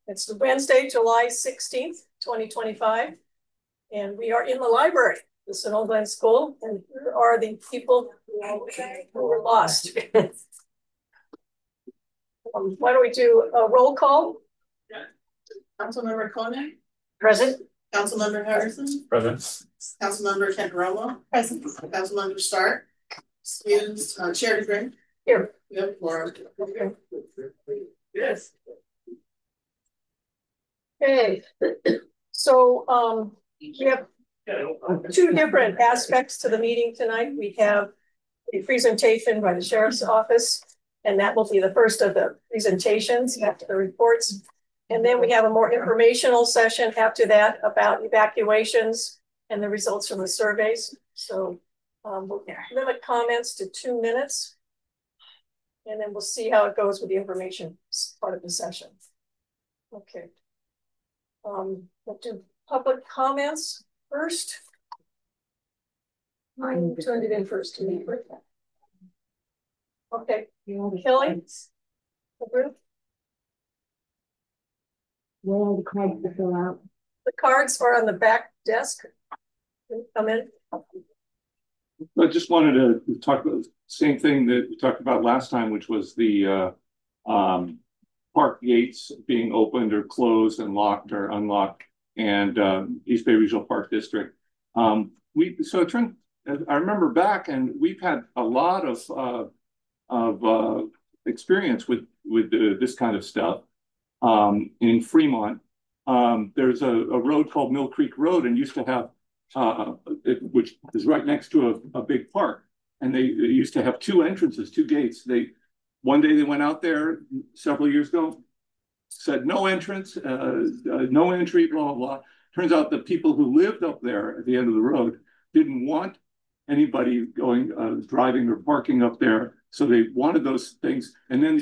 It's Wednesday, July 16th, 2025. And we are in the library, the Sunol Glen School, and here are the people who were lost. Why don't we do a roll call? Councilmember Koenig. Present. Councilmember Harrison. Present. Councilmember Cantaromo. Present. Councilmember Stark. Excused. Chair DeGray. Here. Yep. Okay. Yes. Okay. So we have two different aspects to the meeting tonight. We have a presentation by the Sheriff's Office, and that will be the first of the presentations after the reports. And then we have a more informational session after that about evacuations and the results from the surveys. So we'll limit comments to 2 minutes, and then we'll see how it goes with the information part of the session. Okay. We'll do public comments first. I turned it in first to me. Okay, Kelly? Where are the cards to fill out? The cards are on the back desk. Come in. I just wanted to talk about the same thing that we talked about last time, which was the park gates being opened or closed and locked or unlocked, and East Bay Regional Park District. I remember back, and we've had a lot of experience with this kind of stuff in Fremont. There's a road called Mill Creek Road, and used to have which is right next to a big park, and they used to have two entrances, two gates. One day they went out there several years ago, said no entrance, no entry, blah, blah, blah. Turns out the people who lived up there at the end of the road didn't want anybody going, driving or parking up there. So they wanted those things. And then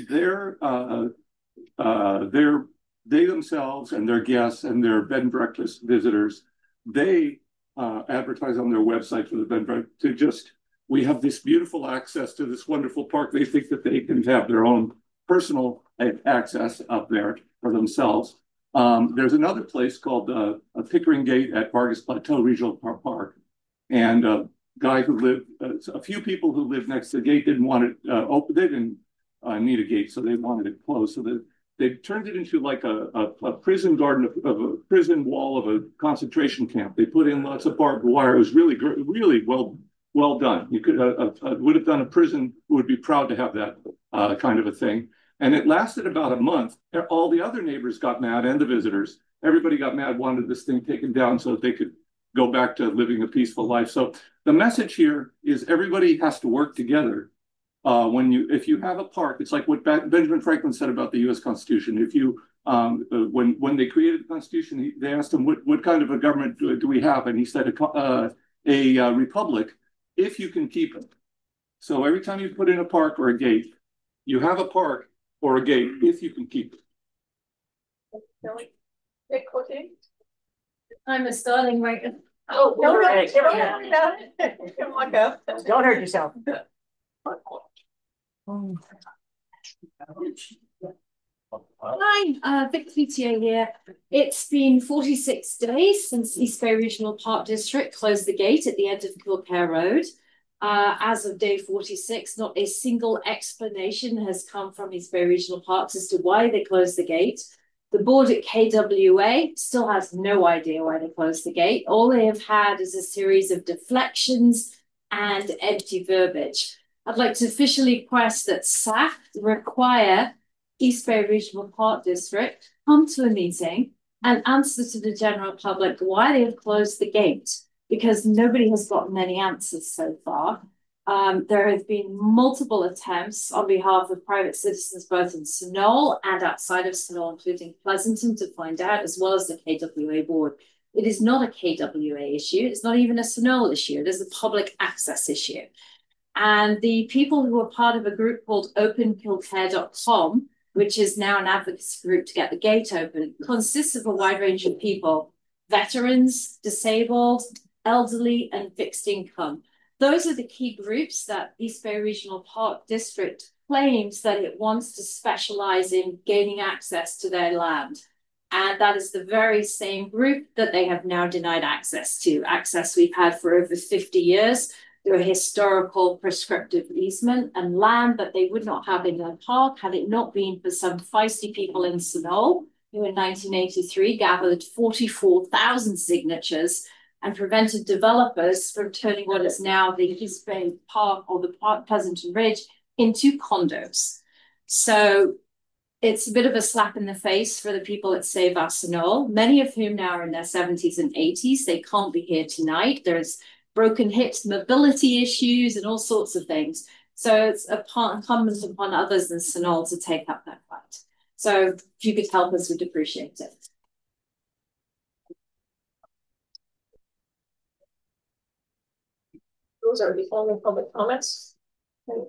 they themselves and their guests and their bed and breakfast visitors, they advertise on their website for the bed and breakfast to just, we have this beautiful access to this wonderful park. They think that they can have their own personal access up there for themselves. There's another place called a Pickering Gate at Vargas Plateau Regional Park. And a guy who lived, a few people who lived next to the gate didn't want it open. They didn't need a gate, so they wanted it closed. So they turned it into like a prison garden of a prison wall of a concentration camp. They put in lots of barbed wire. It was really, really well done. You could would have done a prison would be proud to have that kind of a thing. And it lasted about a month. All the other neighbors got mad, and the visitors. Everybody got mad, wanted this thing taken down so that they could go back to living a peaceful life. So the message here is everybody has to work together. If you have a park, it's like what Benjamin Franklin said about the U.S. Constitution. If you when they created the Constitution, they asked him what kind of a government do we have, and he said a republic if you can keep it. So every time you put in a park or a gate, you have a park or a gate if you can keep it. I'm a starting right. Oh, no, Don't hurt yourself. Hi, Vic PTA here. It's been 46 days since East Bay Regional Park District closed the gate at the end of Kilcare Road. As of day 46, not a single explanation has come from East Bay Regional Parks as to why they closed the gate. The board at KWA still has no idea why they closed the gate. All they have had is a series of deflections and empty verbiage. I'd like to officially request that SAC require East Bay Regional Park District come to a meeting and answer to the general public why they have closed the gate, because nobody has gotten any answers so far. There have been multiple attempts on behalf of private citizens, both in Sunol and outside of Sunol, including Pleasanton, to find out, as well as the KWA board. It is not a KWA issue. It's not even a Sunol issue. It is a public access issue. And the people who are part of a group called openkilcare.com, which is now an advocacy group to get the gate open, consists of a wide range of people: veterans, disabled, elderly, and fixed income. Those are the key groups that East Bay Regional Park District claims that it wants to specialize in gaining access to their land. And that is the very same group that they have now denied access to. Access we've had for over 50 years through a historical prescriptive easement and land that they would not have in their park had it not been for some feisty people in Sunol who in 1983 gathered 44,000 signatures and prevented developers from turning what is now the East Bay Park or the Park Pleasanton Ridge into condos. So it's a bit of a slap in the face for the people at Save Our Sunol, many of whom now are in their 70s and 80s. They can't be here tonight. There's broken hips, mobility issues, and all sorts of things. So it's incumbent upon others than Sunol to take up that fight. So if you could help us, we'd appreciate it. Those are the only public comments. Okay.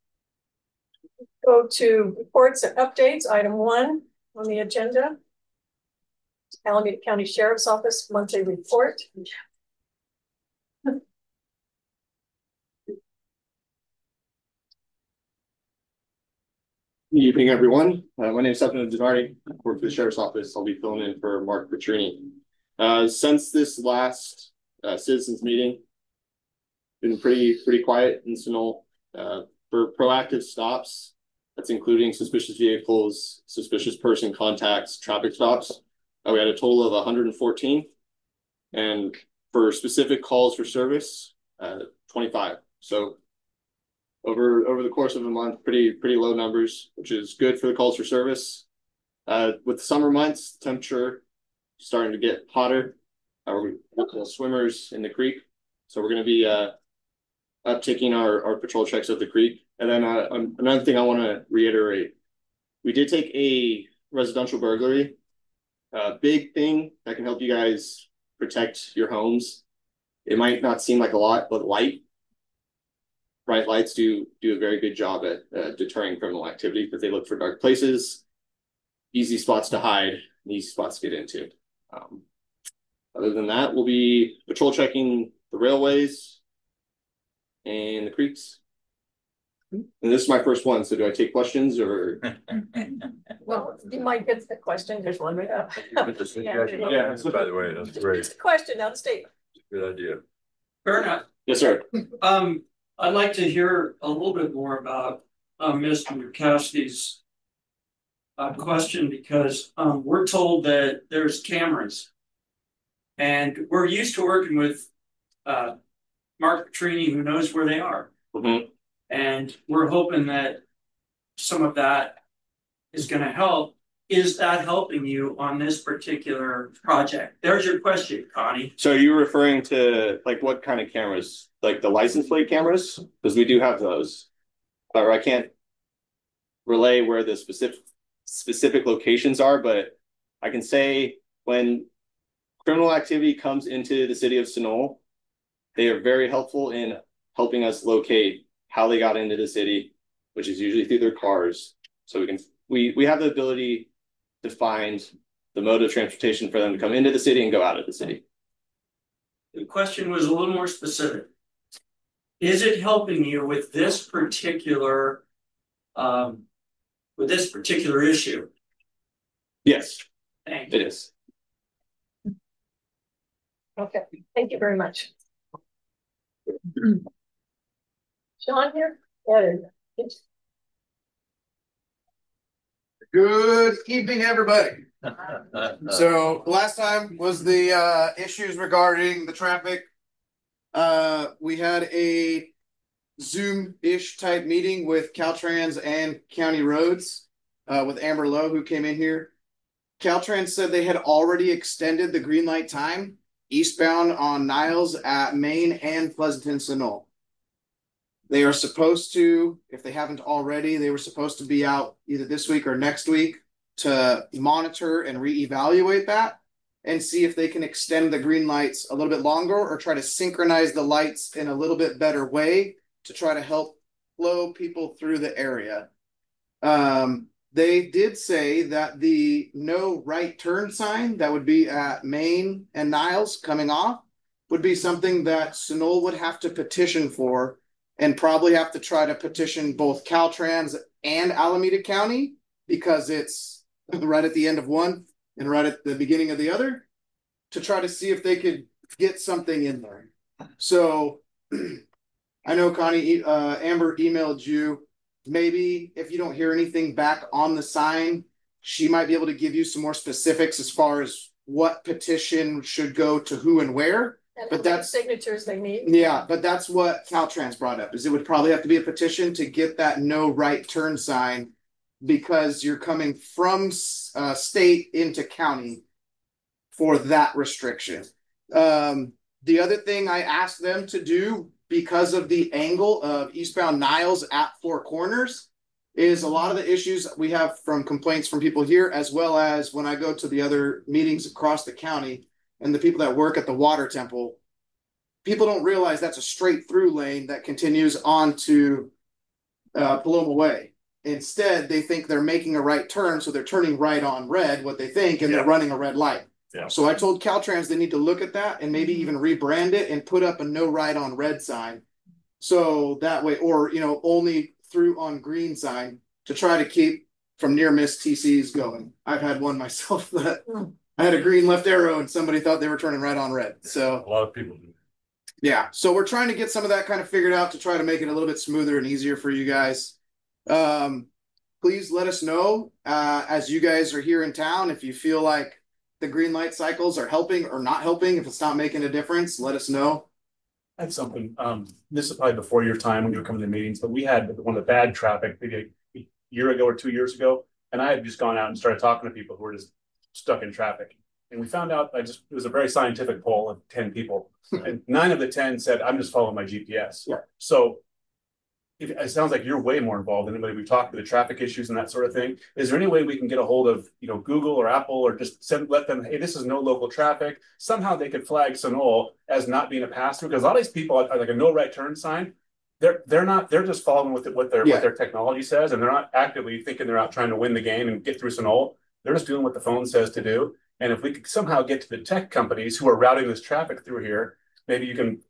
Go to reports and updates. Item 1 on the agenda. Alameda County Sheriff's Office monthly report. Good evening, everyone. My name is Stefano Donardi. I work for the Sheriff's Office. I'll be filling in for Mark Petrini. Since this last citizens meeting, been pretty quiet in Sunol. For proactive stops, that's including suspicious vehicles, suspicious person contacts, traffic stops. We had a total of 114. And for specific calls for service, 25. So over the course of a month, pretty low numbers, which is good for the calls for service. With the summer months, temperature starting to get hotter. We're local swimmers in the creek, so we're going to be uptaking our patrol checks at the creek. And then another thing I want to reiterate: we did take a residential burglary. Big thing that can help you guys protect your homes. It might not seem like a lot, but bright lights do a very good job at deterring criminal activity because they look for dark places, easy spots to hide, and easy spots to get into. Other than that, we'll be patrol checking the railways and the creeks. And this is my first one, so do I take questions or? Well, you might get the question. There's one right up. Yeah, by the way, that's great. Just a question, not a statement. Good idea. Fair enough. Yes, sir. I'd like to hear a little bit more about Mr. Cassidy's question, because we're told that there's cameras, and we're used to working with Mark Petrini, who knows where they are. Mm-hmm. And we're hoping that some of that is going to help. Is that helping you on this particular project? There's your question, Connie. So are you referring to like what kind of cameras? Like the license plate cameras? Because we do have those. Or I can't relay where the specific locations are, but I can say when criminal activity comes into the city of Sunol, they are very helpful in helping us locate how they got into the city, which is usually through their cars. So we have the ability to find the mode of transportation for them to come into the city and go out of the city. The question was a little more specific. Is it helping you with this particular issue? Yes, Thank you. it is. Okay, thank you very much. Sean here? Yeah. Good evening, everybody. So last time was the issues regarding the traffic. We had a Zoom-ish type meeting with Caltrans and County Roads with Amber Lowe, who came in here. Caltrans said they had already extended the green light time eastbound on Niles at Main and Pleasanton Sunol. They are supposed to, if they haven't already, they were supposed to be out either this week or next week to monitor and reevaluate that and see if they can extend the green lights a little bit longer or try to synchronize the lights in a little bit better way to try to help flow people through the area. They did say that the no right turn sign that would be at Main and Niles coming off would be something that Sunol would have to petition for, and probably have to try to petition both Caltrans and Alameda County because it's right at the end of one. and right at the beginning of the other to try to see if they could get something in there. So I know Connie, Amber emailed you. Maybe if you don't hear anything back on the sign, she might be able to give you some more specifics as far as what petition should go to who and where. And but that's signatures they need. Yeah, but that's what Caltrans brought up, is it would probably have to be a petition to get that no right turn sign because you're coming from state into county for that restriction. The other thing I asked them to do because of the angle of eastbound Niles at Four Corners is a lot of the issues we have from complaints from people here, as well as when I go to the other meetings across the county and the people that work at the water temple, people don't realize that's a straight through lane that continues on to Paloma Way. Instead, they think they're making a right turn, so they're turning right on red, what they think, and they're running a red light. Yeah. So I told Caltrans they need to look at that and maybe even rebrand it and put up a no right on red sign. So that way, or, only through on green sign to try to keep from near miss TCs going. I've had one myself that I had a green left arrow and somebody thought they were turning right on red. So A lot of people do. yeah, so we're trying to get some of that kind of figured out to try to make it a little bit smoother and easier for you guys. Please let us know as you guys are here in town if you feel like the green light cycles are helping or not helping. If it's not making a difference, let us know. I had something, this is probably before your time when you were coming to meetings, but we had one of the bad traffic maybe a year ago or 2 years ago. And I had just gone out and started talking to people who were just stuck in traffic. And we found out, it was a very scientific poll of 10 people. And 9 of the 10 said, I'm just following my GPS. Yeah. So it sounds like you're way more involved than anybody. We've talked to the traffic issues and that sort of thing. Is there any way we can get a hold of, Google or Apple, or just let them, hey, this is no local traffic. Somehow they could flag Sunol as not being a pass through, because a lot of these people are like a no right turn sign. They're just following what their technology says, and they're not actively thinking they're out trying to win the game and get through Sunol. They're just doing what the phone says to do. And if we could somehow get to the tech companies who are routing this traffic through here, maybe you can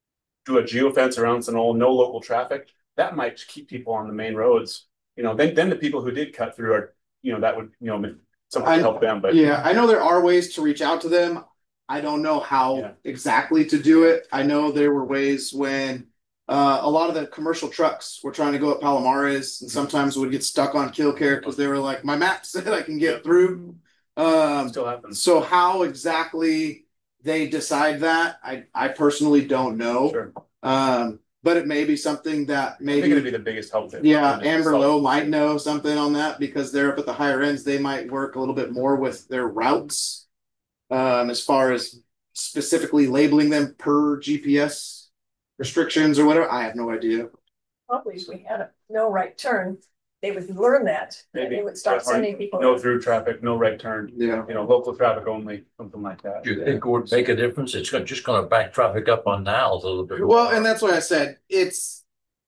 do a geofence around Sunol, no local traffic. That might keep people on the main roads. Then the people who did cut through are, that would, something to help them. But yeah, I know there are ways to reach out to them. I don't know how exactly to do it. I know there were ways when a lot of the commercial trucks were trying to go up Palomares and sometimes would get stuck on Killcare because they were like, my map said I can get through. Still happens. So how exactly they decide that, I personally don't know. Sure. But it may be something that maybe I think it'd be the biggest help. Yeah, Amber Lowe might know something on that because they're up at the higher ends. They might work a little bit more with their routes, as far as specifically labeling them per GPS restrictions or whatever. I have no idea. Probably if we had a no right turn, they would learn that. Maybe they would start sending people. No through traffic, no right turn. Yeah. Local traffic only, something like that. Do you think it would make a difference? It's just going to back traffic up on Niles a little bit. Well, and that's what I said. It's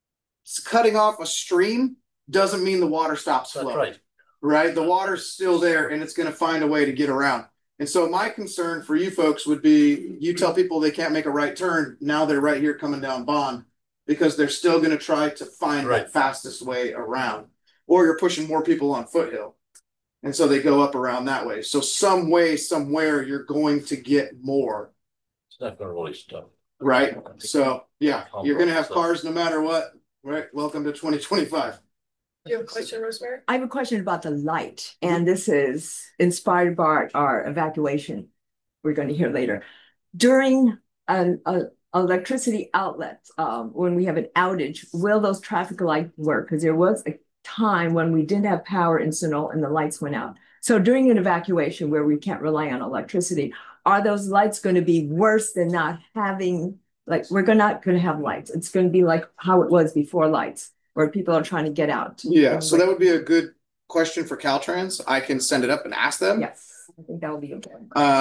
cutting off a stream doesn't mean the water stops flowing. Right? The water's still there and it's going to find a way to get around. And so my concern for you folks would be, you tell people they can't make a right turn. Now they're right here coming down Bond because they're still going to try to find that fastest way around. Or you're pushing more people on Foothill. And so they go up around that way. So some way, somewhere, you're going to get more. It's not going to really stop. Right? So, yeah, you're going to have cars no matter what. Right? Welcome to 2025. Do you have a question, Rosemary? I have a question about the light. And this is inspired by our evacuation we're going to hear later. During an electricity outlet, when we have an outage, will those traffic lights work? Because there was a time when we didn't have power in Sunol and the lights went out. So during an evacuation where we can't rely on electricity, are those lights going to be worse than not having, like, we're not going to have lights. It's going to be like how it was before lights, where people are trying to get out. Yeah, so that would be a good question for Caltrans. I can send it up and ask them. Yes, I think that would be okay.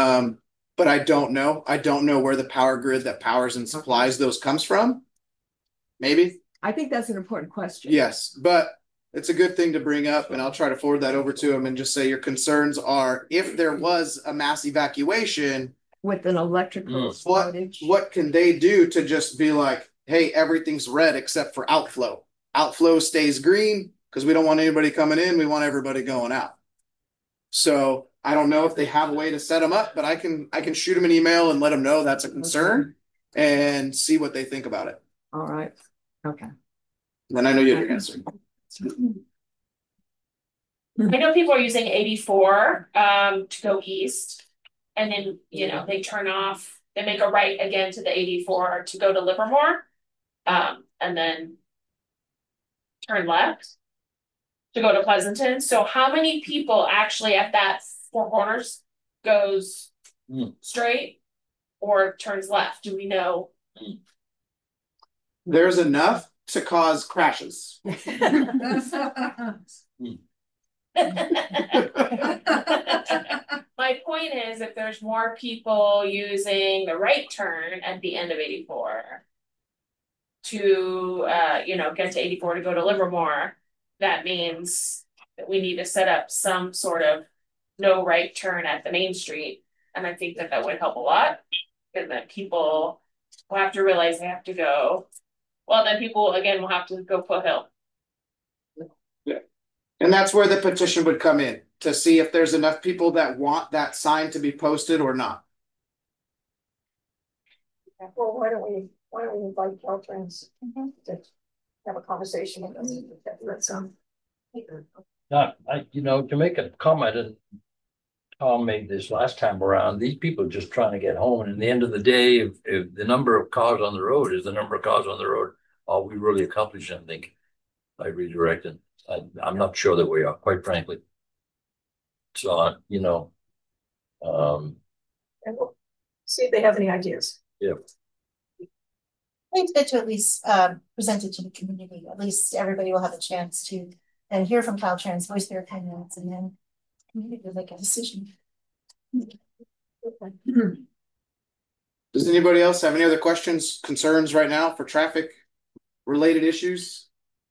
But I don't know. I don't know where the power grid that powers and supplies those comes from. Maybe. I think that's an important question. Yes, but it's a good thing to bring up, and I'll try to forward that over to them and just say your concerns are if there was a mass evacuation with an electrical outage, what can they do to just be like, hey, everything's red except for outflow. Outflow stays green because we don't want anybody coming in. We want everybody going out. So I don't know if they have a way to set them up, but I can shoot them an email and let them know that's a concern and see what they think about it. All right. Okay. Then I know you have your answer. I know people are using 84 to go east. And then, you know, they turn off, they make a right again to the 84 to go to Livermore. And then turn left to go to Pleasanton. So how many people actually at that Four Corners goes straight or turns left? Do we know? There's enough to cause crashes. My point is, if there's more people using the right turn at the end of 84 to you know, get to 84 to go to Livermore, that means that we need to set up some sort of no right turn at the main street. And I think that that would help a lot, and that people will have to realize they have to go. Well, then people again will have to go foothill. Yeah. And that's where the petition would come in, to see if there's enough people that want that sign to be posted or not. Well, why don't we invite Caltrans to have a conversation with them? Let's You know, to make a comment, and Tom made this last time around, these people are just trying to get home. And at the end of the day, if the number of cars on the road is the number of cars on the road, are we really accomplishing something by redirecting? I'm not sure that we are, quite frankly. So, you know, and we'll see if they have any ideas. Yeah. I think it's good to at least present it to the community. At least everybody will have a chance to and hear from Caltrans, voice their opinions, and then the community will make a decision. Does anybody else have any other questions, concerns right now for traffic related issues?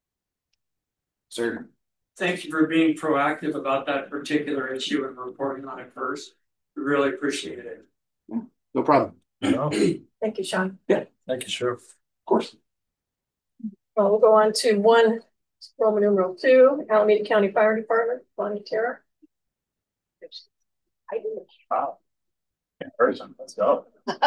Sir. Thank you for being proactive about that particular issue and reporting on it first. We really appreciate it. No problem. Thank you, Sean. Yeah. Thank you, sir. Of course. Well, we'll go on to Roman numeral 2, Alameda County Fire Department, Bonnie Terra. I did it. Wow. Let's go.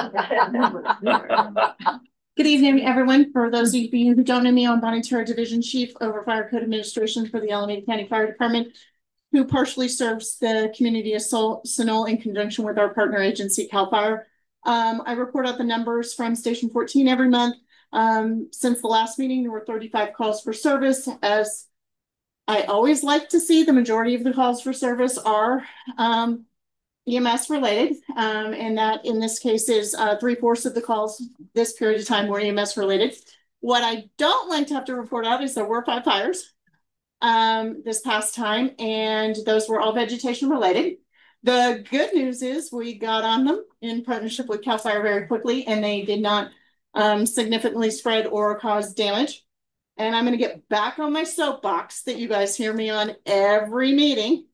Good evening, everyone. For those of you who don't know me, I'm Bonnie Terra, Division Chief over Fire Code Administration for the Alameda County Fire Department, who partially serves the community of Sunol in conjunction with our partner agency, CAL FIRE. I report out the numbers from Station 14 every month. Since the last meeting, there were 35 calls for service. As I always like to see, the majority of the calls for service are EMS related, and that in this case is 3/4 of the calls this period of time were EMS related. What I don't like to have to report out is there were 5 fires this past time, and those were all vegetation related. The good news is we got on them in partnership with CAL FIRE very quickly, and they did not significantly spread or cause damage. And I'm going to get back on my soapbox that you guys hear me on every meeting.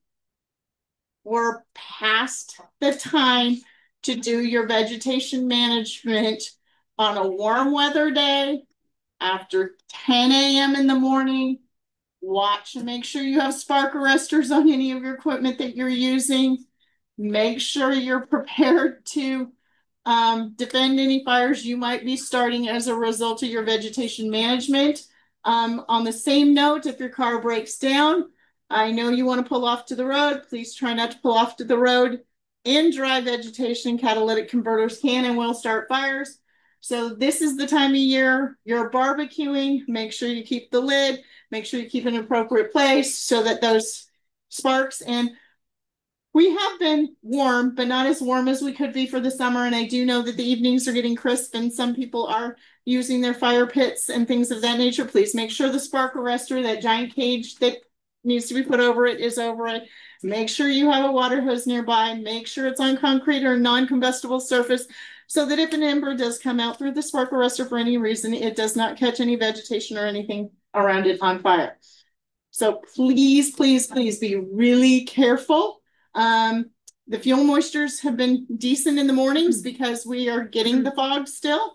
We're past the time to do your vegetation management on a warm weather day after 10 a.m. in the morning. Watch and make sure you have spark arresters on any of your equipment that you're using. Make sure you're prepared to defend any fires you might be starting as a result of your vegetation management. On the same note, if your car breaks down, I know you want to pull off to the road. Please try not to pull off to the road. In dry vegetation, catalytic converters can and will start fires. So this is the time of year you're barbecuing. Make sure you keep the lid. Make sure you keep it in an appropriate place so that those sparks, and we have been warm, but not as warm as we could be for the summer. And I do know that the evenings are getting crisp and some people are using their fire pits and things of that nature. Please make sure the spark arrestor, that giant cage that needs to be put over it, is over it. Make sure you have a water hose nearby. Make sure it's on concrete or non-combustible surface so that if an ember does come out through the spark arrestor for any reason, it does not catch any vegetation or anything around it on fire. So please, please, please be really careful. The fuel moistures have been decent in the mornings because we are getting the fog still.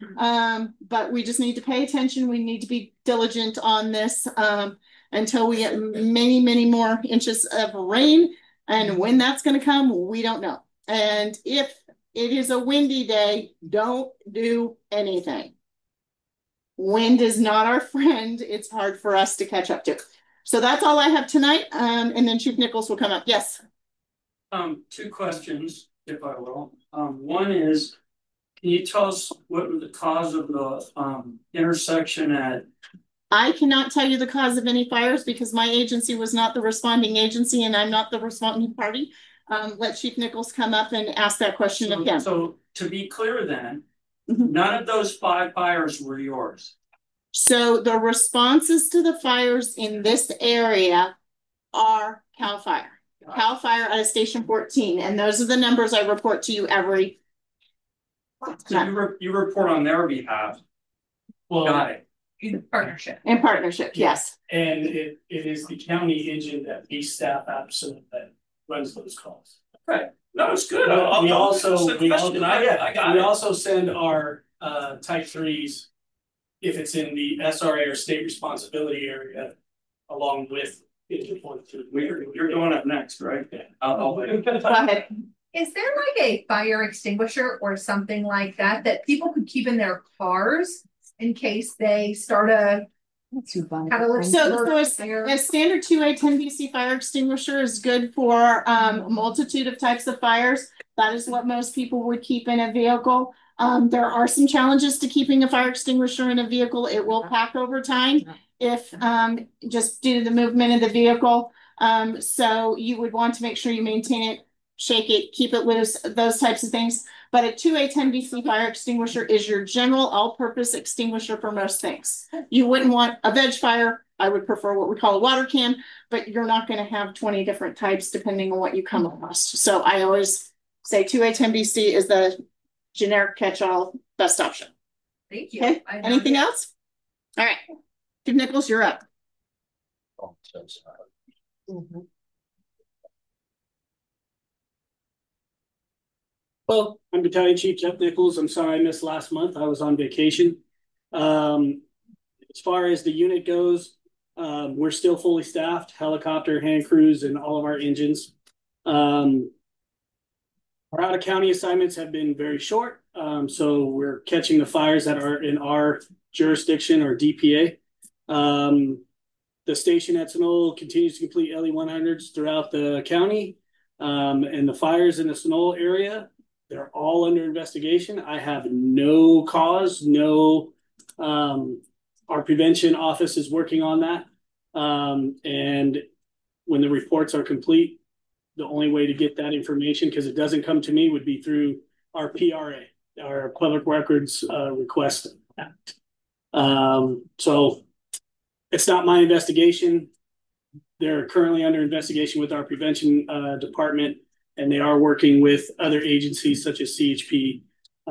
But we just need to pay attention. We need to be diligent on this until we get many, many more inches of rain. And when that's gonna come, we don't know. And if it is a windy day, don't do anything. Wind is not our friend. It's hard for us to catch up to. So that's all I have tonight. And then Chief Nichols will come up. Yes. Two questions, if I will. One is, can you tell us what was the cause of the intersection at? I cannot tell you the cause of any fires because my agency was not the responding agency and I'm not the responding party. Let Chief Nichols come up and ask that question of him. So to be clear then, none of those 5 fires were yours. So the responses to the fires in this area are CAL FIRE. CAL FIRE out of Station 14. And those are the numbers I report to you every So you report on their behalf. Well, got it. in partnership. in partnership, yes. And it is the county engine that we staff absolutely that runs those calls. Right. No, it's good. We also I also send our type 3s if it's in the SRA or state responsibility area, along with engine 1, 2. You're going up next, right? Yeah. I'll Go ahead. Is there like a fire extinguisher or something like that that people could keep in their cars in case they start a catalytic? So a standard 2A 10 BC fire extinguisher is good for a multitude of types of fires. That is what most people would keep in a vehicle. There are some challenges to keeping a fire extinguisher in a vehicle. It will pack over time if just due to the movement of the vehicle. So you would want to make sure you maintain it, shake it, keep it loose, those types of things. But a 2A 10 BC fire extinguisher is your general all-purpose extinguisher for most things. You wouldn't want a veg fire. I would prefer what we call a water can, but you're not going to have 20 different types depending on what you come across. So I always say 2A 10 BC is the generic catch-all best option. Thank you. Okay. Anything else? All right. Chief Nichols, you're up. Well, I'm Battalion Chief Jeff Nichols. I'm sorry I missed last month. I was on vacation. As far as the unit goes, we're still fully staffed, helicopter, hand crews, and all of our engines. Our out-of-county assignments have been very short, so we're catching the fires that are in our jurisdiction or DPA. The station at Sunol continues to complete LE-100s throughout the county, and the fires in the Sunol area, they're all under investigation. I have no cause, our prevention office is working on that, and when the reports are complete, the only way to get that information, because it doesn't come to me, would be through our PRA, our Public Records Request Act. So it's not my investigation. They're currently under investigation with our prevention department, and they are working with other agencies such as CHP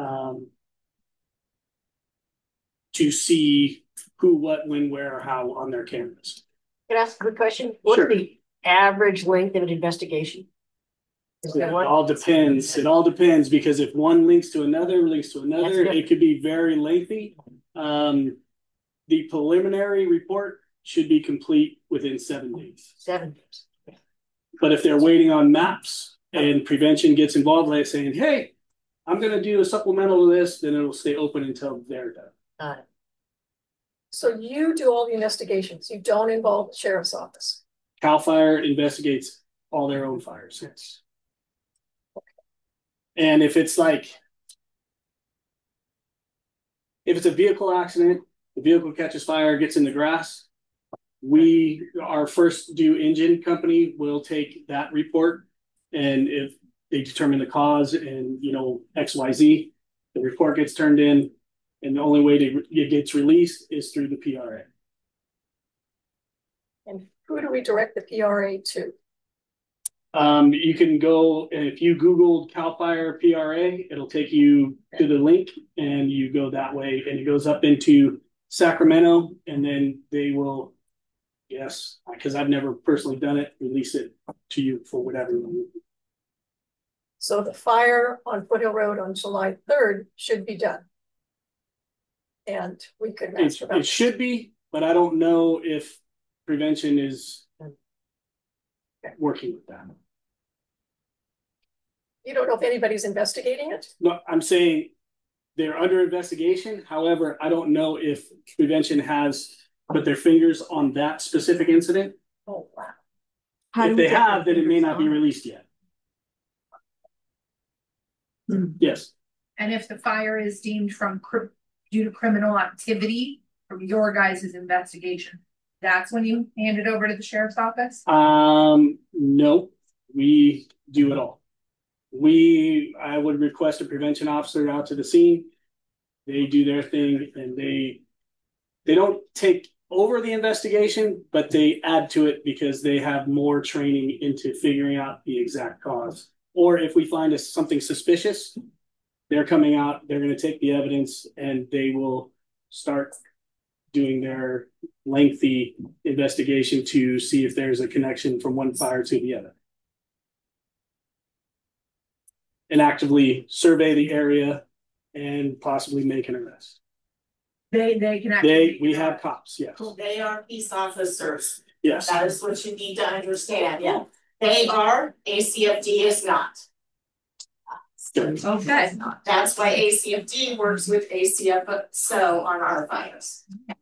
to see who, what, when, where, or how on their cameras. Can I ask a quick question? What's the average length of an investigation? It all depends. It all depends, because if one links to another, it could be very lengthy. The preliminary report should be complete within 7 days. 7 days. But if they're waiting on maps and prevention gets involved, like saying, hey, I'm going to do a supplemental to this, then it'll stay open until they're done. So you do all the investigations. You don't involve the sheriff's office. CAL FIRE investigates all their own fires. Yes. And if it's a vehicle accident, the vehicle catches fire, gets in the grass, our first due engine company will take that report, and if they determine the cause and XYZ, the report gets turned in, and the only way it gets released is through the PRA. And who do we direct the PRA to? You can go, and if you Googled CAL FIRE PRA, it'll take you to the link, and you go that way, and it goes up into Sacramento, and then they will, yes, because I've never personally done it, release it to you for whatever you need. So the fire on Foothill Road on July 3rd should be done. And we could match it should be, but I don't know if prevention is working with that. You don't know if anybody's investigating it? No, I'm saying they're under investigation. However, I don't know if prevention has put their fingers on that specific incident. Oh, wow. If they have, then it may not be released yet. Yes. And if the fire is deemed due to criminal activity from your guys' investigation, that's when you hand it over to the sheriff's office? No, we do it all. I would request a prevention officer out to the scene. They do their thing, and they don't take over the investigation, but they add to it because they have more training into figuring out the exact cause. Or if we find something suspicious, they're coming out, they're going to take the evidence, and they will start doing their lengthy investigation to see if there's a connection from one fire to the other. And actively survey the area and possibly make an arrest. They can actually. We have cops, yes. They are peace officers. Yes. That is what you need to understand. Yeah. They are, ACFD is not. Okay. That's why ACFD works with ACFO on our fires.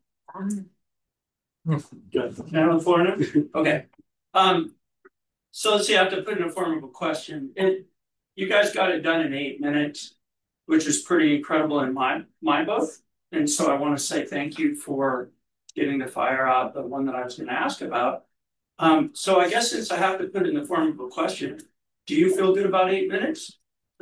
Good. Madam Florida? Okay. So let's see, I have to put in a form of a question. You guys got it done in 8 minutes, which is pretty incredible in my book. And so I want to say thank you for getting the fire out, the one that I was going to ask about. So I guess since I have to put it in the form of a question, do you feel good about 8 minutes?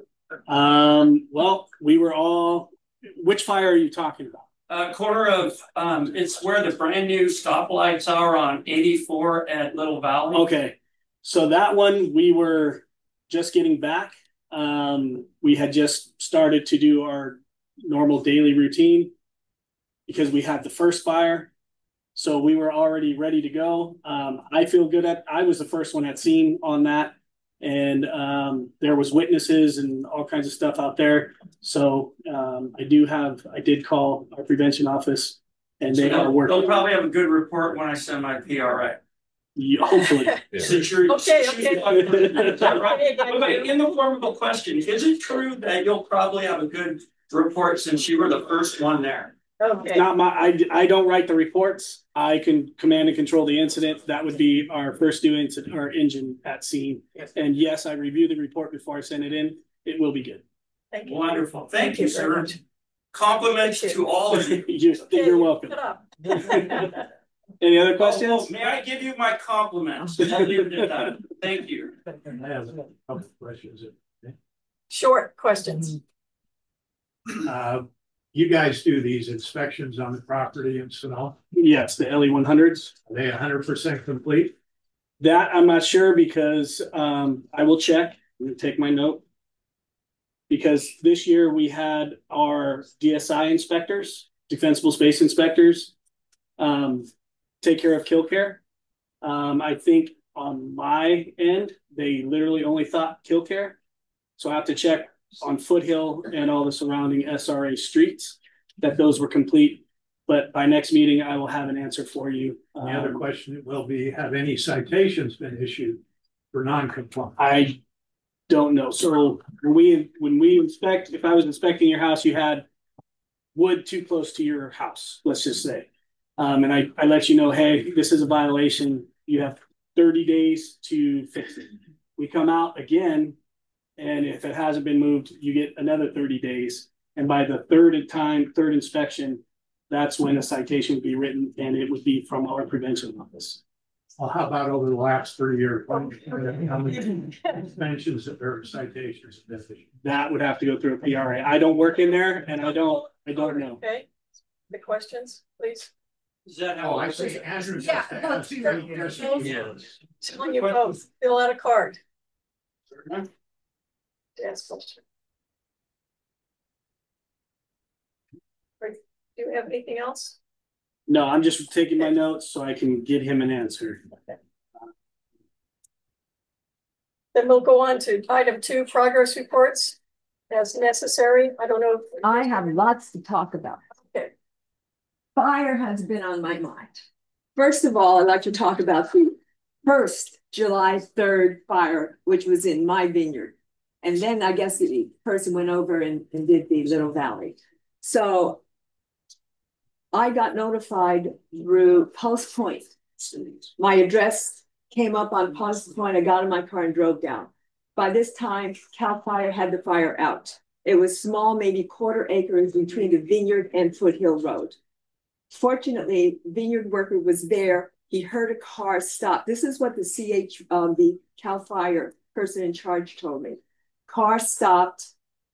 Well, we were all, which fire are you talking about? Corner of, it's where the brand new stoplights are on 84 at Little Valley. Okay. So that one, we were just getting back. We had just started to do our normal daily routine because we had the first fire. So we were already ready to go. I feel good I was the first one at scene on that. And there was witnesses and all kinds of stuff out there. So I did call our prevention office, and they are working. They'll probably have a good report when I send my PRA. Yeah, hopefully. Since you're, Okay. Okay, in the form of a question, is it true that you'll probably have a good report since you were the first one there? Okay. Not I don't write the reports. I can command and control the incident. That would be our first due incident, our engine at scene. Yes. And yes, I review the report before I send it in. It will be good. Thank you. Wonderful. Thank you, sir. Compliments to all of you. You're welcome. Any other questions? Oh, may I give you my compliments? I'll leave it at that. Thank you. I have a couple of questions. Short questions. You guys do these inspections on the property in Sunol? Yes, the LE 100s. Are they 100% complete? That I'm not sure because I will check. I'm going to take my note. Because this year we had our DSI inspectors, defensible space inspectors, take care of kill care. I think on my end, they literally only thought kill care. So I have to check on Foothill and all the surrounding SRA streets that those were complete. But by next meeting, I will have an answer for you. The other question will be, have any citations been issued for non-compliance? I don't know. So when we inspect, if I was inspecting your house, you had wood too close to your house, let's just say. And I let you know, hey, this is a violation. You have 30 days to fix it. We come out again, and if it hasn't been moved, you get another 30 days. And by the third inspection, that's when a citation would be written, and it would be from our prevention office. Well, how about over the last 3 years? How many suspensions or citations have been issued? That would have to go through a PRA. I don't work in there, and I don't know. Okay. The questions, please. Is that how? I see. Andrew's. Yeah. When you both fill out a card. Ask question. Do you have anything else? No, I'm just taking my notes so I can get him an answer. Okay. Then we'll go on to item 2, progress reports as necessary. I don't know. I have lots to talk about. Okay. Fire has been on my mind. First of all, I'd like to talk about the first July 3rd fire, which was in my vineyard. And then I guess the person went over and did the Little Valley. So I got notified through Post Point. My address came up on Post Point. I got in my car and drove down. By this time, CAL FIRE had the fire out. It was small, maybe quarter acres between the Vineyard and Foothill Road. Fortunately, Vineyard worker was there. He heard a car stop. This is what the CAL FIRE person in charge told me. Car stopped,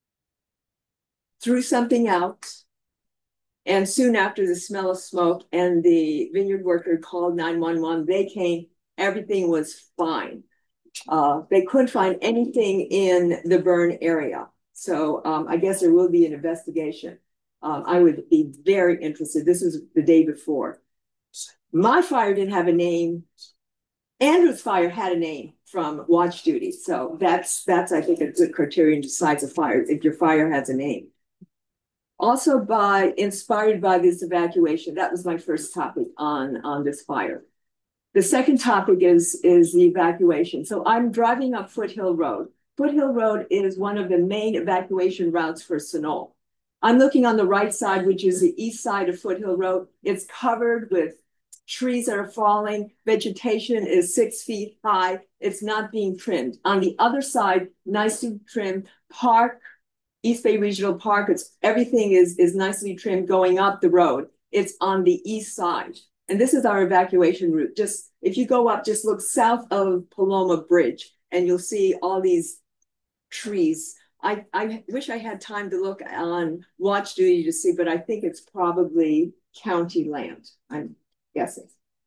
threw something out, and soon after, the smell of smoke, and the Vineyard worker called 911. They came, everything was fine. They couldn't find anything in the burn area. So I guess there will be an investigation. I would be very interested. This was the day before. My fire didn't have a name. Andrew's fire had a name from watch duty. So that's I think a good criterion to decide a fire, if your fire has a name. Also inspired by this evacuation, that was my first topic on this fire. The second topic is the evacuation. So I'm driving up Foothill Road. Foothill Road is one of the main evacuation routes for Sunol. I'm looking on the right side, which is the east side of Foothill Road. It's covered with trees that are falling. Vegetation is 6 feet high. It's not being trimmed. On the other side, nicely trimmed park, East Bay Regional Park. Everything is nicely trimmed going up the road. It's on the east side. And this is our evacuation route. Just if you go up, just look south of Paloma Bridge and you'll see all these trees. I wish I had time to look on watch duty to see, but I think it's probably county land, I'm guessing.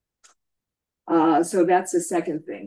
So that's the second thing.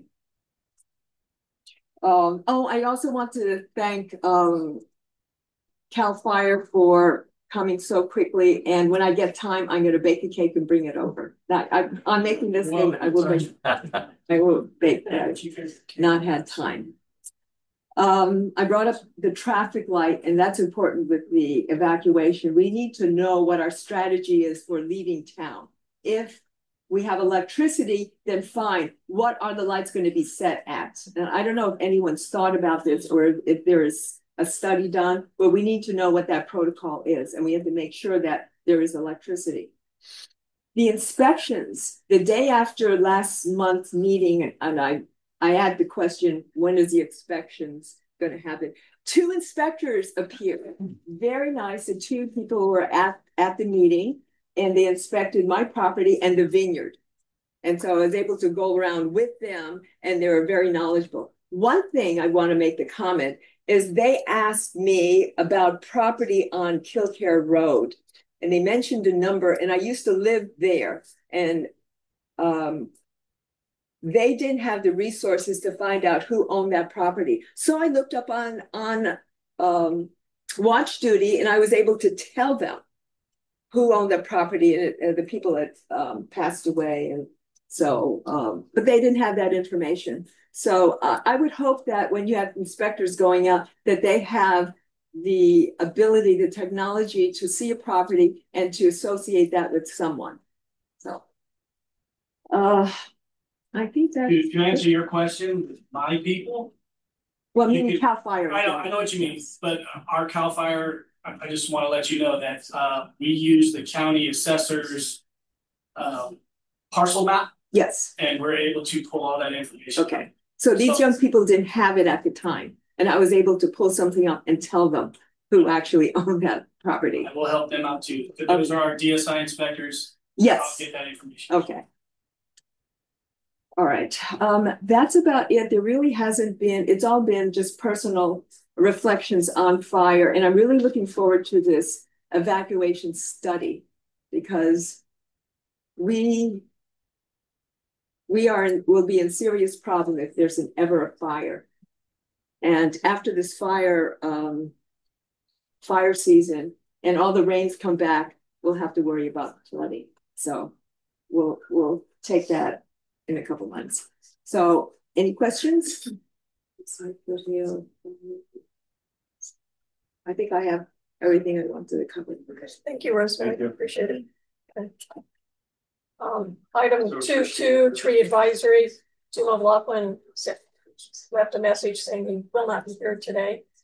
I also want to thank CAL FIRE for coming so quickly. And when I get time, I'm going to bake a cake and bring it over. I'm making this thing. I will bake that. Not had time. I brought up the traffic light, and that's important with the evacuation. We need to know what our strategy is for leaving town. If we have electricity, then fine. What are the lights going to be set at? And I don't know if anyone's thought about this or if there is a study done, but we need to know what that protocol is, and we have to make sure that there is electricity. The inspections, the day after last month's meeting, and I had the question, when is the inspections going to happen? 2 inspectors appeared, very nice. The 2 people were at the meeting, and they inspected my property and the vineyard. And so I was able to go around with them, and they were very knowledgeable. One thing I want to make the comment is they asked me about property on Kilcare Road, and they mentioned a number, and I used to live there, and they didn't have the resources to find out who owned that property. So I looked up on watch duty, and I was able to tell them who owned the property, and the people that passed away. And so, but they didn't have that information. So I would hope that when you have inspectors going out, that they have the ability, the technology to see a property and to associate that with someone. So I think that to answer your question, my people. Well, meaning CAL FIRE. I know what you mean, but our CAL FIRE, I just want to let you know that we use the county assessor's parcel map. Yes. And we're able to pull all that information. Okay. So these young people didn't have it at the time, and I was able to pull something up and tell them who actually owned that property. I will help them out too. Those are our DSI inspectors. Yes. I'll get that information. Okay. All right. That's about it. There really hasn't been, it's all been just personal reflections on fire. And I'm really looking forward to this evacuation study, because will be in serious problem if there's ever a fire. And after this fire season and all the rains come back, we'll have to worry about flooding. So we'll take that in a couple months. So any questions? I think I have everything I wanted to cover. Thank you, Rosemary. Appreciate it. Okay. Item 2.2, tree advisory. Jim O'Loughlin left a message saying he will not be here today.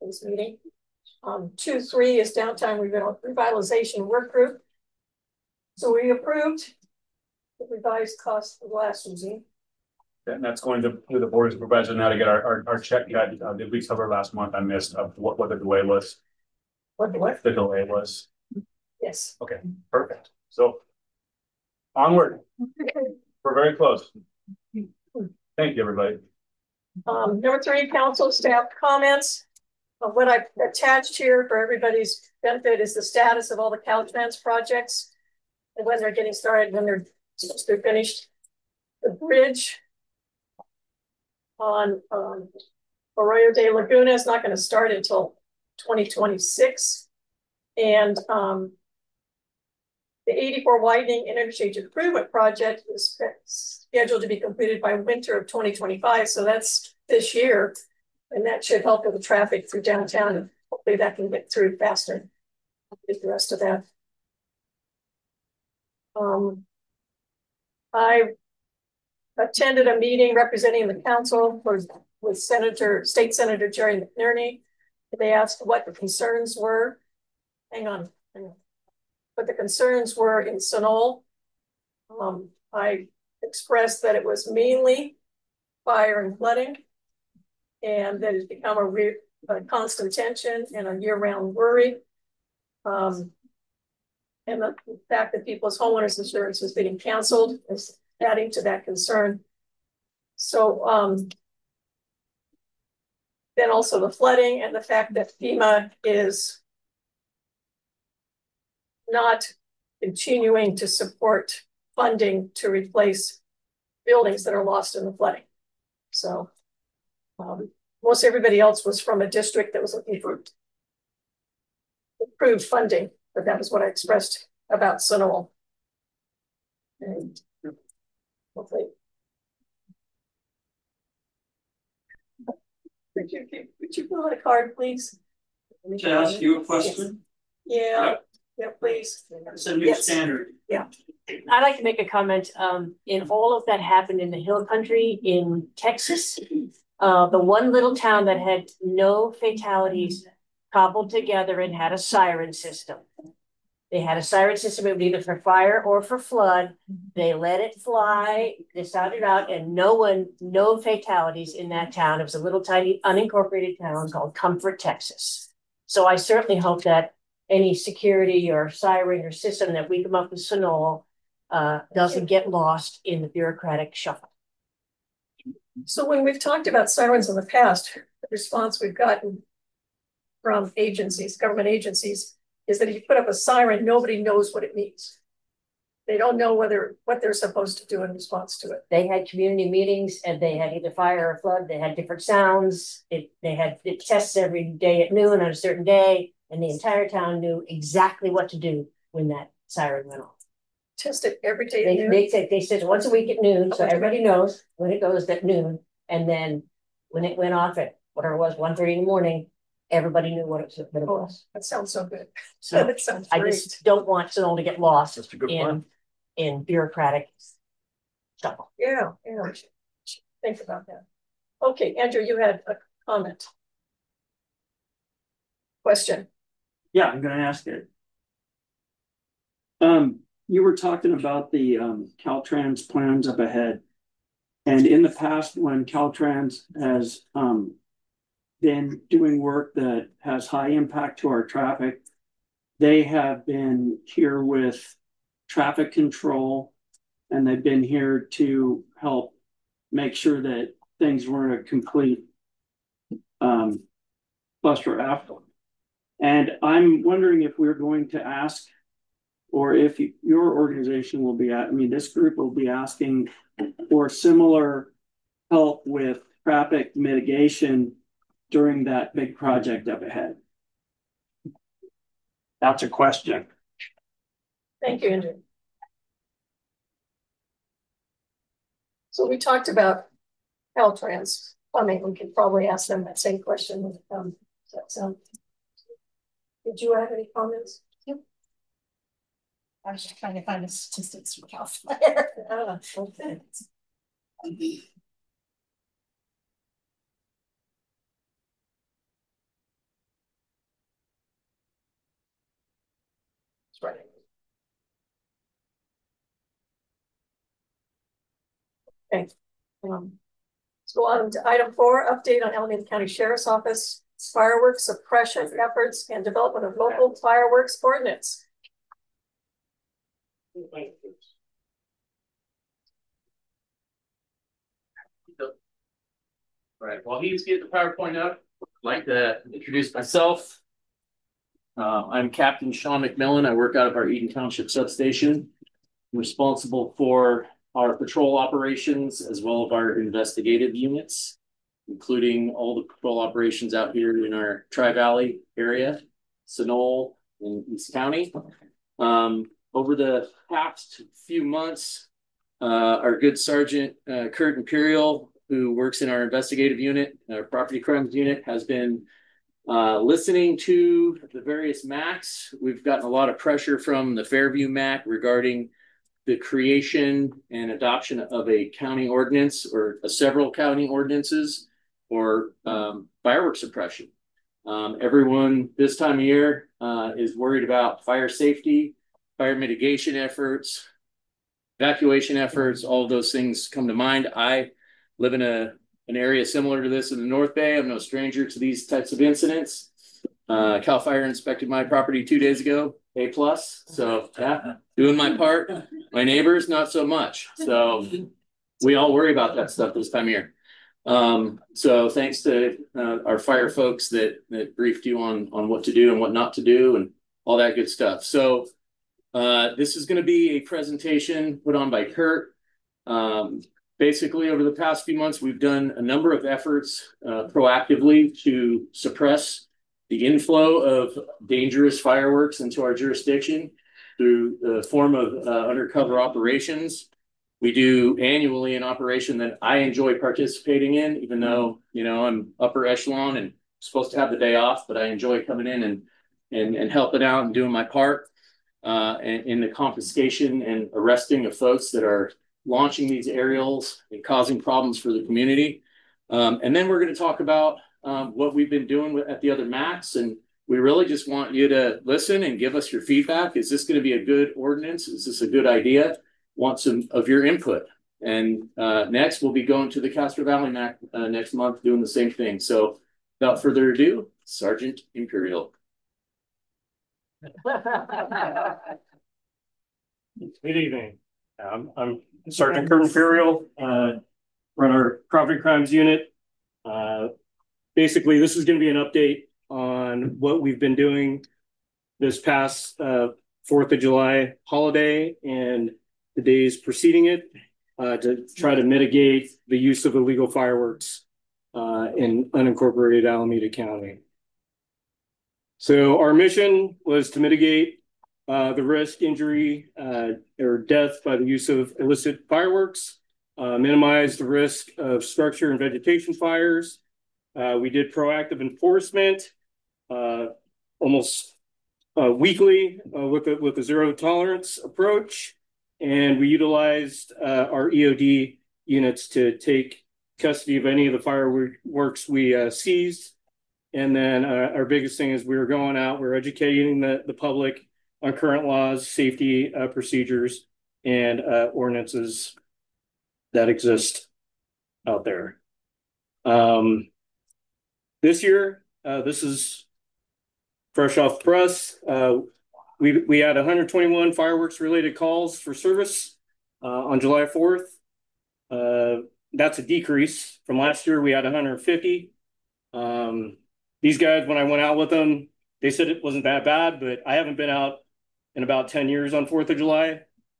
this meeting. 2-3 is downtown revitalization work group. So we approved the revised cost of last regime. And that's going to the board of supervisors now to get our check cut. Did we cover last month? I missed of what the delay was. What the delay was? Yes. Okay, perfect. So onward. We're very close. Thank you, everybody. Number 3, council staff comments. What I've attached here for everybody's benefit is the status of all the Caltrans projects and when they're getting started, when they're finished. The bridge on Arroyo de Laguna is not going to start until 2026. And the 84 widening and interchange improvement project is scheduled to be completed by winter of 2025. So that's this year. And that should help with the traffic through downtown. And hopefully that can get through faster. Get the rest of that. I attended a meeting representing the council with State Senator Jerry McNerney. They asked what the concerns were. Hang on. What the concerns were in Sunol. I expressed that it was mainly fire and flooding, and that it's become a constant tension and a year-round worry. And the fact that people's homeowners insurance was being canceled is adding to that concern. So then also the flooding and the fact that FEMA is not continuing to support funding to replace buildings that are lost in the flooding. So most everybody else was from a district that was looking for improved funding, but that was what I expressed about Sunol. And hopefully. Would you pull out a card, please? To ask you a question? Yeah, yeah, please. It's a new standard. Yeah. I'd like to make a comment. In all of that happened in the Hill Country in Texas, the one little town that had no fatalities cobbled together and had a siren system. They had a siren system, it would either for fire or for flood. They let it fly, they sounded out, and no fatalities in that town. It was a little tiny unincorporated town called Comfort, Texas. So I certainly hope that any security or siren or system that we come up with Sunol doesn't get lost in the bureaucratic shuffle. So when we've talked about sirens in the past, the response we've gotten from agencies, government agencies, is that if you put up a siren, nobody knows what it means. They don't know what they're supposed to do in response to it. They had community meetings and they had either fire or flood. They had different sounds. They had tests every day at noon on a certain day, and the entire town knew exactly what to do when that siren went off. Tested every day at noon? They said once a week at noon, so everybody knows when it goes at noon. And then when it went off at whatever it was, 1:30 in the morning, everybody knew what it was. That sounds so good. So that sounds I great. just don't want Sunol to get lost in bureaucratic stuff. Yeah, we should think about that. Okay, Andrew, you had a comment. Question. Yeah, I'm gonna ask it. You were talking about the Caltrans plans up ahead. And in the past, when Caltrans has been doing work that has high impact to our traffic, they have been here with traffic control, and they've been here to help make sure that things weren't a complete cluster after. And I'm wondering if we're going to ask, or if your organization will be this group will be asking for similar help with traffic mitigation during that big project up ahead. That's a question. Thank you, Andrew. So we talked about Caltrans plumbing. We could probably ask them that same question when it comes. Did you have any comments? Yep. I was just trying to find the statistics from Cal Fire. Okay. That's right. Okay. Let's go on to item 4, update on Alameda County Sheriff's Office fireworks suppression efforts and development of local fireworks ordinance. Right, while he's getting the PowerPoint up, I'd like to introduce myself. I'm Captain Sean McMillan. I work out of our Eden Township substation. I'm responsible for our patrol operations as well as our investigative units, including all the patrol operations out here in our Tri-Valley area, Sunol, and East County. Over the past few months, our good Sergeant Kurt Imperial, who works in our investigative unit, our property crimes unit, has been listening to the various MACs. We've gotten a lot of pressure from the Fairview MAC regarding the creation and adoption of a county ordinance or several county ordinances for fireworks suppression. Everyone this time of year is worried about fire safety, fire mitigation efforts, evacuation efforts. All of those things come to mind. I live in an area similar to this in the North Bay. I'm no stranger to these types of incidents. CAL FIRE inspected my property 2 days ago, A+. So yeah, doing my part. My neighbors, not so much. So we all worry about that stuff this time of year. So thanks to our fire folks that briefed you on what to do and what not to do and all that good stuff. So this is going to be a presentation put on by Kurt. Basically, over the past few months, we've done a number of efforts proactively to suppress the inflow of dangerous fireworks into our jurisdiction through the form of undercover operations. We do annually an operation that I enjoy participating in, even though, you know, I'm upper echelon and supposed to have the day off, but I enjoy coming in and helping out and doing my part in the confiscation and arresting of folks that are launching these aerials and causing problems for the community. And then we're going to talk about what we've been doing at the other MACs. And we really just want you to listen and give us your feedback. Is this going to be a good ordinance? Is this a good idea? Want some of your input. And next, we'll be going to the Castro Valley MAC next month, doing the same thing. So without further ado, Sergeant Imperial. Good evening. I'm Sergeant Kurt Imperial, run our property crimes unit. Basically, this is going to be an update on what we've been doing this past 4th of July holiday and the days preceding it to try to mitigate the use of illegal fireworks in unincorporated Alameda County. So our mission was to mitigate the risk, injury, or death by the use of illicit fireworks, minimize the risk of structure and vegetation fires. We did proactive enforcement almost weekly with a zero tolerance approach. And we utilized our EOD units to take custody of any of the fireworks we seized. And then our biggest thing is we were going out, we're educating the public on current laws, safety procedures, and ordinances that exist out there. This year, this is fresh off the press. We had 121 fireworks related calls for service on July 4th. That's a decrease from last year. We had 150. These guys, when I went out with them, they said it wasn't that bad, but I haven't been out in about 10 years on 4th of July.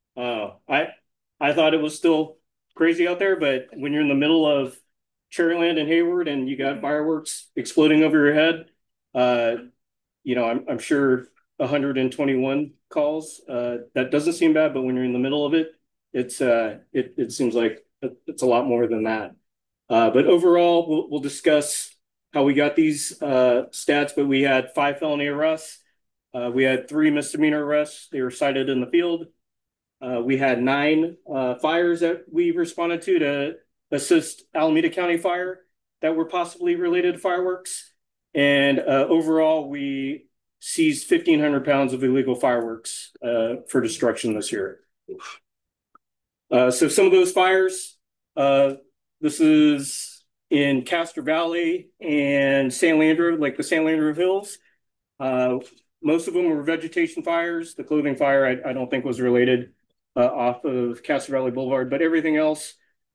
I thought it was still crazy out there, but when you're in the middle of Cherryland and Hayward and you got fireworks exploding over your head, you know, I'm sure 121 calls, that doesn't seem bad, but when you're in the middle of it, it seems like it's a lot more than that. But overall, we'll discuss how we got these stats, but we had 5 felony arrests. We had 3 misdemeanor arrests. They were cited in the field. We had 9 fires that we responded to assist Alameda County Fire that were possibly related to fireworks. And overall, we seized 1,500 pounds of illegal fireworks for destruction this year. So some of those fires, this is in Castro Valley and San Leandro, like the San Leandro Hills. Most of them were vegetation fires. The clothing fire, I don't think was related off of Castro Valley Boulevard, but everything else,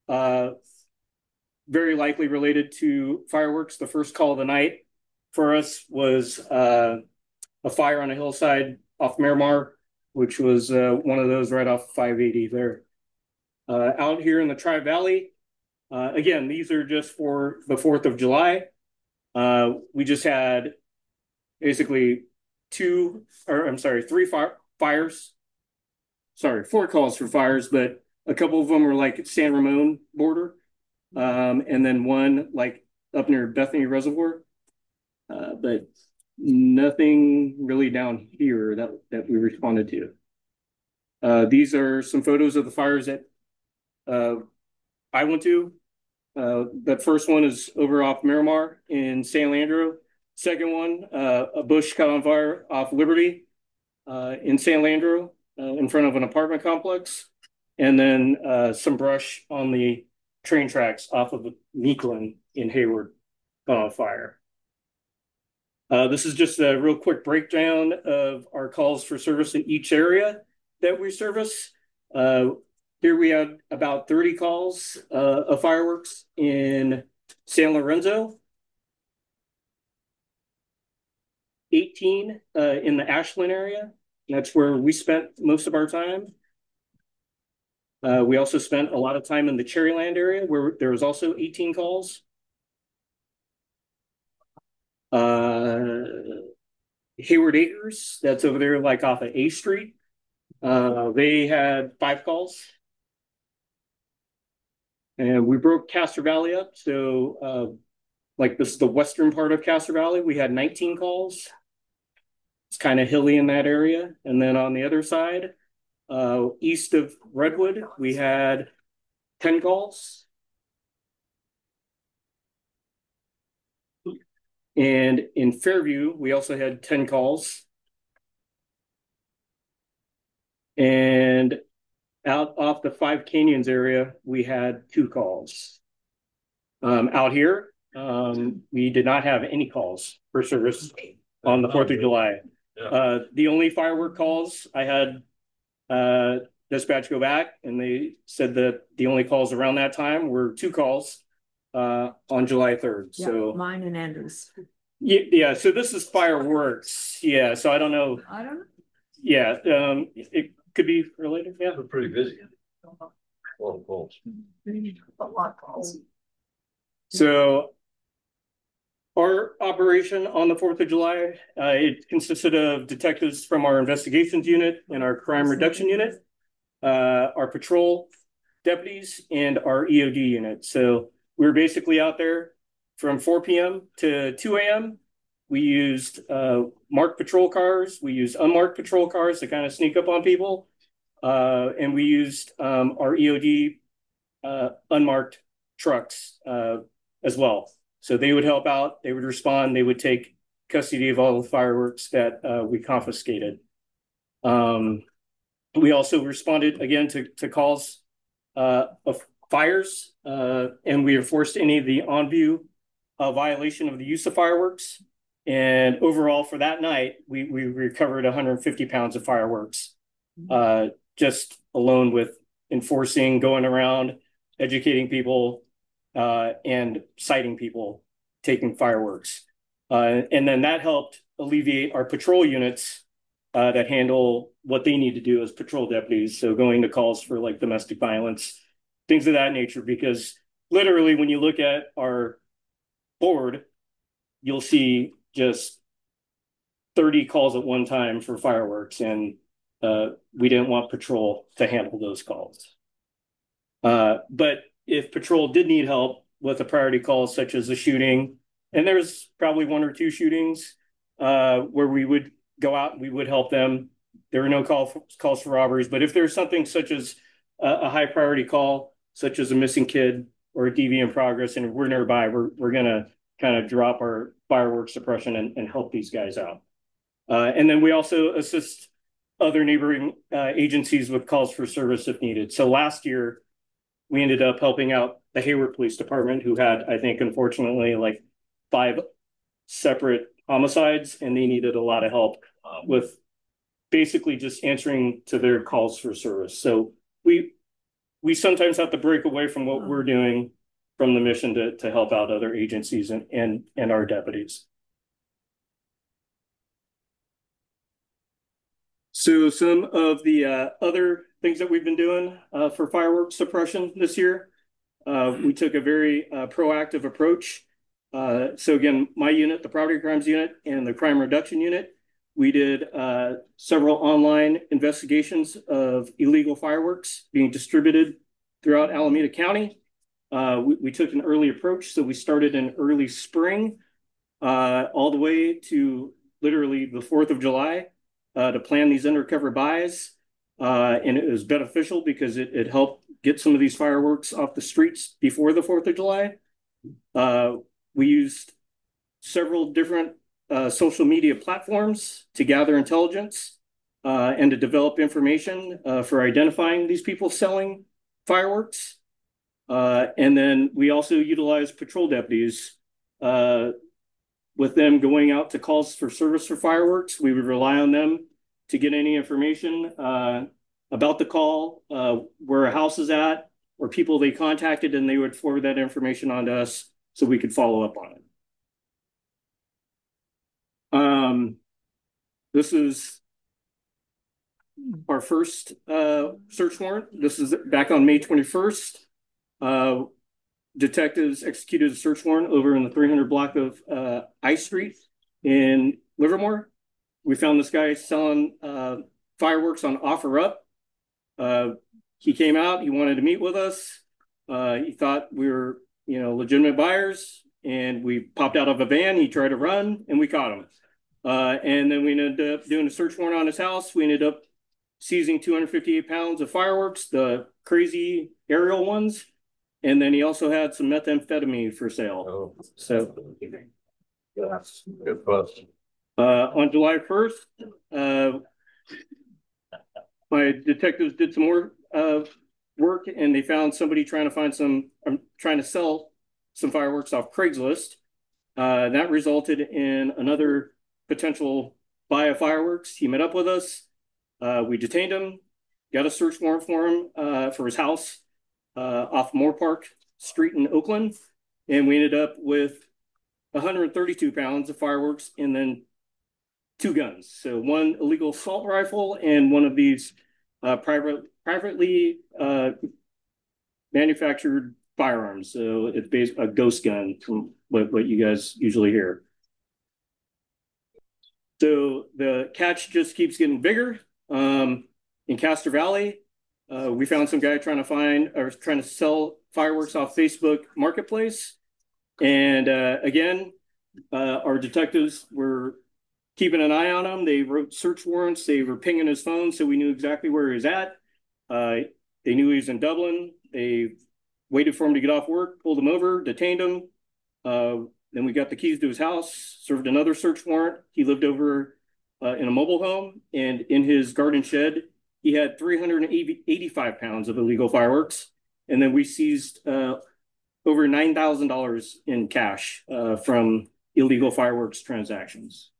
very likely related to fireworks. The first call of the night for us was a fire on a hillside off Miramar, which was one of those right off 580 there. Out here in the Tri-Valley, again, these are just for the 4th of July. We just had basically 3 fires. Sorry, 4 calls for fires, but a couple of them were like San Ramon border. And then one like up near Bethany Reservoir. But nothing really down here that we responded to. These are some photos of the fires that I went to. That first one is over off Miramar in San Leandro. Second one, a bush caught on fire off Liberty in San Leandro in front of an apartment complex. And then some brush on the train tracks off of Meekland in Hayward caught on fire. This is just a real quick breakdown of our calls for service in each area that we service. Here we had about 30 calls of fireworks in San Lorenzo, 18 in the Ashland area. That's where we spent most of our time. We also spent a lot of time in the Cherryland area where there was also 18 calls. Hayward Acres, that's over there like off of A Street. They had 5 calls. And we broke Castro Valley up. So like this is the western part of Castro Valley. We had 19 calls. It's kind of hilly in that area. And then on the other side, east of Redwood, we had 10 calls. And in Fairview, we also had 10 calls. And out off the Five Canyons area, we had 2 calls. Out here, we did not have any calls for service on the 4th of July. The only firework calls I had dispatch go back, and they said that the only calls around that time were 2 calls on July 3rd. Yeah, so mine and Andrews. Yeah, so this is fireworks. Yeah, so I don't know. Yeah, it could be related. Yeah, we're pretty busy. A lot of calls. A lot of calls. So our operation on the 4th of July, it consisted of detectives from our investigations unit and our crime reduction unit, our patrol deputies, and our EOD unit. So we were basically out there from 4 p.m. to 2 a.m. We used marked patrol cars. We used unmarked patrol cars to kind of sneak up on people. And we used our EOD unmarked trucks as well. So they would help out. They would respond. They would take custody of all the fireworks that we confiscated. We also responded again to calls of fires, and we enforced any of the on-view violation of the use of fireworks. And overall for that night, we recovered 150 pounds of fireworks, just alone with enforcing, going around, educating people, and citing people taking fireworks. And then that helped alleviate our patrol units that handle what they need to do as patrol deputies. So going to calls for like domestic violence, things of that nature, because literally when you look at our board, you'll see just 30 calls at one time for fireworks, and we didn't want patrol to handle those calls. But if patrol did need help with a priority call, such as a shooting, and there's probably 1 or 2 shootings where we would go out and we would help them. There were no calls for robberies, but if there's something such as a high priority call, such as a missing kid or a DV in progress, and we're nearby, we're going to kind of drop our fireworks suppression and help these guys out. And then we also assist other neighboring agencies with calls for service if needed. So last year, we ended up helping out the Hayward Police Department, who had, I think, unfortunately, like 5 separate homicides, and they needed a lot of help with basically just answering to their calls for service. So we sometimes have to break away from what we're doing from the mission to help out other agencies and our deputies. So some of the other things that we've been doing for fireworks suppression this year, we took a very proactive approach. So again, my unit, the property crimes unit, and the crime reduction unit, we did several online investigations of illegal fireworks being distributed throughout Alameda County. We took an early approach, so we started in early spring all the way to literally the 4th of July to plan these undercover buys. And it was beneficial because it helped get some of these fireworks off the streets before the 4th of July. We used several different social media platforms to gather intelligence and to develop information for identifying these people selling fireworks. And then we also utilized patrol deputies with them going out to calls for service for fireworks. We would rely on them to get any information about the call, where a house is at, or people they contacted, and they would forward that information on to us so we could follow up on it. This is our first search warrant. This is back on May 21st. Detectives executed a search warrant over in the 300 block of I Street in Livermore. We found this guy selling fireworks on OfferUp. He came out, he wanted to meet with us. He thought we were, legitimate buyers, and we popped out of a van. He tried to run, and we caught him. And then we ended up doing a search warrant on his house. We ended up seizing 258 pounds of fireworks, the crazy aerial ones. And then he also had some methamphetamine for sale. Oh. So that's good question. On July 1st, my detectives did some more work, and they found somebody trying to sell some fireworks off Craigslist. That resulted in another potential buy of fireworks. He met up with us. We detained him, got a search warrant for him for his house off Moore Park Street in Oakland. And we ended up with 132 pounds of fireworks and then 2 guns. So 1 illegal assault rifle and 1 of these privately manufactured firearms. So it's basically a ghost gun from what you guys usually hear. So the catch just keeps getting bigger. In Castro Valley, we found some guy trying to sell fireworks off Facebook Marketplace. And again, our detectives were keeping an eye on him. They wrote search warrants. They were pinging his phone, so we knew exactly where he was at. They knew he was in Dublin. They waited for him to get off work, pulled him over, detained him. Then we got the keys to his house, served another search warrant. He lived over in a mobile home, and in his garden shed, he had 385 pounds of illegal fireworks. And then we seized over $9,000 in cash from illegal fireworks transactions.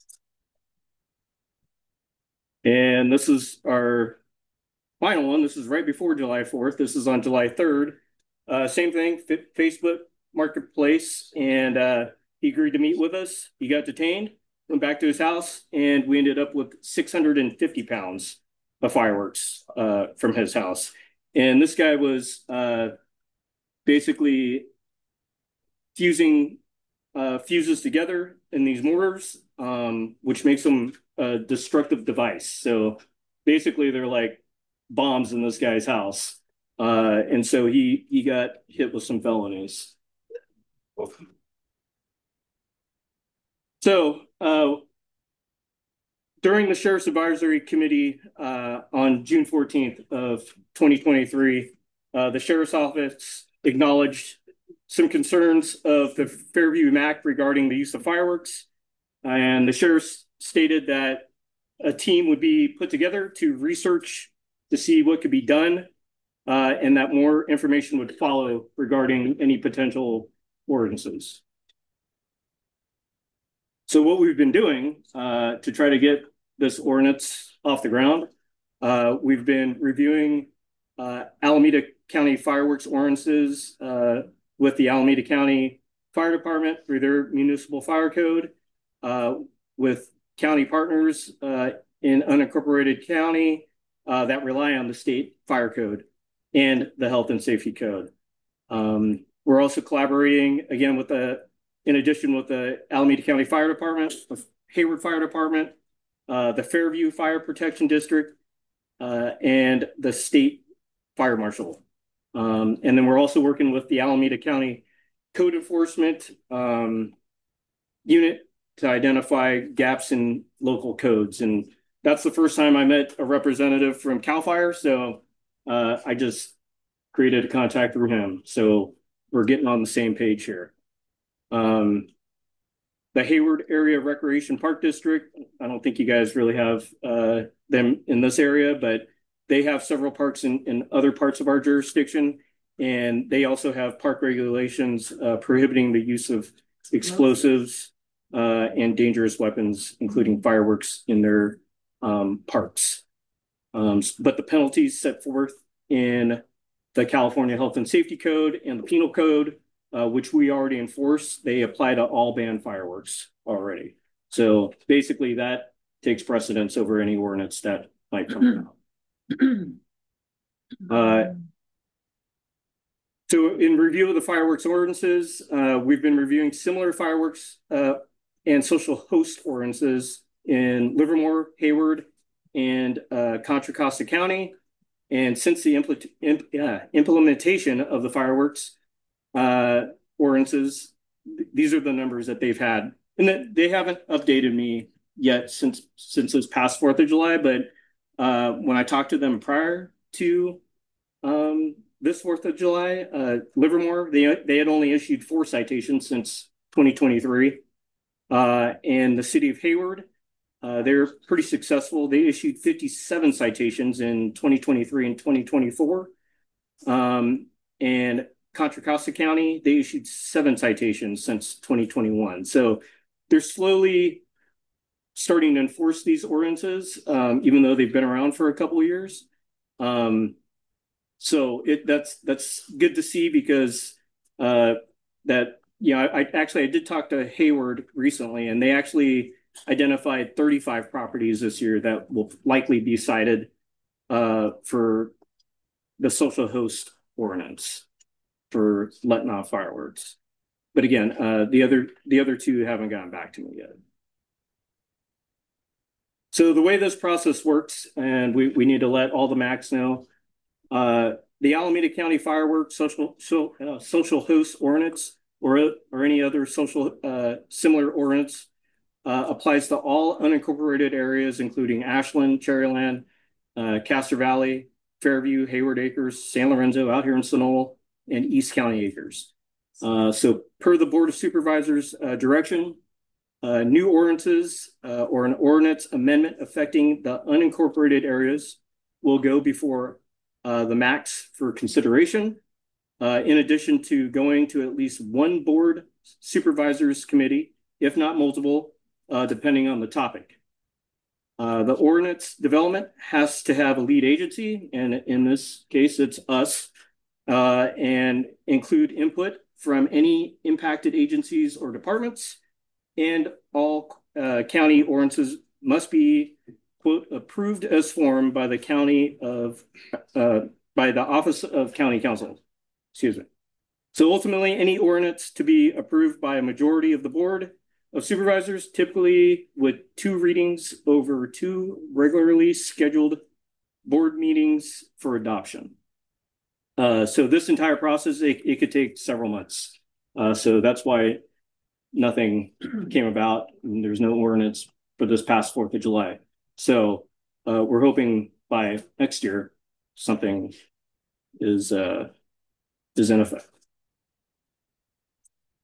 And this is our final one. This is right before July 4th. This is on July 3rd. Same thing, Facebook Marketplace, and he agreed to meet with us. He got detained, went back to his house, and we ended up with 650 pounds of fireworks from his house. And this guy was basically fusing fuses together in these mortars, which makes them a destructive device. So basically they're like bombs in this guy's house. And so he got hit with some felonies. So during the Sheriff's Advisory Committee on June 14th of 2023, the Sheriff's Office acknowledged some concerns of the Fairview MAC regarding the use of fireworks. And the Sheriff stated that a team would be put together to research to see what could be done, and that more information would follow regarding any potential ordinances. So what we've been doing to try to get this ordinance off the ground, we've been reviewing Alameda County fireworks ordinances with the Alameda County Fire Department through their municipal fire code, with county partners in unincorporated county that rely on the state fire code and the health and safety code. We're also collaborating again with in addition with the Alameda County Fire Department, the Hayward Fire Department, the Fairview Fire Protection District, and the state fire marshal. And then we're also working with the Alameda County Code Enforcement unit to identify gaps in local codes. And that's the first time I met a representative from CAL FIRE. So I just created a contact through him. So we're getting on the same page here. The Hayward Area Recreation Park District, I don't think you guys really have them in this area, but they have several parks in other parts of our jurisdiction. And they also have park regulations prohibiting the use of explosives and dangerous weapons, including fireworks, in their parks. But the penalties set forth in the California Health and Safety Code and the Penal Code, which we already enforce, they apply to all banned fireworks already. So basically that takes precedence over any ordinance that might come out. So in review of the fireworks ordinances, we've been reviewing similar fireworks and social host ordinances in Livermore, Hayward, and Contra Costa County. And since the implementation of the fireworks ordinances, these are the numbers that they've had. And that they haven't updated me yet since this past 4th of July, but when I talked to them prior to this 4th of July, Livermore, they had only issued 4 citations since 2023. And the city of Hayward, they're pretty successful. They issued 57 citations in 2023 and 2024. And Contra Costa County, they issued 7 citations since 2021. So they're slowly starting to enforce these ordinances, even though they've been around for a couple of years. So that's good to see, because I did talk to Hayward recently, and they actually identified 35 properties this year that will likely be cited for the social host ordinance for letting off fireworks. But again, the other 2 haven't gotten back to me yet. So the way this process works, and we need to let all the MACs know, the Alameda County Fireworks social host ordinance or any other social similar ordinance applies to all unincorporated areas, including Ashland, Cherryland, Castro Valley, Fairview, Hayward Acres, San Lorenzo, out here in Sunol, and East County Acres. So per the Board of Supervisors direction, new ordinances or an ordinance amendment affecting the unincorporated areas will go before the MACs for consideration, in addition to going to at least one board supervisors committee, if not multiple, depending on the topic. The ordinance development has to have a lead agency, and in this case, it's us, and include input from any impacted agencies or departments, and all county ordinances must be, quote, approved as formed by the by the Office of County Council. Excuse me. So ultimately, any ordinance to be approved by a majority of the Board of Supervisors, typically with 2 readings over 2 regularly scheduled board meetings for adoption. So this entire process, it could take several months. So that's why nothing came about. And there's no ordinance for this past 4th of July. So we're hoping by next year something is in effect.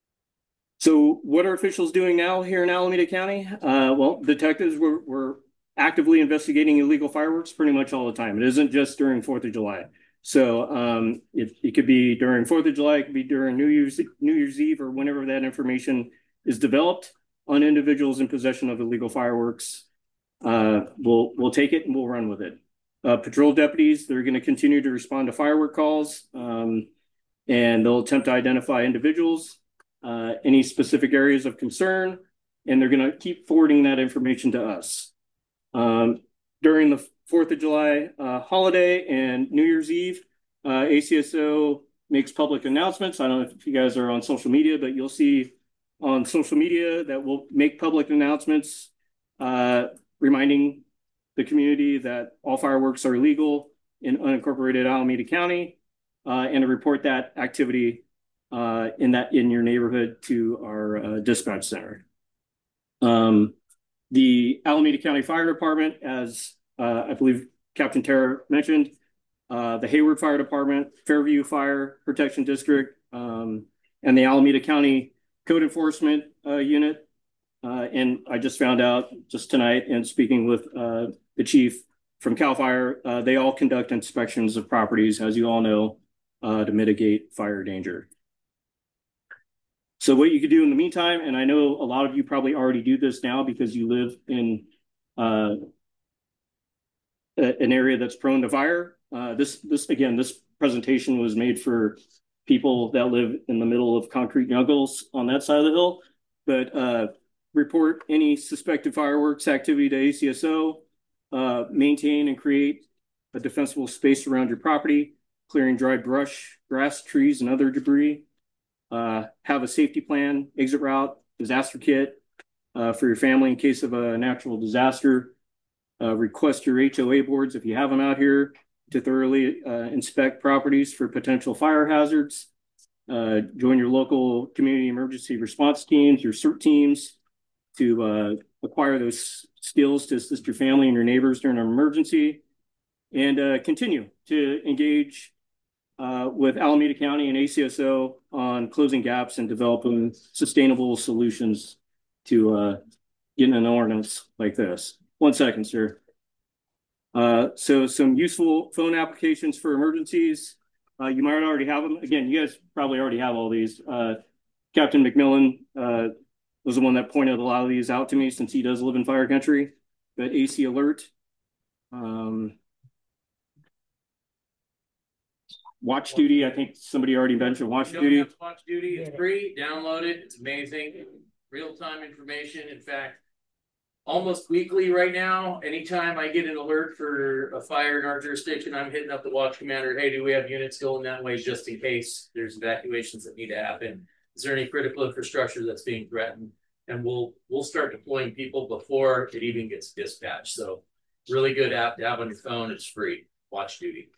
So what are officials doing now here in Alameda County? Well, detectives were actively investigating illegal fireworks pretty much all the time. It isn't just during 4th of July. So it could be during 4th of July, it could be during New Year's Eve, or whenever that information is developed on individuals in possession of illegal fireworks. We'll take it and we'll run with it. Patrol deputies, they're going to continue to respond to firework calls, and they'll attempt to identify individuals, any specific areas of concern, and they're going to keep forwarding that information to us. During the 4th of July holiday and New Year's Eve, ACSO makes public announcements. I don't know if you guys are on social media, but you'll see on social media that we'll make public announcements reminding the community that all fireworks are illegal in unincorporated Alameda County, and to report that activity in your neighborhood to our dispatch center. The Alameda County Fire Department, as I believe Captain Tara mentioned, the Hayward Fire Department, Fairview Fire Protection District, and the Alameda County Code Enforcement Unit. And I just found out just tonight, and speaking with the chief from CAL FIRE, they all conduct inspections of properties, as you all know, to mitigate fire danger. So what you could do in the meantime, and I know a lot of you probably already do this now because you live in an area that's prone to fire. This presentation was made for people that live in the middle of concrete jungles on that side of the hill. But report any suspected fireworks activity to ACSO, maintain and create a defensible space around your property, clearing dry brush, grass, trees, and other debris. Have a safety plan, exit route, disaster kit for your family in case of a natural disaster. Request your HOA boards if you have them out here to thoroughly inspect properties for potential fire hazards. Join your local community emergency response teams, your CERT teams, to acquire those skills to assist your family and your neighbors during an emergency. And continue to engage with Alameda County and ACSO on closing gaps and developing sustainable solutions to getting an ordinance like this. 1 second, sir. So some useful phone applications for emergencies. You might already have them. Again, you guys probably already have all these. Captain McMillan was the one that pointed a lot of these out to me, since he does live in fire country. But AC Alert. Watch Duty, I think somebody already mentioned Watch Duty. Watch Duty is free. Download it. It's amazing. Real-time information. In fact, almost weekly right now, anytime I get an alert for a fire in our jurisdiction, I'm hitting up the watch commander. Hey, do we have units going that way just in case there's evacuations that need to happen? Is there any critical infrastructure that's being threatened? And we'll start deploying people before it even gets dispatched. So really good app to have on your phone. It's free. Watch Duty.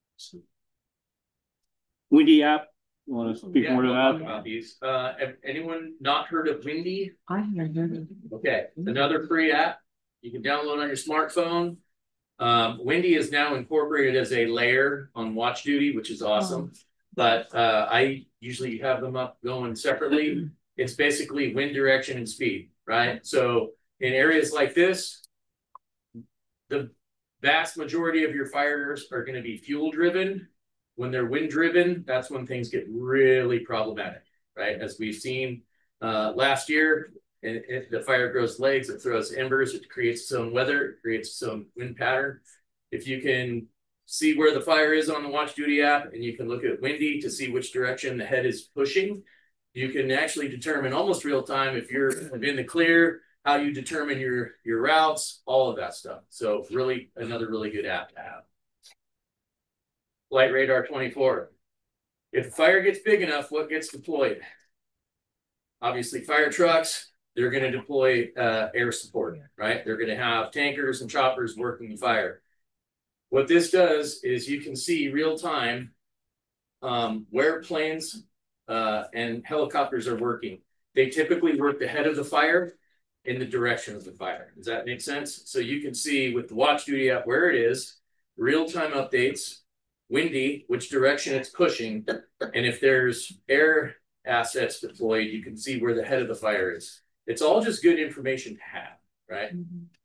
Windy app. You want to speak more to We'll talk that? about these. Have anyone not heard of Windy? I haven't heard of it. Okay, another free app you can download on your smartphone. Windy is now incorporated as a layer on Watch Duty, which is awesome. But I usually have them up going separately. It's basically wind direction and speed, right? So in areas like this, the vast majority of your fires are going to be fuel driven. When they're wind driven, that's when things get really problematic, right? As we've seen last year, if the fire grows legs, it throws embers, it creates its own weather, it creates its own wind pattern. If you can see where the fire is on the Watch Duty app, and you can look at Windy to see which direction the head is pushing, you can actually determine almost real time if you're in the clear, how you determine your routes, all of that stuff. So really another really good app to have. Flight Radar 24. If the fire gets big enough, what gets deployed? Obviously, fire trucks, they're going to deploy air support, right? They're going to have tankers and choppers working the fire. What this does is you can see real time where planes and helicopters are working. They typically work the head of the fire in the direction of the fire. Does that make sense? So you can see with the Watch Duty app where it is, real-time updates, Windy, which direction it's pushing, and if there's air assets deployed, you can see where the head of the fire is. It's all just good information to have, right?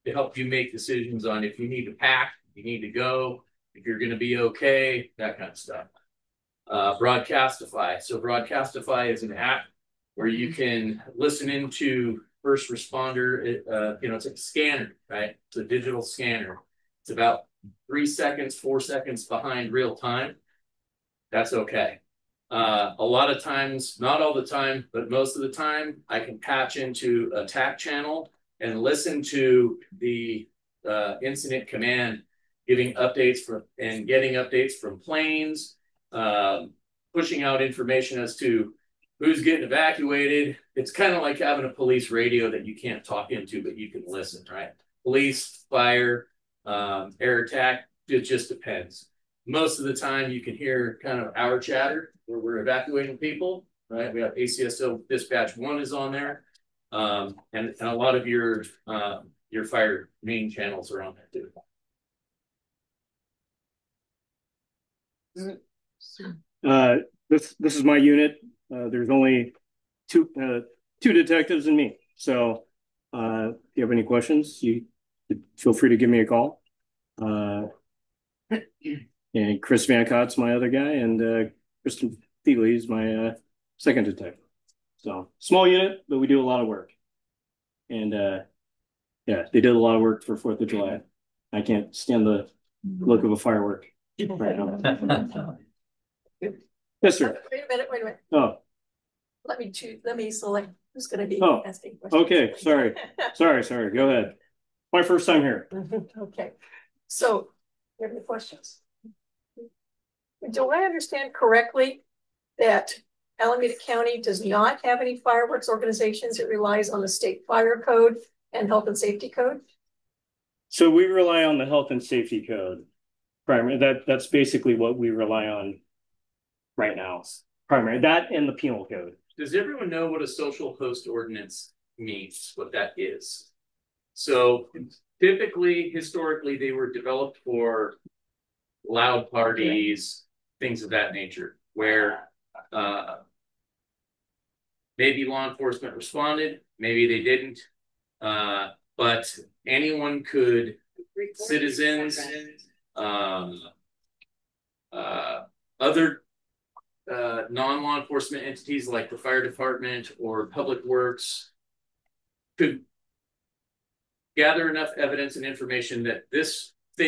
to help you make decisions on if you need to pack, you need to go, if you're going to be okay, that kind of stuff. Broadcastify. So Broadcastify is an app where you can listen into first responder. It's like a scanner, right? It's a digital scanner. It's about 3 seconds, 4 seconds behind real time. That's okay. A lot of times, not all the time, but most of the time, I can patch into a TAC channel and listen to the incident command getting updates from planes, pushing out information as to who's getting evacuated. It's kind of like having a police radio that you can't talk into, but you can listen, right? Police, fire, air attack, it just depends. Most of the time you can hear kind of our chatter where we're evacuating people, right? We have ACSO Dispatch 1 is on there. And a lot of your fire main channels are on there too. This is my unit. There's only two detectives and me. So if you have any questions, you feel free to give me a call. And Chris Van Cott's my other guy, and Kristen Thiele is my second detective. So small unit, but we do a lot of work. And yeah, they did a lot of work for 4th of July. I can't stand the look of a firework right now. Yes, sir. Wait a minute. Oh. Let me select who's going to be asking questions. Okay, sorry. Go ahead. My first time here. Okay. So, you have any questions? Do I understand correctly that Alameda County does not have any fireworks organizations? It relies on the state fire code and health and safety code? So we rely on the health and safety code. Primary. That's basically what we rely on right now. Primary. That and the penal code. Does everyone know what a social host ordinance means, what that is? So typically, historically, they were developed for loud parties, things of that nature, where maybe law enforcement responded, maybe they didn't, but anyone could, citizens, other non-law enforcement entities like the fire department or public works could gather enough evidence and information that this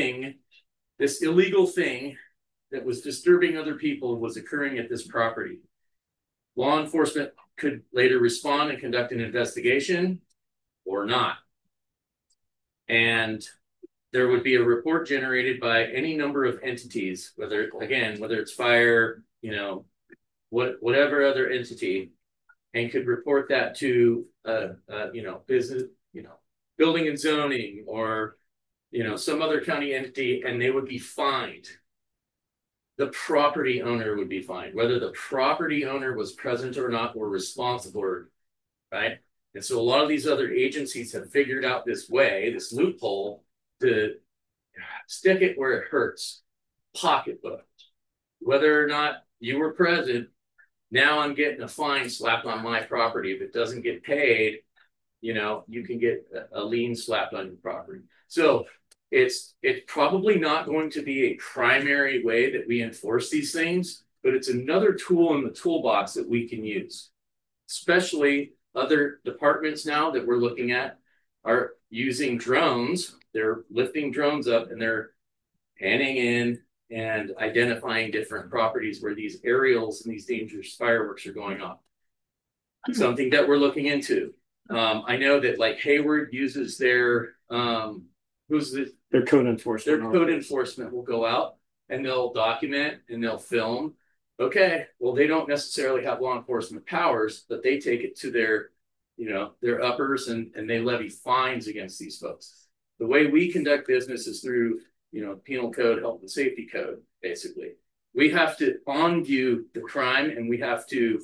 illegal thing that was disturbing other people was occurring at this property. Law enforcement could later respond and conduct an investigation or not. And there would be a report generated by any number of entities, whether it's fire, whatever other entity, and could report that to business, building and zoning, or some other county entity, and they would be fined. The property owner would be fined, whether the property owner was present or not, or responsible, right? And so a lot of these other agencies have figured out this loophole to stick it where it hurts. Pocketbook. Whether or not you were present, now I'm getting a fine slapped on my property. If it doesn't get paid, you can get a lien slapped on your property. So it's probably not going to be a primary way that we enforce these things, but it's another tool in the toolbox that we can use. Especially other departments now that we're looking at are using drones. They're lifting drones up and they're panning in and identifying different properties where these aerials and these dangerous fireworks are going off. Something that we're looking into. I know that like Hayward uses their their code enforcement. Their code enforcement will go out and they'll document and they'll film. Okay, well, they don't necessarily have law enforcement powers, but they take it to their uppers and they levy fines against these folks. The way we conduct business is through, penal code, health and safety code, basically. We have to on-view the crime and we have to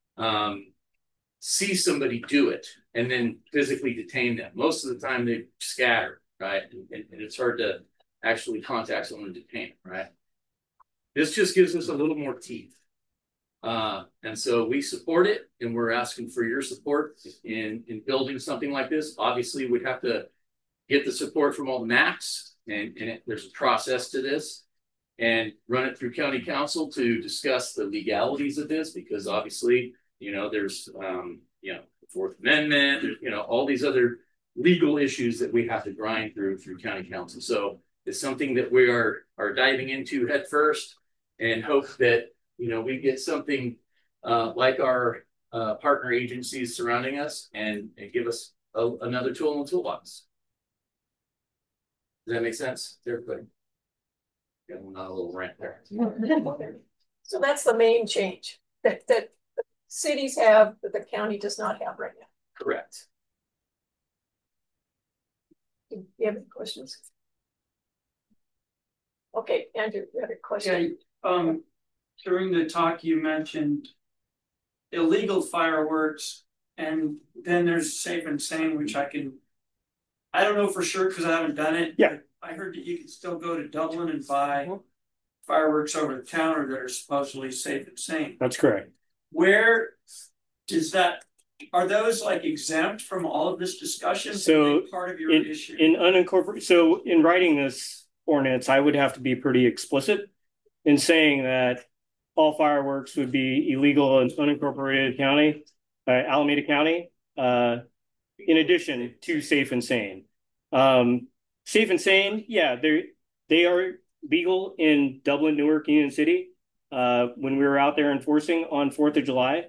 see somebody do it and then physically detain them. Most of the time they scatter, right? And it's hard to actually contact someone and detain them, right? This just gives us a little more teeth. And so we support it and we're asking for your support in building something like this. Obviously, we'd have to get the support from all the MACs, and there's a process to this, and run it through county council to discuss the legalities of this, because obviously, there's, the Fourth Amendment, there's, all these other legal issues that we have to grind through county council. So it's something that we are diving into head first, and hope that, we get something like our partner agencies surrounding us and give us another tool in the toolbox. Does that make sense to everybody? Got a little rant there. So that's the main change that cities have that the county does not have right now. Correct. Do you have any questions? Okay, Andrew, you have a question? Yeah, during the talk you mentioned illegal fireworks, and then there's safe and sane, which I don't know for sure because I haven't done it. Yeah. I heard that you can still go to Dublin and buy fireworks over the counter that are supposedly safe and sane. That's correct. Where is that? Are those like exempt from all of this discussion? So part of your issue? In unincorporated, so in writing this ordinance, I would have to be pretty explicit in saying that all fireworks would be illegal in unincorporated county, Alameda County, in addition to safe and sane. Safe and sane, yeah, they are legal in Dublin, Newark, Union City. When we were out there enforcing on 4th of July,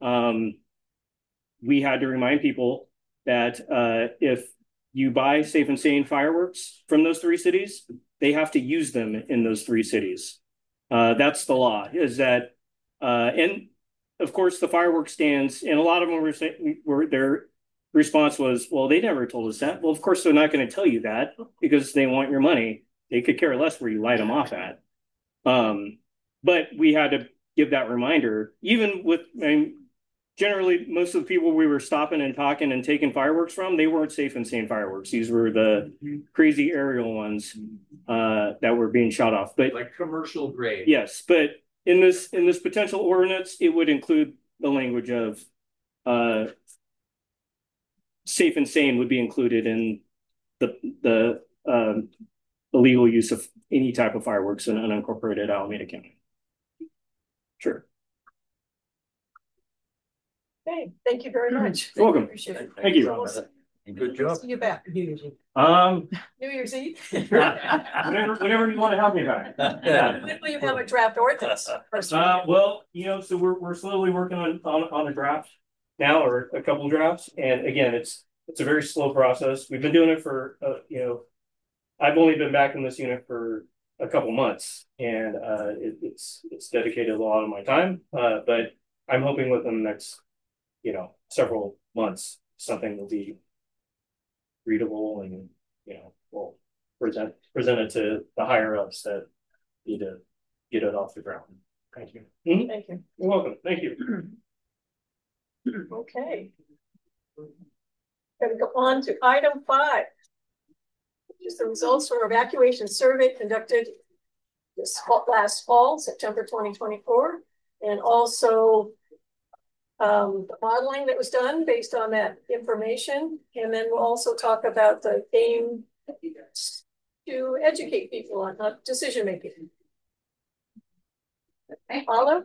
we had to remind people that if you buy safe and sane fireworks from those 3 cities, they have to use them in those 3 cities. That's the law, is that, and of course the fireworks stands, and a lot of them were saying, their response was, well, they never told us that. Well, of course they're not going to tell you that because they want your money. They could care less where you light them off at. But we had to give that reminder, even with, generally most of the people we were stopping and talking and taking fireworks from, they weren't safe and sane fireworks. These were the crazy aerial ones that were being shot off. But like commercial grade. Yes, but in this potential ordinance, it would include the language of safe and sane would be included in the legal use of any type of fireworks in unincorporated Alameda County. Sure. Okay, thank you very much. You're welcome. Appreciate it. Thank you. Good job. See you back. New Year's Eve. whenever you want to have me back. Yeah. When will you have a draft ordinance? Well, so we're slowly working on a draft now, or a couple drafts, and again, it's a very slow process. We've been doing it for I've only been back in this unit for a couple months, and it's dedicated a lot of my time, but I'm hoping within the next several months something will be readable, and we'll present it to the higher ups that need to get it off the ground. Thank you. Thank you. You're welcome. Thank you. Okay. Going to go on to item 5, which is the results from evacuation survey conducted last fall, September 2024, and also the modeling that was done based on that information. And then we'll also talk about the aim to educate people on decision making. Okay. Paula?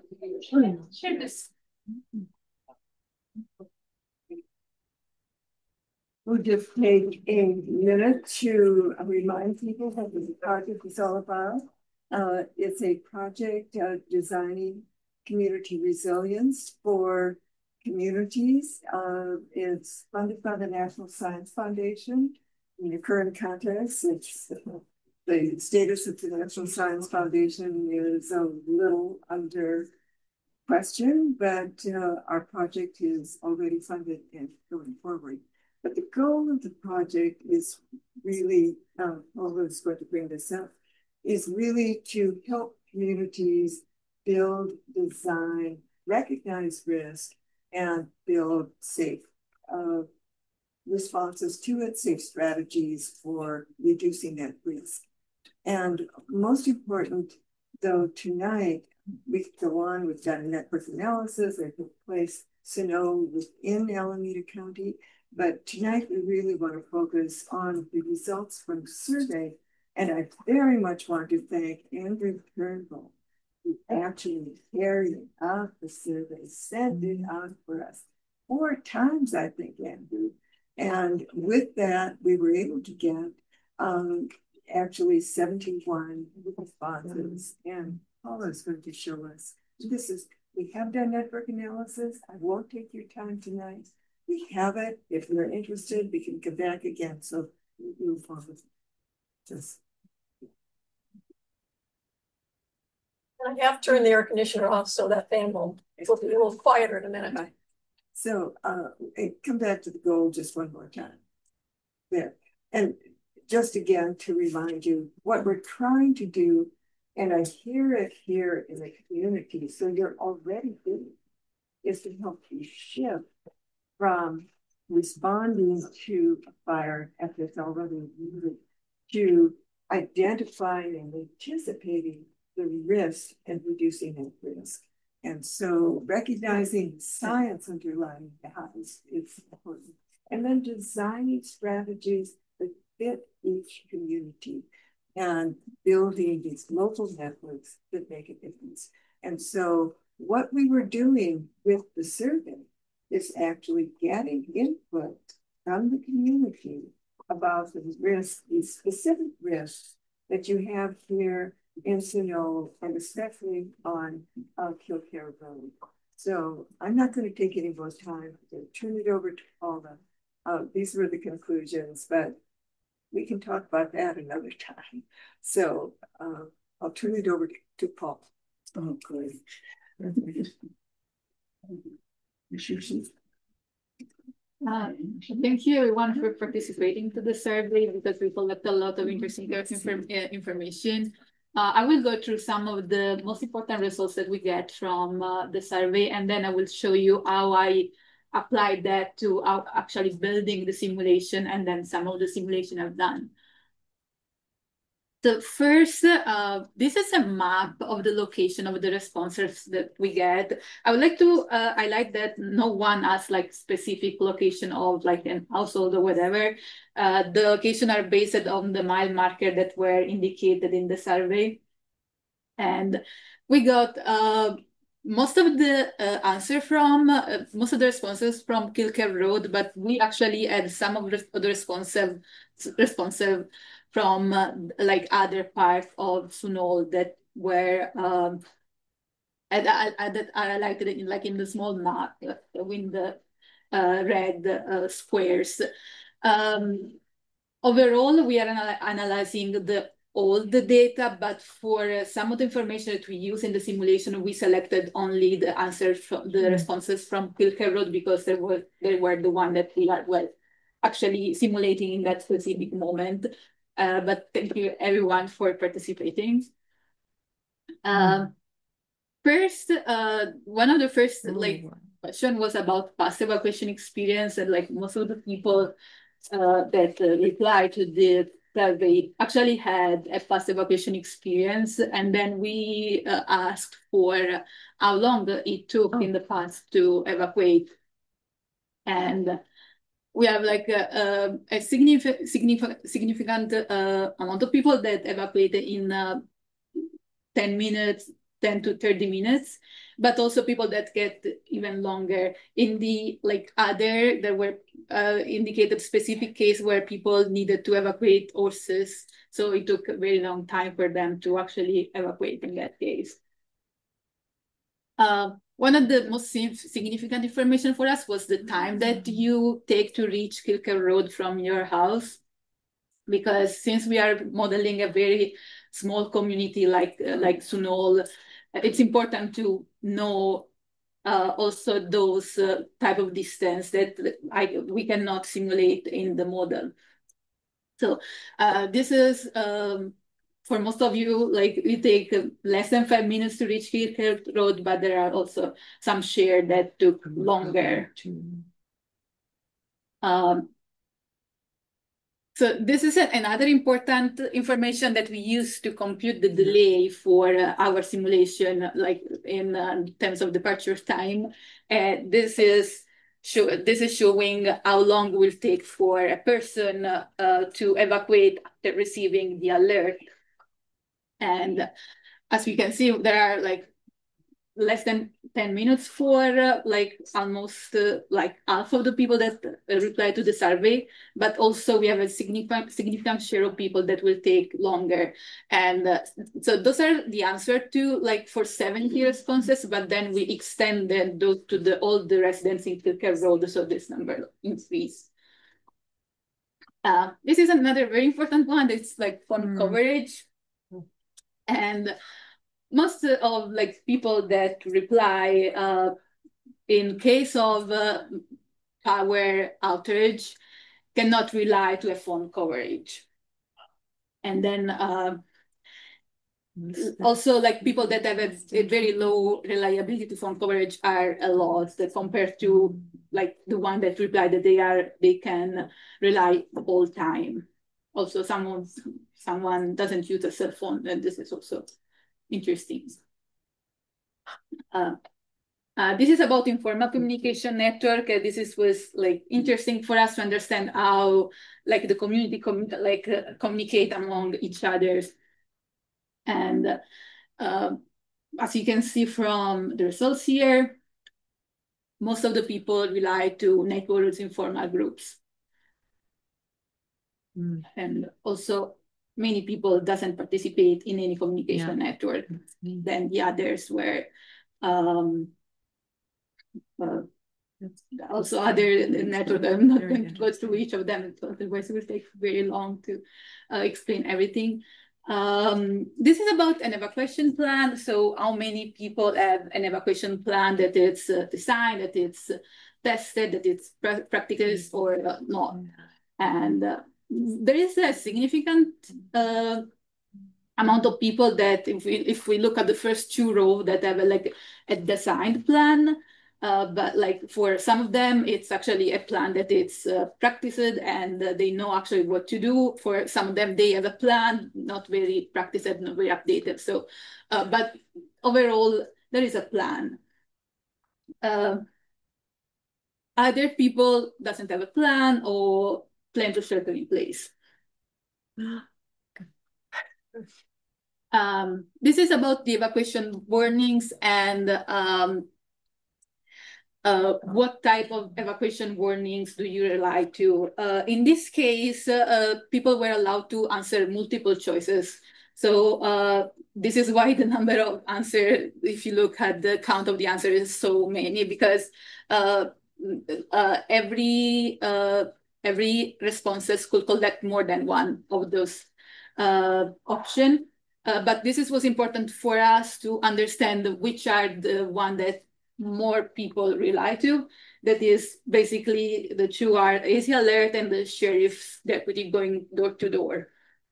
We'll just take a minute to remind people what this project is all about. It's a project designing community resilience for communities. It's funded by the National Science Foundation. In the current context, it's the status of the National Science Foundation is a little under question, but our project is already funded and going forward. But the goal of the project is really, Paula is going to bring this up, is really to help communities build, design, recognize risk, and build safe responses to it, safe strategies for reducing that risk. And most important, though, tonight, we go on, we've done a network analysis that took place Snow within Alameda County. But tonight we really want to focus on the results from the survey. And I very much want to thank Andrew Turnbull, who actually carried out the survey, sent it out for us 4 times, I think, Andrew. And with that, we were able to get actually 71 responses. And Paula is going to show us. We have done network analysis. I won't take your time tonight. We have it. If you're interested, we can come back again. So move forward. Just. I have turned the air conditioner off, so that fan will be a little quieter in a minute. Okay. So come back to the goal just one more time. There. And just again to remind you what we're trying to do, and I hear it here in the community, so you're already doing, is to help you shift from responding to a fire after it's already needed to identifying and anticipating the risk and reducing that risk. And so recognizing the science underlying that is important. And then designing strategies that fit each community and building these local networks that make a difference. And so what we were doing with the survey is actually getting input from the community about the risks, these specific risks that you have here in Sonoma, and especially on Kilcare Road. So I'm not going to take any more time. I'm going to turn it over to Paula. These were the conclusions, but we can talk about that another time. So I'll turn it over to Paul. Oh, great. Thank you everyone for participating to the survey because we collect a lot of interesting information. I will go through some of the most important results that we get from the survey, and then I will show you how I applied that to actually building the simulation and then some of the simulation I've done. The first, this is a map of the location of the responses that we get. I would like to highlight that no one has like specific location of like an household or whatever. The location are based on the mile marker that were indicated in the survey. And we got most of the answer from, most of the responses from Kilcare Road, but we actually had some of the responsive from like other parts of Sunol that were that are highlighted in like in the small map with the red squares. Overall, we are analyzing all the data, but for some of the information that we use in the simulation, we selected only the answers from the responses from Kilcare Road because they were the one that we are actually simulating in that specific moment. But thank you everyone for participating. First, one of the first question was about past evacuation experience, and like most of the people that replied to the survey actually had a past evacuation experience, and then we asked for how long it took in the past to evacuate, and we have like a significant amount of people that evacuated in 10 minutes, 10 to 30 minutes, but also people that get even longer. In the like other, there were indicated specific case where people needed to evacuate horses. So it took a very long time for them to actually evacuate in that case. One of the most significant information for us was the time that you take to reach Kilcare Road from your house. Because since we are modeling a very small community like Sunol, it's important to know also those type of distance that we cannot simulate in the model. So this is for most of you, like we take less than 5 minutes to reach Kilcare Road, but there are also some share that took longer. So So this is another important information that we use to compute the delay for our simulation, like in terms of departure time. This is showing how long it will take for a person to evacuate after receiving the alert. And as we can see, there are like less than 10 minutes for like almost like half of the people that reply to the survey, but also we have a significant share of people that will take longer. And so those are the answer to like for 70 responses, but then we extended those to all the residents in Kilcare Road, so this number increased. This is another very important one. It's like phone coverage. And most of like people that reply in case of power outage cannot rely to a phone coverage. And then also like people that have a very low reliability to phone coverage are a lot compared to like the one that reply that they can rely all time. Also someone doesn't use a cell phone, and this is also interesting. This is about informal communication network. This was like interesting for us to understand how like the community communicate among each other. And as you can see from the results here, most of the people rely to neighborhoods informal groups. And also many people doesn't participate in any communication network. Then the others were also other network. I'm not going to go through each of them, otherwise it will take very long to explain everything. This is about an evacuation plan. So how many people have an evacuation plan that it's designed, that it's tested, that it's practiced or not. And there is a significant amount of people that if we look at the first two rows that have like a designed plan, but like for some of them, it's actually a plan that it's practiced and they know actually what to do. For some of them, they have a plan, not very practiced, not very updated. So, but overall, there is a plan. Other people doesn't have a plan or plan to shelter in place. This is about the evacuation warnings and what type of evacuation warnings do you rely to? In this case, people were allowed to answer multiple choices. So this is why the number of answers, if you look at the count of the answers, is so many, because every responses could collect more than one of those options. But this was important for us to understand which are the one that more people rely to. That is basically the two are AC alert and the sheriff's deputy going door to door.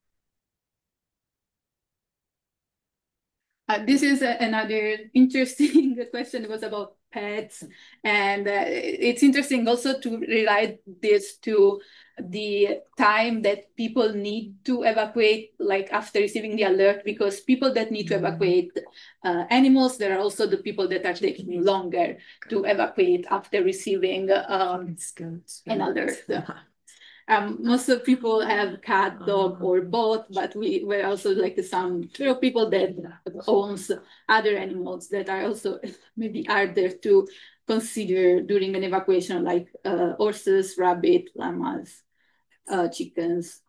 This is another interesting question. It was about pets, and it's interesting also to relate this to the time that people need to evacuate, like after receiving the alert, because people that need to evacuate animals, there are also the people that are taking longer to evacuate after receiving an alert. Most of people have cat, dog, or both, but we're also like some people that owns other animals that are also maybe harder to consider during an evacuation, like horses, rabbit, llamas, chickens.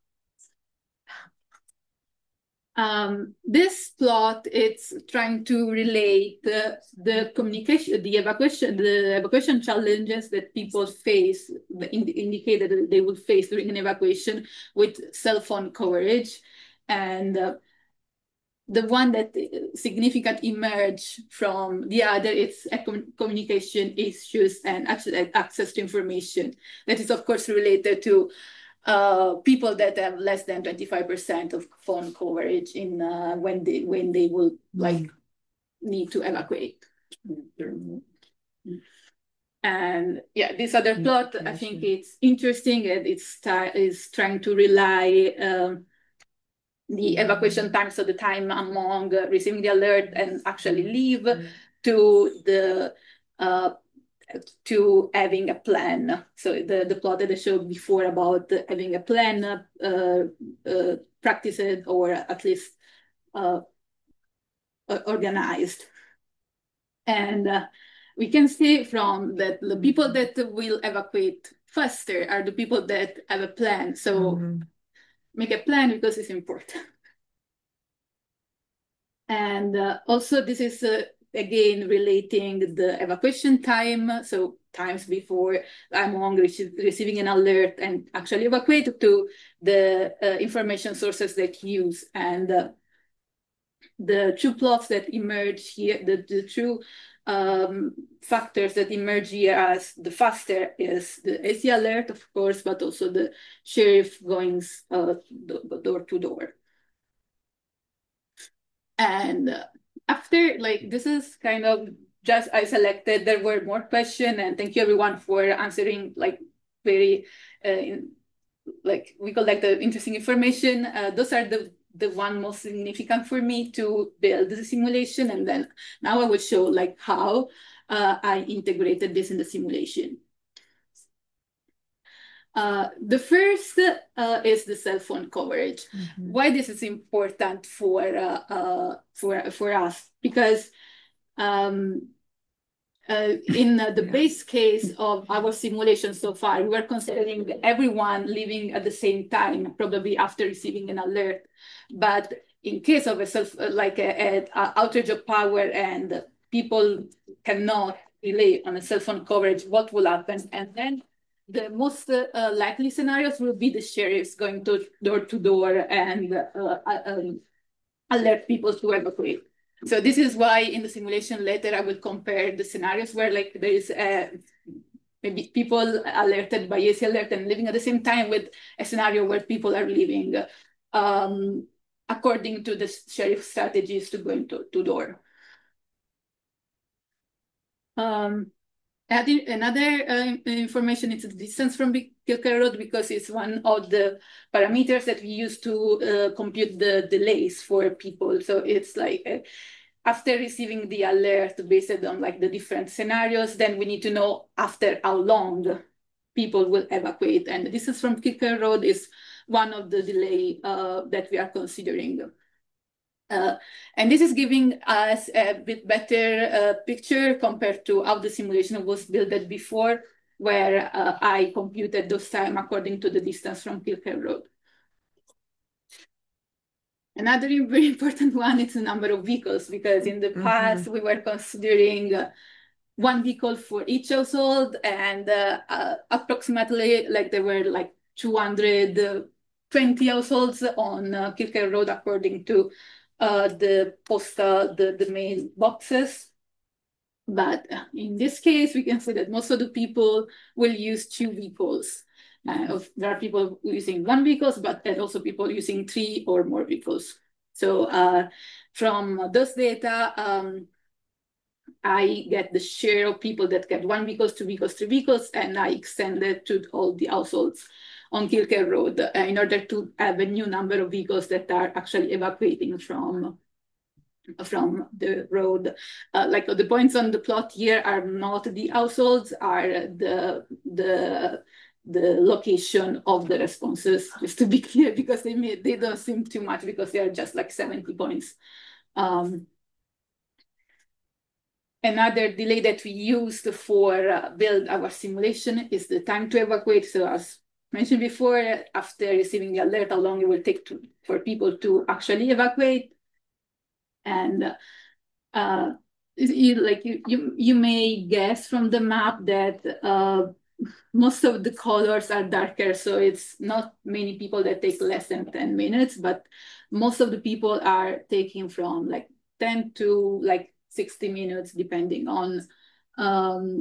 This plot, it's trying to relate the communication, the evacuation challenges that people face, indicated that they would face during an evacuation with cell phone coverage. And the one that significant emerge from the other, it's communication issues and access to information. That is, of course, related to people that have less than 25% of phone coverage in when they will like need to evacuate. And yeah, this other plot, I think it's interesting, and is trying to rely the evacuation time, so the time among receiving the alert and actually leave, to the to having a plan. So the plot that I showed before about having a plan, practice it, or at least organized. And we can see from that the people that will evacuate faster are the people that have a plan. So make a plan because it's important. And also this is again relating the evacuation time, so times before among receiving an alert and actually evacuate, to the information sources that you use. And the two plots that emerge here, the two factors that emerge here as the faster is the AC alert, of course, but also the sheriff going door to door. And after, like, this is kind of just I selected, there were more questions, and thank you everyone for answering, like, very like we collect the interesting information. Those are the one most significant for me to build the simulation, and then now I will show like how I integrated this in the simulation. The first is the cell phone coverage. Why this is important for us? Because in the base case of our simulation so far, we were considering everyone living at the same time, probably after receiving an alert. But in case of a outage of power and people cannot rely on a cell phone coverage, what will happen? And then the most likely scenarios will be the sheriffs going to door and alert people to evacuate. So this is why in the simulation later I will compare the scenarios where like there is maybe people alerted by AC alert and living at the same time, with a scenario where people are living according to the sheriff strategies to go into door. Adding another information is the distance from Kilcare Road, because it's one of the parameters that we use to compute the delays for people. So it's like after receiving the alert based on like the different scenarios, then we need to know after how long people will evacuate. And the distance from Kilcare Road is one of the delay that we are considering. And this is giving us a bit better picture compared to how the simulation was built before, where I computed those time according to the distance from Kilcare Road. Another very important one is the number of vehicles, because in the past we were considering one vehicle for each household, and approximately like there were like 220 households on Kilcare Road according to the postal, the mail boxes. But in this case, we can say that most of the people will use 2 vehicles. There are people using 1 vehicle, but there are also people using 3 or more vehicles. So from those data, I get the share of people that get 1 vehicle, 2 vehicles, 3 vehicles, and I extend it to all the households on Kilcare Road in order to have a new number of vehicles that are actually evacuating from the road. Like the points on the plot here are not the households, are the location of the responses, just to be clear, because they don't seem too much, because they are just like 70 points. Another delay that we used for build our simulation is the time to evacuate. So as mentioned before, after receiving the alert, how long it will take for people to actually evacuate. And you may guess from the map that most of the colors are darker, so it's not many people that take less than 10 minutes, but most of the people are taking from like 10 to like 60 minutes, depending on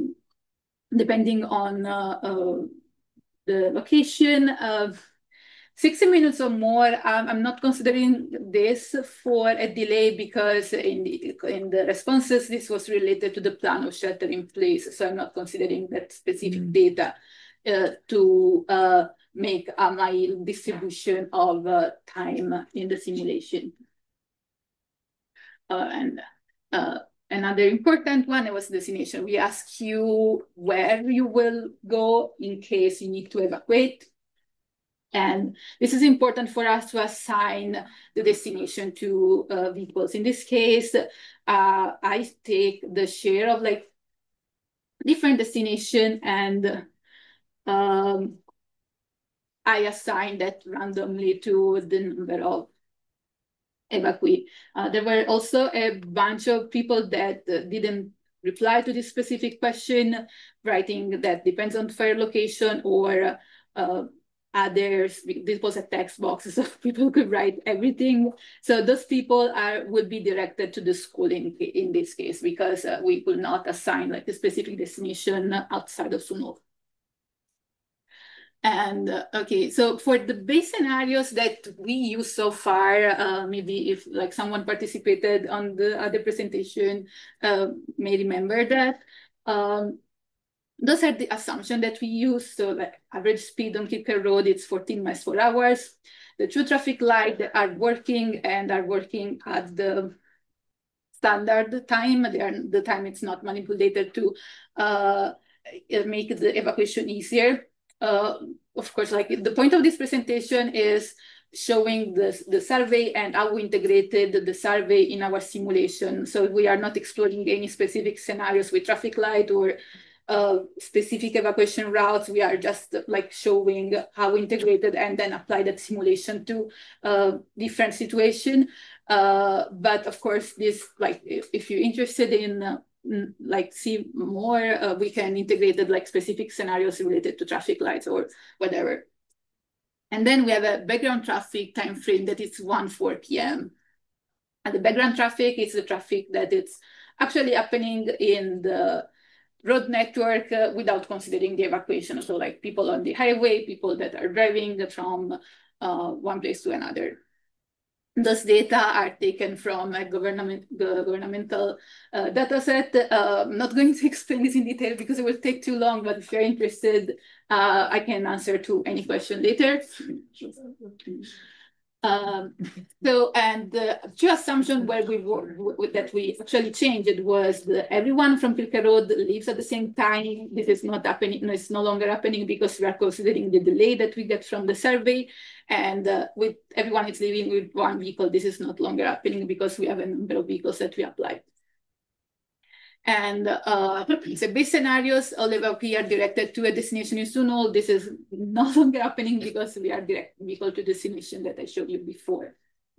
the location. 60 minutes or more, I'm not considering this for a delay because in the responses, this was related to the plan of shelter in place. So I'm not considering that specific data to make my distribution of time in the simulation. Another important one was destination. We ask you where you will go in case you need to evacuate. And this is important for us to assign the destination to vehicles. In this case, I take the share of like different destination and I assign that randomly to the number of evacuee. There were also a bunch of people that didn't reply to this specific question, writing that depends on fire location or others. This was a text box, so people could write everything. So those people would be directed to the school in this case, because we could not assign like a specific destination outside of Sunol. And okay, so for the base scenarios that we use so far, maybe if like someone participated on the other presentation may remember that. Those are the assumption that we use. So like average speed on Kilker Road, it's 14 miles per hour. The two traffic lights are working and are working at the standard time. The time it's not manipulated to make the evacuation easier. Of course, like the point of this presentation is showing the survey and how we integrated the survey in our simulation. So we are not exploring any specific scenarios with traffic light or specific evacuation routes. We are just like showing how we integrated and then apply that simulation to different situation. But of course, this like if you're interested in like see more, we can integrate it like specific scenarios related to traffic lights or whatever. And then we have a background traffic time frame that is 1:04 p.m. And the background traffic is the traffic that it's actually happening in the road network without considering the evacuation. So like people on the highway, people that are driving from one place to another. Those data are taken from a governmental data set. I'm not going to explain this in detail because it will take too long, but if you're interested, I can answer to any question later. And the two assumptions where that we actually changed it was everyone from Kilker Road leaves at the same time. This is not happening. No, it's no longer happening because we are considering the delay that we get from the survey. And with everyone is leaving with one vehicle, this is not longer happening because we have a number of vehicles that we apply. And the base scenarios, all evacuees are directed to a destination in Sunol. This is no longer happening because we are direct vehicle to destination that I showed you before.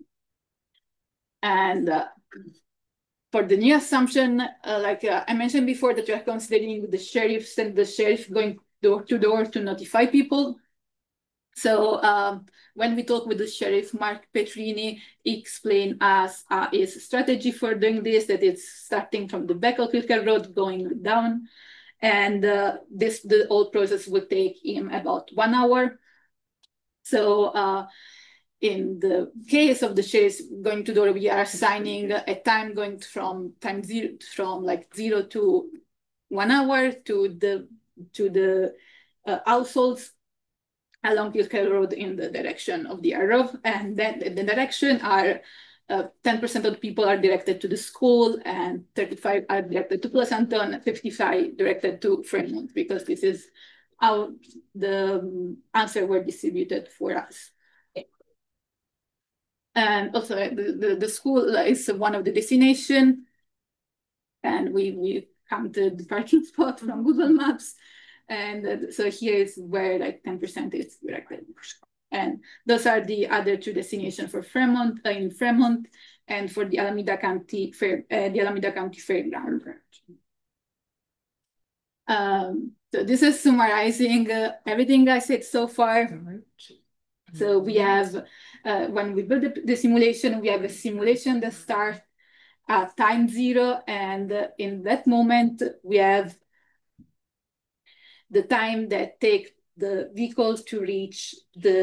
And for the new assumption, like I mentioned before, that we are considering the sheriffs and the sheriff going door to door to notify people. So when we talk with the sheriff, Mark Petrini, he explained us his strategy for doing this, that it's starting from the back of Kilker Road, going down. And the whole process will take him about 1 hour. So in the case of the sheriff going to door, we are assigning a time going from like 0 to 1 hour to the households along Kilker Road in the direction of the arrow. And then the direction are 10% of the people are directed to the school and 35 are directed to Pleasanton, 55 directed to Fremont, because this is how the answer were distributed for us. And also the school is one of the destination, and we counted the parking spot from Google Maps. And so here is where like 10% is directed. And those are the other two destinations for Fremont, in Fremont, and for the Alameda County Fairground. So this is summarizing everything I said so far. So we have, when we build the simulation, we have a simulation that starts at time 0. And in that moment, we have the time that takes the vehicle to reach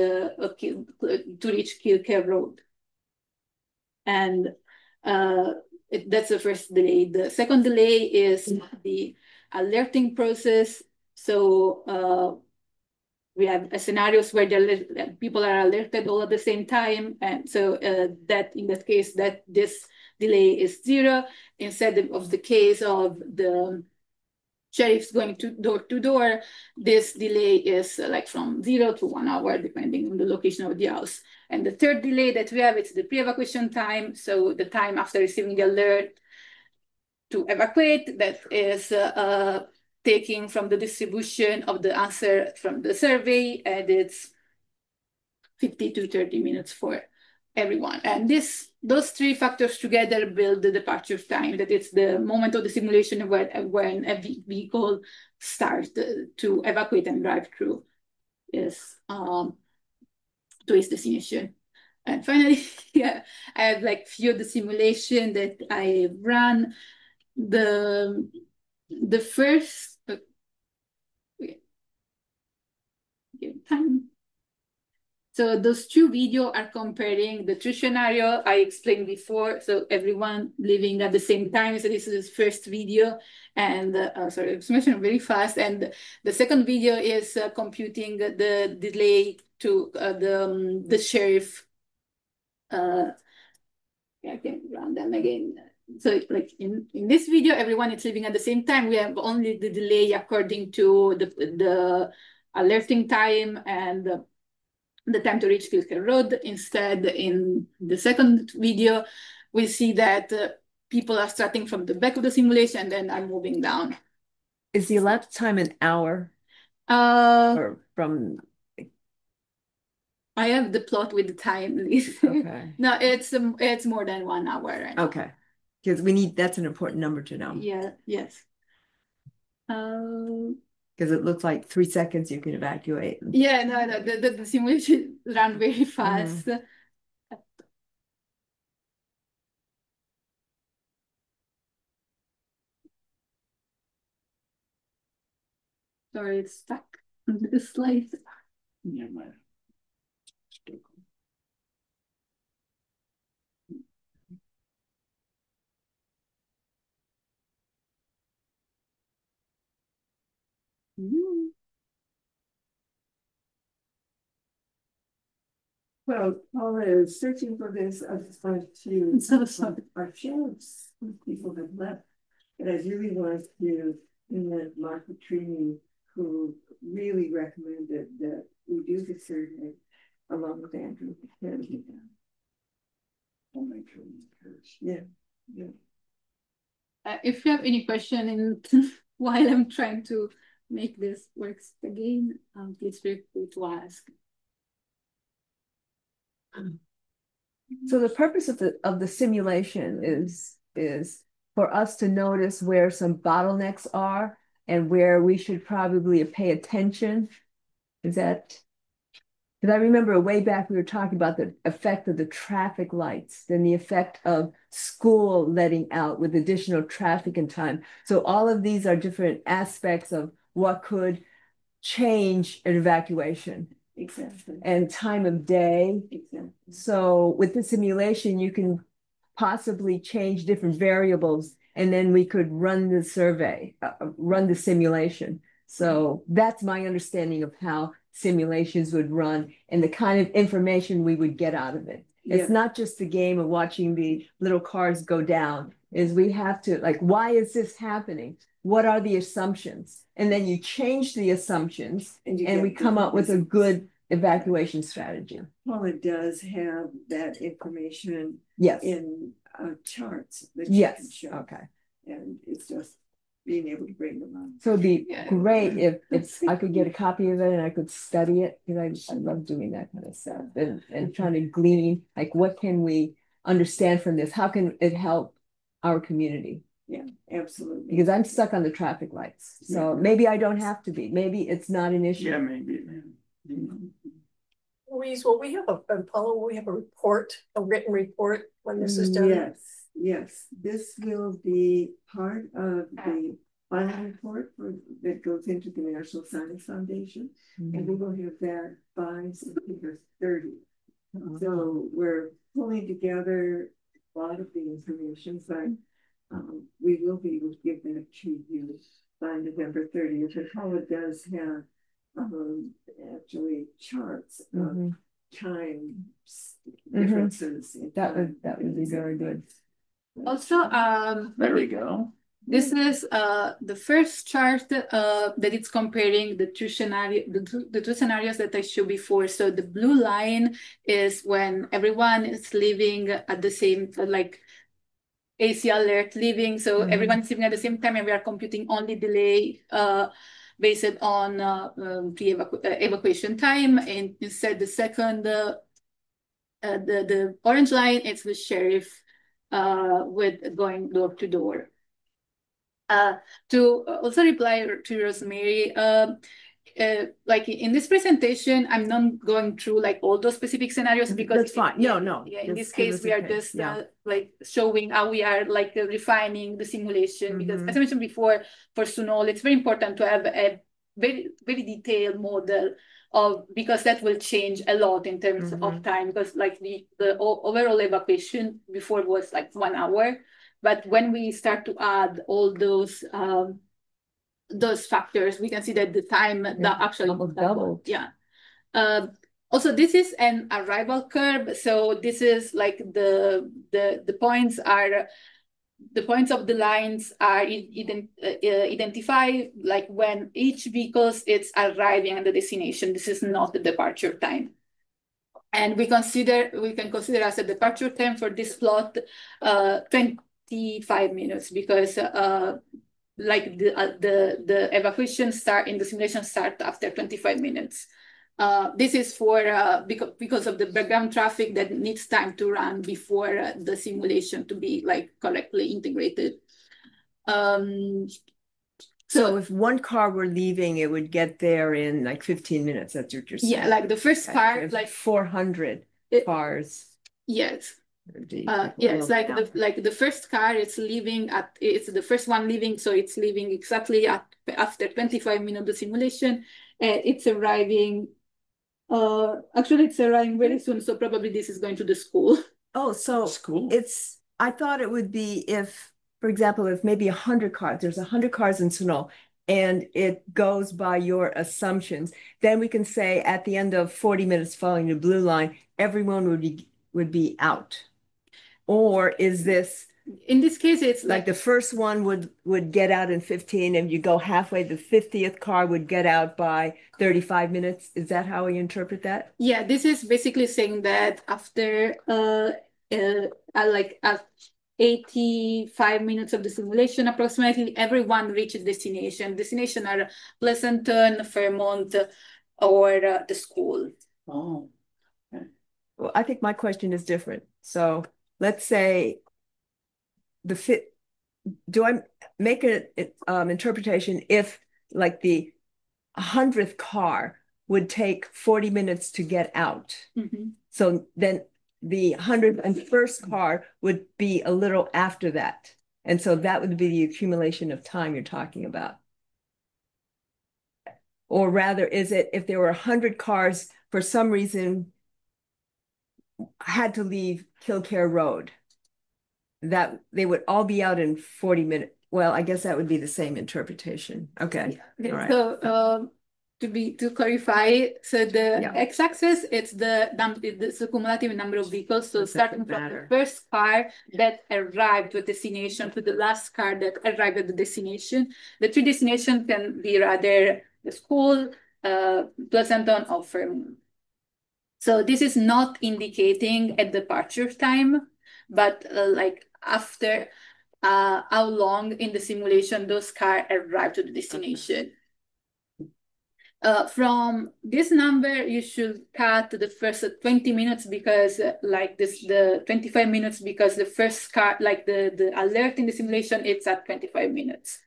Kilcare Road. And that's the first delay. The second delay is the alerting process. So we have scenarios where people are alerted all at the same time. And so that in that case, that this delay is 0, instead of the case of the sheriffs going to door, this delay is like from 0 to 1 hour, depending on the location of the house. And the third delay that we have is the pre-evacuation time. So the time after receiving the alert to evacuate, that is taking from the distribution of the answer from the survey, and it's 50 to 30 minutes for everyone. And those 3 factors together build the departure time, that it's the moment of the simulation when a vehicle starts to evacuate and drive through is to its destination. And finally, yeah, I have like few of the simulation that I ran. The first time. So those 2 videos are comparing the 2 scenario I explained before. So everyone living at the same time. So this is the first video, and sorry, I'm mentioning very fast. And the second video is computing the delay to the sheriff. I can run them again. So like in this video, everyone is living at the same time. We have only the delay according to the alerting time and the time to reach Kilcare Road. Instead, in the second video, we see that people are starting from the back of the simulation and then are moving down. Is the elapsed time an hour? Or from... I have the plot with the time. Okay. No, it's more than 1 hour right now. Okay. Because that's an important number to know. Yeah, yes. Because it looks like 3 seconds you can evacuate. Yeah, no, the simulation ran very fast. Sorry, it's stuck on the slide. Yeah, Well, Paula is searching for this. I just wanted to our sheriffs, people have left. And I really wanted to commend Mark Petrini, who really recommended that we do the survey along with Andrew. I'll make sure yeah. If you have any question while I'm trying to make this work again, please feel free to ask. So the purpose of the simulation is for us to notice where some bottlenecks are and where we should probably pay attention. Is that? Because I remember way back we were talking about the effect of the traffic lights, then the effect of school letting out with additional traffic and time. So all of these are different aspects of what could change an evacuation. Exactly. And time of day. Exactly. So with the simulation, you can possibly change different variables, and then we could run the survey, run the simulation. So that's my understanding of how simulations would run and the kind of information we would get out of it. Yeah. It's not just the game of watching the little cars go down, is we have to, like, why is this happening? What are the assumptions? And then you change the assumptions and we come up with a good evacuation strategy. Well, it does have that information in charts that you can show. Okay. And it's just being able to bring them on. So it'd be great if I could get a copy of it and I could study it, because I love doing that kind of stuff and trying to glean, like, what can we understand from this? How can it help our community? Yeah, absolutely. Because I'm stuck on the traffic lights. So maybe I don't have to be. Maybe it's not an issue. Yeah, maybe. Louise, will we have Paula, will we have a report, a written report when this is done? Yes. This will be part of the final report that goes into the National Science Foundation, and we will have that by September 30. So we're pulling together a lot of the information, but we will be able to give that to you by November 30th. And Paula does have actually charts of time differences. That would be very good. Also, There we go. this is the first chart that it's comparing the two scenarios that I showed before. So the blue line is when everyone is living at the same, like AC alert living. So everyone is living at the same time, and we are computing only delay based on evacuation time. And instead, the second, the orange line, it's the sheriff with going door to door. To also reply to Rosemary, like in this presentation, I'm not going through like all those specific scenarios because that's fine. No. Yeah, in this case, we are just like showing how we are like refining the simulation because, as I mentioned before, for Sunol, it's very important to have a very, very detailed model because that will change a lot in terms of time, because like the overall evacuation before was like 1 hour. But when we start to add all those factors, we can see that the time that actually doubled. Yeah. Also, this is an arrival curve. So this is like the points are the points of the lines are identified like when each vehicle is arriving at the destination. This is not the departure time. And we can consider as a departure time for this plot 25 minutes because like the evacuation in the simulation start after 25 minutes. This is for because of the background traffic that needs time to run before the simulation to be like correctly integrated. So if one car were leaving, it would get there in like 15 minutes. That's what you're saying. Yeah, like the first car, like 400 cars. Yes. Yeah, it's like the first car, it's the first one leaving, so it's leaving exactly after 25 minutes of the simulation, and it's arriving. Actually, it's arriving very soon, so probably this is going to the school. Oh, so school. I thought it would be if, for example, if maybe 100 cars, there's 100 cars in Sunol, and it goes by your assumptions, then we can say at the end of 40 minutes following the blue line, everyone would be out. Or is this, in this case, it's like the first one would get out in 15, and you go halfway, the 50th car would get out by 35 minutes. Is that how we interpret that? Yeah, this is basically saying that after at 85 minutes of the simulation, approximately everyone reaches destination. Destination are Pleasanton, Fairmont, or the school. Oh, okay. Well, I think my question is different. So let's say do I make an interpretation if like the 100th car would take 40 minutes to get out? So then the 101st car would be a little after that. And so that would be the accumulation of time you're talking about. Or rather, is it if there were 100 cars for some reason had to leave Killcare Road, that they would all be out in 40 minutes. Well, I guess that would be the same interpretation. Okay. Okay. All right. So to clarify, so the x-axis, it's the cumulative number of vehicles. So starting from the first car that arrived to a destination to the last car that arrived at the destination. The three destinations can be rather the school, Pleasanton, or Fairmont. So this is not indicating a departure time, but like after how long in the simulation those cars arrive to the destination. From this number, you should cut the first 20 minutes because like the 25 minutes because the first car, like the alert in the simulation, it's at 25 minutes.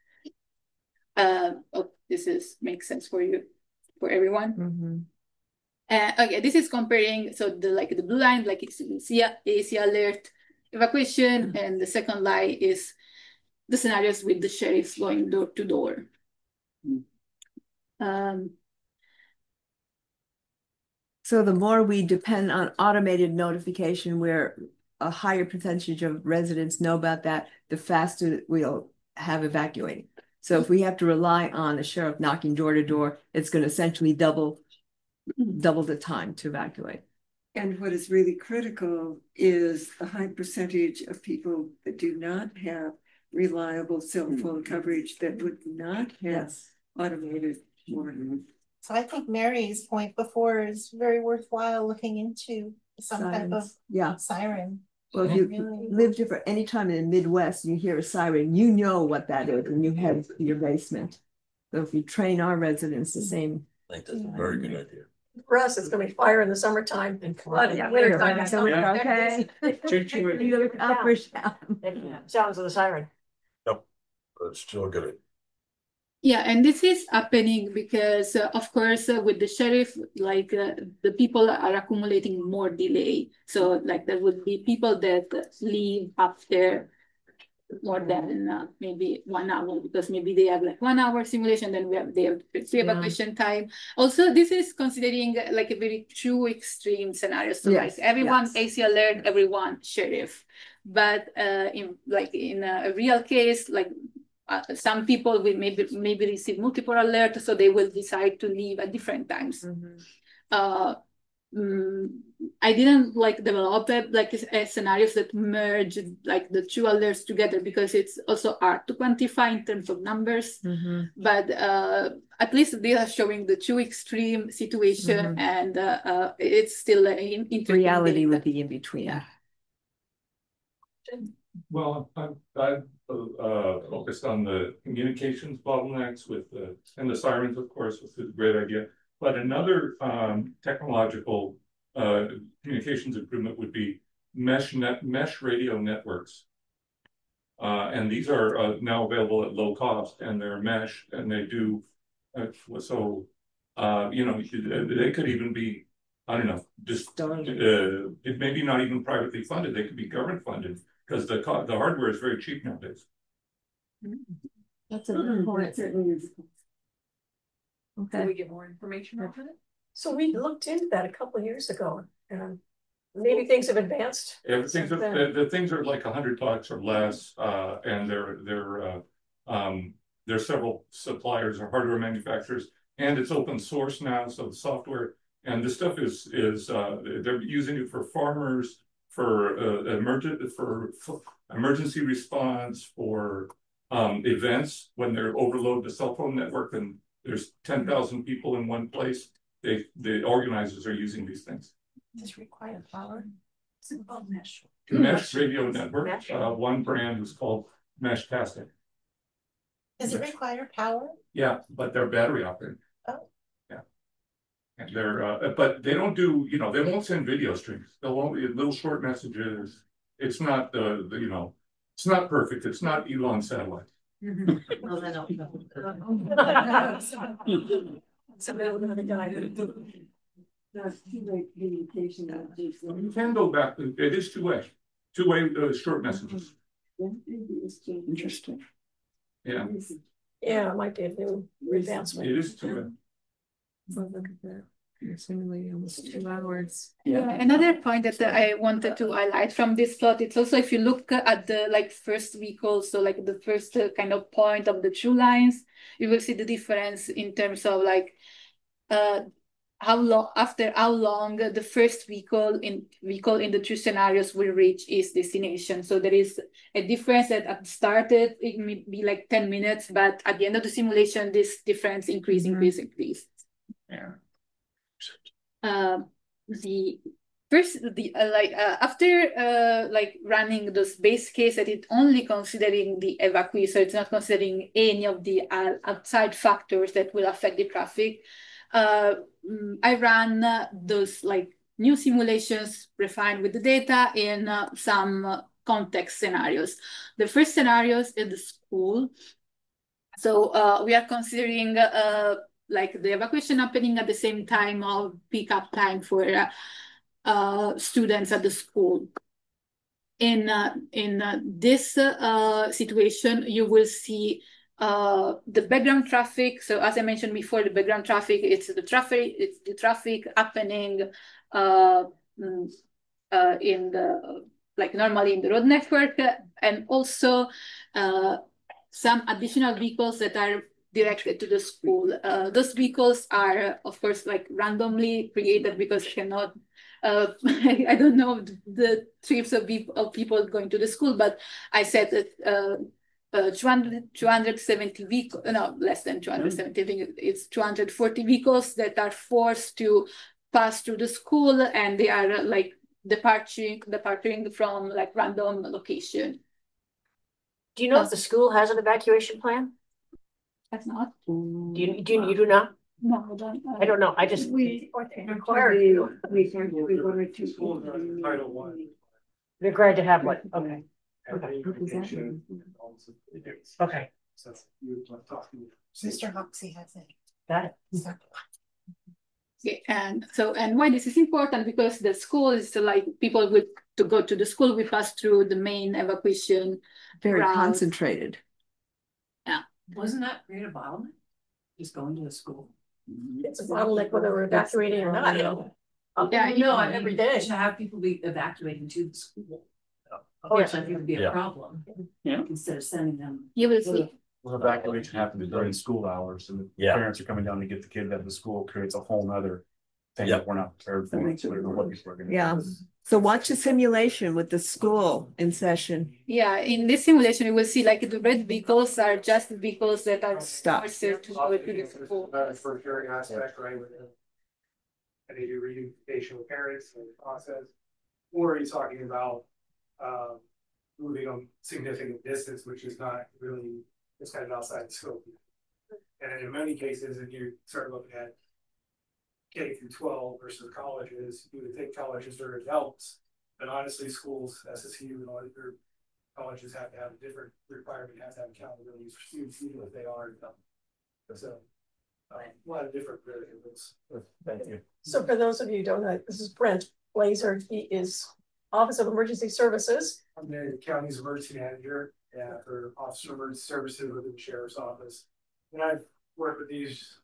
This makes sense for you, for everyone. Okay, this is comparing, so the blue line, like it's AC alert evacuation, and the second line is the scenarios with the sheriffs going door to door. So the more we depend on automated notification, where a higher percentage of residents know about that, the faster we'll have evacuating. So if we have to rely on the sheriff knocking door to door, it's going to essentially double the time to evacuate. And what is really critical is a high percentage of people that do not have reliable cell phone coverage that would not have automated warning. So I think Mary's point before is very worthwhile looking into some type of siren. Well, if you lived here for any time in the Midwest, you hear a siren, you know what that is, and you head to your basement. So if you train our residents the same. I think that's a very good idea. For us, it's gonna be fire in the summertime and flood in the wintertime. Okay. You look up or down. Sounds of the siren. But it's still good. Yeah, and this is happening because, of course, with the sheriff, like the people are accumulating more delay. So, like, there would be people that leave after more than maybe 1 hour, because maybe they have like 1 hour simulation, then they have pre-evacuation time. Also, this is considering like a very true extreme scenario. So, like everyone AC alert, everyone sheriff. But in a real case, like. Some people will maybe receive multiple alerts, so they will decide to leave at different times. I didn't like develop scenarios that merge like the two alerts together, because it's also hard to quantify in terms of numbers. But at least they are showing the two extreme situation, and it's still in reality would be in between. Well, I've focused on the communications bottlenecks with and the sirens, of course, which is a great idea. But another technological communications improvement would be mesh radio networks. And these are now available at low cost, and they're mesh, and they do so. You know, they could even be, I don't know, just it maybe not even privately funded. They could be government funded, because the hardware is very cheap nowadays. That's a good point. Okay. Can we get more information on it? So we looked into that a couple of years ago, and maybe things have advanced. Yeah, the things are like $100 or less, and there's several suppliers or hardware manufacturers, and it's open source now. So the software and this stuff is they're using it for farmers, for emergency response, for events when they're overload the cell phone network and there's 10,000 people in one place. The organizers are using these things. Does require power? It's called mesh. Mesh radio network. One brand is called Meshtastic. Does it require power? Yeah, but they're battery operated. Oh. Yeah. And they're but they don't do, you know, they won't send video streams. They'll only little short messages. It's not you know, it's not perfect. It's not Elon satellite. Well, then I'll You can go back. It is two-way short messages. Interesting. Yeah. Yeah, it might be a new advancement. It is two-way. Well, look at that. It's only almost 2 hours. Yeah, another point that I wanted to highlight from this plot, it's also if you look at the first vehicle, so like the first kind of point of the two lines, you will see the difference in terms of how long the first vehicle in the two scenarios will reach its destination. So there is a difference that at the start it may be like 10 minutes, but at the end of the simulation, this difference increase. Yeah. After running this base case that it only considering the evacuee, so it's not considering any of the outside factors that will affect the traffic. I ran those new simulations refined with the data in some context scenarios. The first scenarios in the school. So we are considering the evacuation happening at the same time of pick-up time for students at the school. in this situation, you will see the background traffic. So as I mentioned before, the background traffic, it's the traffic happening in the like normally in the road network, and also some additional vehicles that are directed to the school. Those vehicles are, of course, like randomly created because you cannot. I don't know the trips of people going to the school, but I said that 270 vehicles, no, less than 270, it's 240 vehicles that are forced to pass through the school, and they are like departing from like random location. Do you know if the school has an evacuation plan? That's not. You do not? No, I don't. I don't know. I just required required to have one. Okay. Okay. Okay. Mr. Hoxie has it. Got it. Okay, and why this is important, because the school is like people with to go to the school, we pass through the main evacuation. Very route. concentrated. Yeah. Wasn't that create a bottleneck? Just going to the school. It's a bottleneck whether we're evacuating or not. Yeah, you know, every day. To have people be evacuating to the school. Oh, Which I think would be a problem. Yeah. Instead of sending them. You will see. Well, evacuation happens during school hours, and the parents are coming down to get the kids out of the school, creates a whole nother thing that we're not prepared for. So we don't know what people are gonna do. Yeah. So watch the simulation with the school in session. Yeah, in this simulation, you will see like the red vehicles are just vehicles that are forced to go to the school. For hearing aspect, right? And they do reunification with parents and the process. Or are you talking about moving them significant distance, which is not really, it's kind of outside the scope. And in many cases, if you start looking at K through 12 versus colleges, you would think colleges are adults, but honestly, schools, SSU and all other colleges have to have a different requirement, have to have accountability for students, even if they are adults. So a lot of different variables. Thank you. So for those of you who don't know, this is Brent Blazer. He is Office of Emergency Services. I'm the county's emergency manager for Office of Emergency Services within the Sheriff's Office. And I've worked with these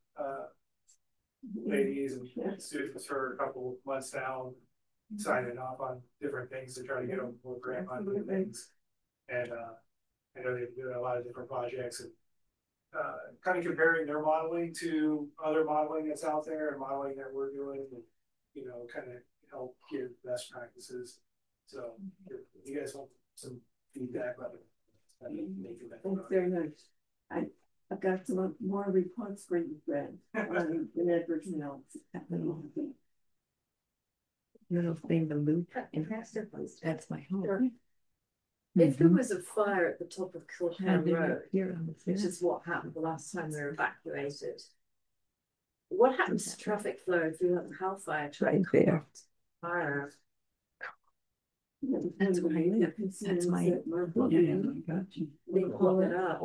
ladies and students for a couple of months now, signing off on different things to try to get them more grant money and things. And I know they've doing a lot of different projects and kind of comparing their modeling to other modeling that's out there and modeling that we're doing, and you know, kind of help give best practices. So if you guys want some feedback about it, Thanks very much. I've got some more reports for you, Brad, on the network analysis. Little thing, the loop. That's my home. If there was a fire at the top of Kilcan Yeah, Road, here on the which is what happened the last time we were evacuated, what happens to traffic flow if you have a hellfire truck? Right there. Fire. That's where I live. That's my. They pull it up.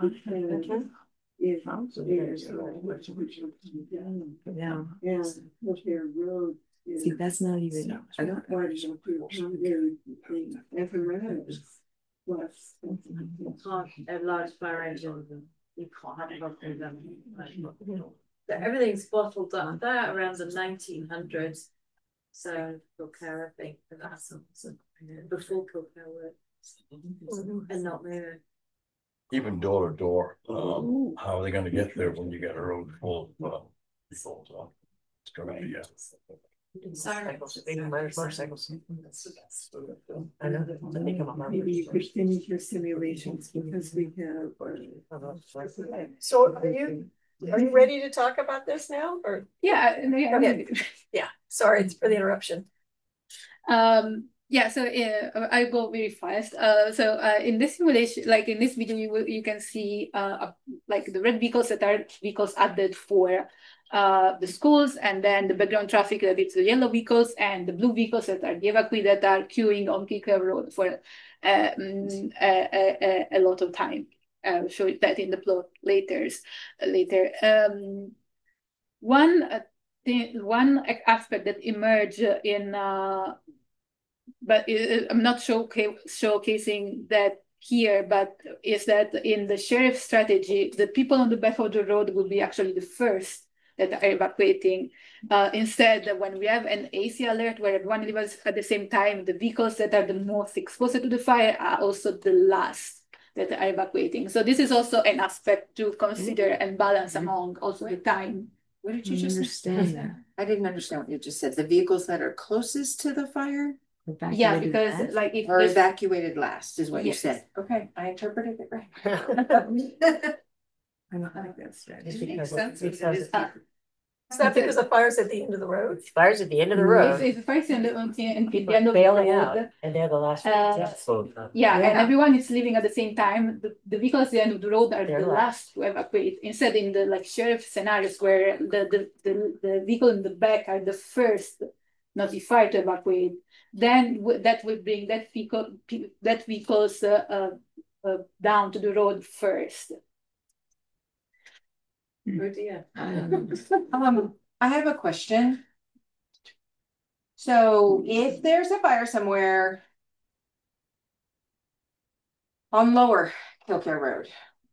Yeah, their road. See, that's not even. I don't want to accommodate the apparatus. Plus, You can't have large fire engines and you can't have nothing done. So everything's bottled up there around the 1900s. So Kilcare, I think, and that's before Kilcare worked and not moving. Even door to door, how are they gonna get there when you got a road full of people? It's gonna be, Motorcycles. I know that they come up. maybe you could finish your simulations because we have. So are you ready to talk about this now, or? Yeah. Okay. Yeah. Sorry, it's for the interruption. Yeah, so I go very fast. In this simulation, like in this video, you can see like the red vehicles that are vehicles added for the schools, and then the background traffic that it's the yellow vehicles, and the blue vehicles that are the evacuees that are queuing on Kilcare Road for a lot of time. I'll show you that in the plot later. One aspect that emerged in but I'm not showcasing that here, but is that in the sheriff's strategy, the people on the back of the road will be actually the first that are evacuating. Instead, when we have an AC alert where everyone leaves at the same time, the vehicles that are the most exposed to the fire are also the last that are evacuating. So this is also an aspect to consider and balance among also the time. What did you just understand that? I didn't understand what you just said. The vehicles that are closest to the fire? Yeah, because like if or evacuated last is what you Yes. said. Okay, I interpreted it right. I don't like that strategy. It makes sense. Is that because the fire's at the end of the road? Fire's at the end of the road. If the fire's at the end of the Bailing road, out, and they're the last. yeah, and everyone is leaving at the same time. The vehicles at the end of the road are the last to evacuate. Instead, in the like sheriff scenarios where the vehicle in the back are the first notified to evacuate, then that will bring that vehicles down to the road first. Good idea. I have a question. So if there's a fire somewhere on Lower Killcare Road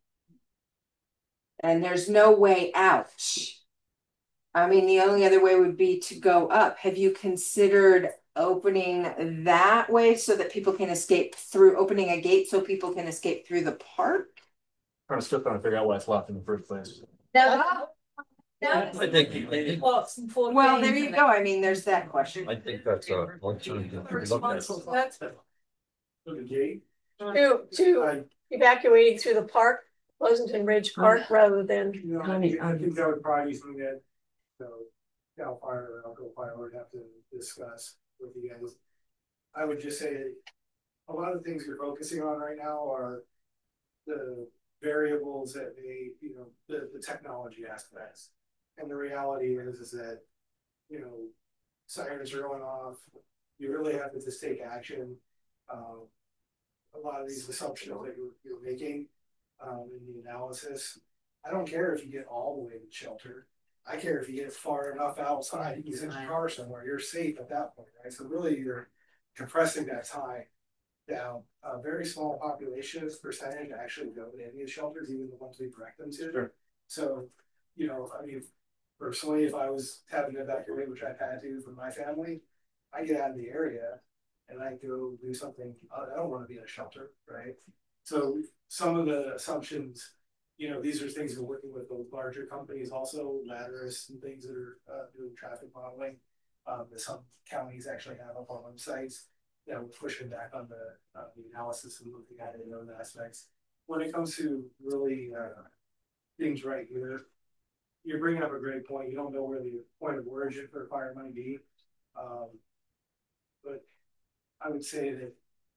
and there's no way out, I mean, the only other way would be to go up. Have you considered opening that way so that people can escape through, opening a gate so people can escape through the park? I'm still trying to figure out why it's locked in the first place. No. I think, Well, there you go. I mean, there's that question. I think that's a one thing to look at. To evacuating through the park, Pleasanton Ridge Park, rather than. I think that would probably be something that, Cal Fire or Alco Fire would have to discuss with you guys. I would just say a lot of the things you're focusing on right now are the variables that may, the technology aspects. And the reality is that, sirens are going off. You really have to just take action. A lot of these assumptions that you're making in the analysis, I don't care if you get all the way to shelter. I care if you get far enough outside, you can in your car somewhere, you're safe at that point, right? So really you're compressing that time down. A very small population percentage actually go to any of the shelters, even the ones we direct them to. Sure. So, I mean, personally, if I was having to evacuate, which I've had to for my family, I get out of the area and I go do something. I don't want to be in a shelter, right? So some of the assumptions, these are things we're working with those larger companies, also Lattice and things that are doing traffic modeling. That some counties actually have up on websites. We're pushing back on the analysis and looking at it in those aspects. When it comes to really things right here, you're bringing up a great point. You don't know where the point of origin for a fire might be. But I would say that,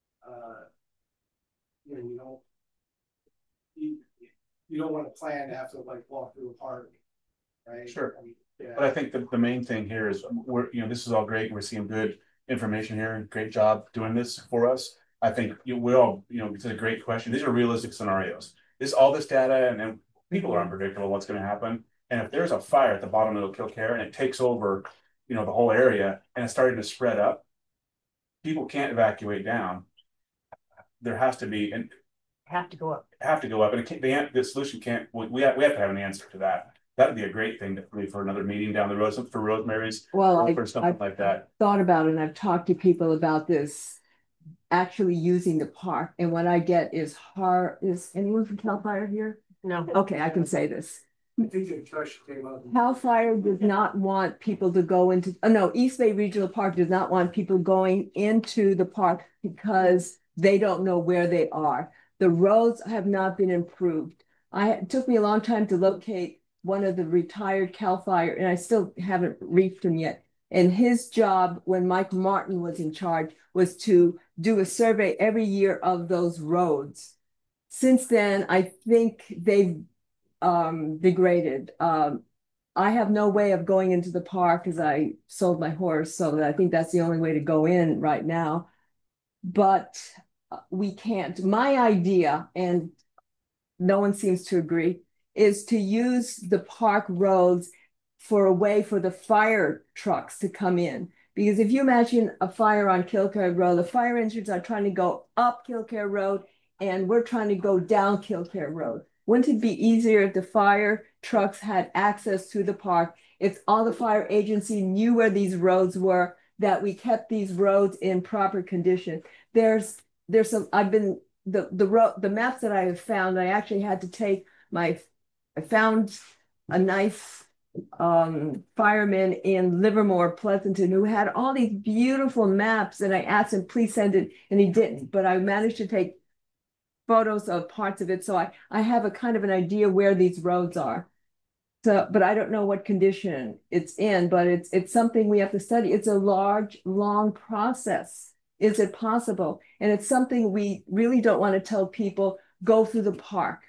you don't want to plan to have to walk through a park, right? Sure. I mean, yeah. But I think the main thing here is this is all great. We're seeing good information here and great job doing this for us. I think we all, it's a great question. These are realistic scenarios. All this data and people are unpredictable what's going to happen. And if there's a fire at the bottom of the Killcare and it takes over, the whole area and it's starting to spread up, people can't evacuate down. There has to be and have to go up. And the solution can't. We have to have an answer to that. That would be a great thing for another meeting down the road, something for Rosemary's, for something like that. Thought about it, and I've talked to people about this, actually using the park, and what I get is hard. Is anyone from Cal Fire here? No. Okay, I can say this. I think the question came up. Cal Fire does not want people to go into. No, East Bay Regional Park does not want people going into the park because they don't know where they are. The roads have not been improved. It took me a long time to locate one of the retired Cal Fire, and I still haven't reached him yet. And his job, when Mike Martin was in charge, was to do a survey every year of those roads. Since then, I think they've degraded. I have no way of going into the park because I sold my horse, so I think that's the only way to go in right now. But we can't. My idea, and no one seems to agree, is to use the park roads for a way for the fire trucks to come in. Because if you imagine a fire on Kilcare Road, the fire engines are trying to go up Kilcare Road and we're trying to go down Kilcare Road. Wouldn't it be easier if the fire trucks had access to the park, if all the fire agency knew where these roads were, that we kept these roads in proper condition? There's some, I've been, the maps that I have found, I actually had to take I found a nice fireman in Livermore, Pleasanton, who had all these beautiful maps, and I asked him, please send it, and he didn't, but I managed to take photos of parts of it. So I have a kind of an idea where these roads are. So, but I don't know what condition it's in, but it's something we have to study. It's a large, long process. Is it possible? And it's something we really don't want to tell people, go through the park.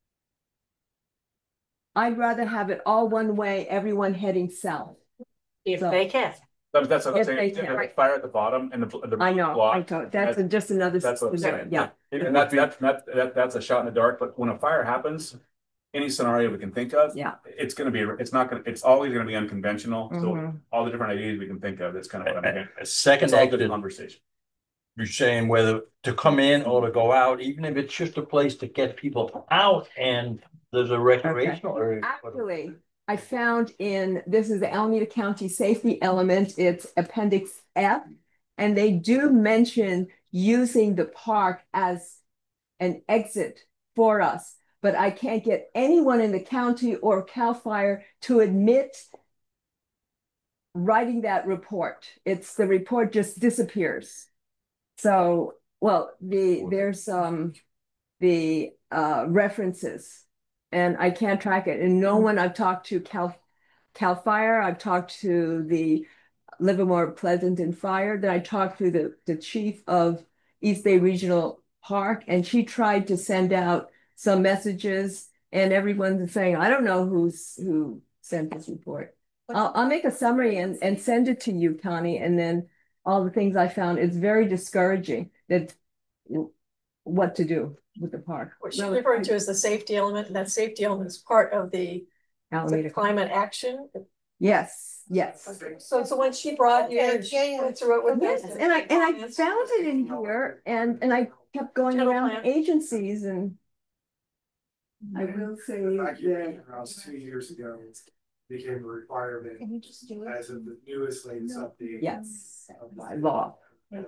I'd rather have it all one way, everyone heading south. If they can. That's what I'm If saying. they If can. there's a fire at the bottom and the I know, block, I thought that's just another. That's what I'm saying. Yeah. And that's a shot in the dark. But when a fire happens, any scenario we can think of, yeah, it's always gonna be unconventional. So all the different ideas we can think of, that's kind of what I'm getting. A second exit conversation. You're saying whether to come in or to go out, even if it's just a place to get people out and there's a recreational area. Actually, I found this is the Alameda County Safety Element, it's Appendix F, and they do mention using the park as an exit for us, but I can't get anyone in the county or CAL FIRE to admit writing that report. The report just disappears. So, well, there's the references, and I can't track it. And no one I've talked to CAL FIRE, I've talked to the Livermore Pleasanton Fire, then I talked to the chief of East Bay Regional Park, and she tried to send out some messages, and everyone's saying, I don't know who sent this report. I'll make a summary and send it to you, Connie, and then all the things I found. It's very discouraging what to do with the park. What she's referring to is the safety element, and that safety element is part of the climate action. Yes, yes. Okay. So when she brought you, she went through it with yes, and I found it in here, and I kept going around agencies, and I will say that around 2 years ago became a requirement as of the newest latest update. Yes, by law.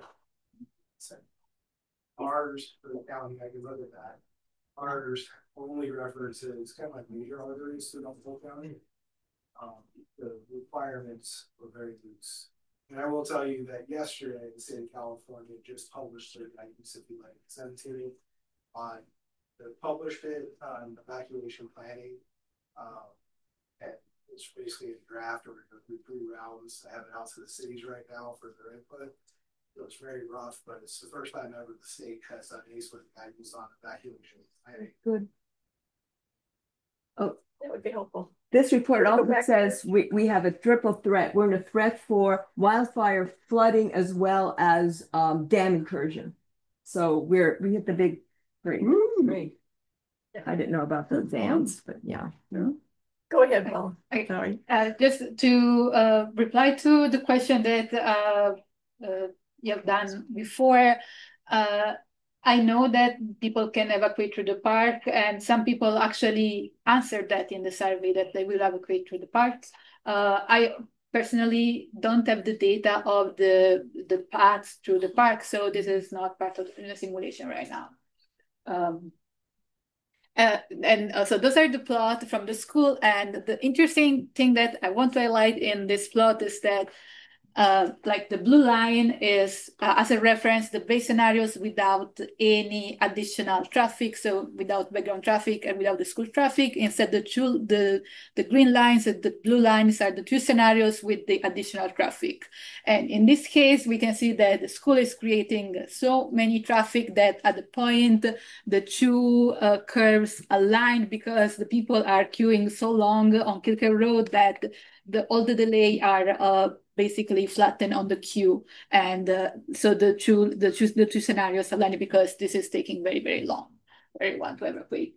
Ours for the county, I can look at that. Ours only references kind of like major arteries through the whole county. The requirements were very loose. And I will tell you that yesterday, the state of California just published their guidance, if you like, 17 on the published it on evacuation planning. And it's basically a draft, or we're going to do 3 rounds. I have it out to the cities right now for their input. So it's very rough, but it's the first time ever the state has done any sort of guidance on evacuation planning. Good. Oh, that would be helpful. This report also says we have a triple threat. We're in a threat for wildfire, flooding, as well as dam incursion. So we hit the big 3. Great. I didn't know about the dams, but yeah. Go ahead, Paul. Sorry. Just to reply to the question that you have done before, I know that people can evacuate through the park, and some people actually answered that in the survey that they will evacuate through the parks. I personally don't have the data of the paths through the park, so this is not part of the simulation right now. And so those are the plot from the school, and the interesting thing that I want to highlight in this plot is that like the blue line is as a reference the base scenarios without any additional traffic, so without background traffic and without the school traffic. Instead, the green lines and the blue lines are the 2 scenarios with the additional traffic. And in this case, we can see that the school is creating so many traffic that at the point the 2 curves align, because the people are queuing so long on Kilcare Road that all the delay are basically flattened on the queue, and so the two scenarios align, because this is taking very, very long for everyone to evacuate.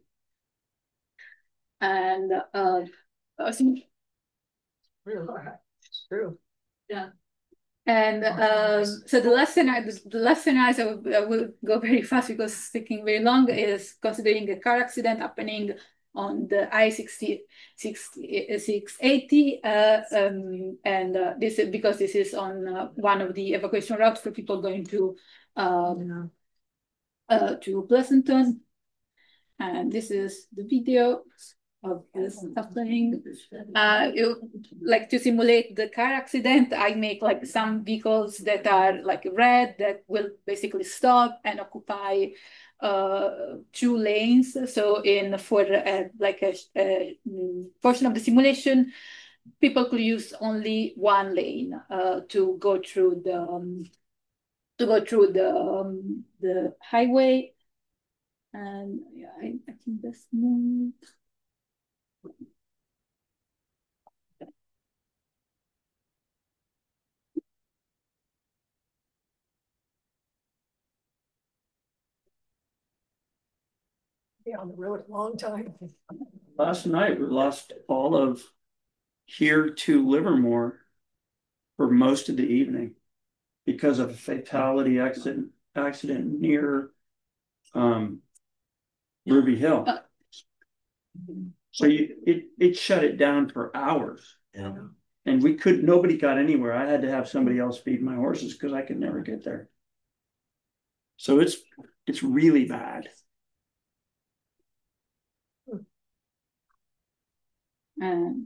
And Really, it's true. Yeah. And so the last scenario, I will go very fast because it's taking very long, is considering a car accident happening on the I-680, and this is because this is on one of the evacuation routes for people going to Pleasanton. And this is the video of this happening. Like to simulate the car accident, I make like some vehicles that are like red that will basically stop and occupy 2 lanes. So for like a portion of the simulation, people could use only 1 lane to go through the highway. And yeah, I think that's more. Be on the road a long time. Last night, we lost all of here to Livermore for most of the evening because of a fatality accident near Ruby Hill. So it shut it down for hours. Yeah. And nobody got anywhere. I had to have somebody else feed my horses because I could never get there. So it's really bad. And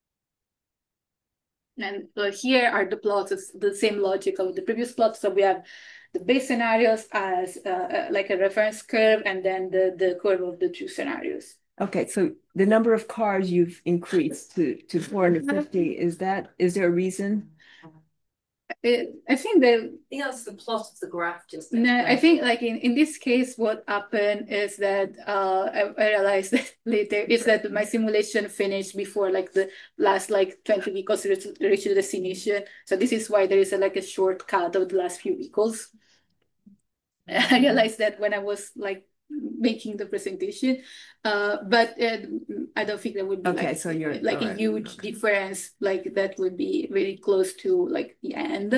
here are the plots. It's the same logic of the previous plots. So we have the base scenarios as like a reference curve, and then the curve of the 2 scenarios. Okay, so the number of cars you've increased to 450, is there a reason? I think that's the plot of the graph. Just no, I think like in this case, what happened is that I realized that later is that my simulation finished before like the last like 20 vehicles reach the destination. So this is why there is like a shortcut of the last few vehicles. I realized that when I was like making the presentation, but I don't think that would be okay. So you're like a huge difference, like that would be very close to like the end.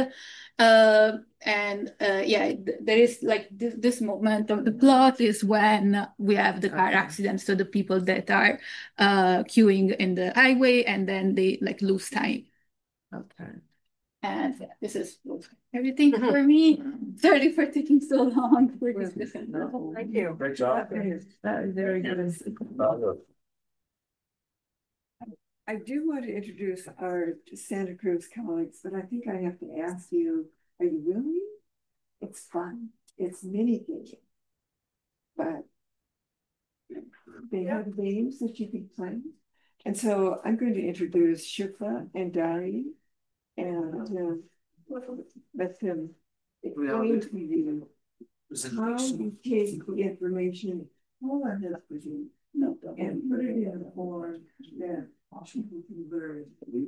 Yeah, there is like this moment of the plot is when we have the car accident. So the people that are queuing in the highway and then they like lose time. Okay. And yeah, this is everything for me. Sorry for taking so long for this discussion. Thank you. Great job. That is very good. I do want to introduce our Santa Cruz colleagues, but I think I have to ask you, are you willing? It's fun. It's mini gaming. But they have games that you can play. And so I'm going to introduce Shukla and Dari, and let them explain to you how you take the information all of this with you and put it in a form that people can learn.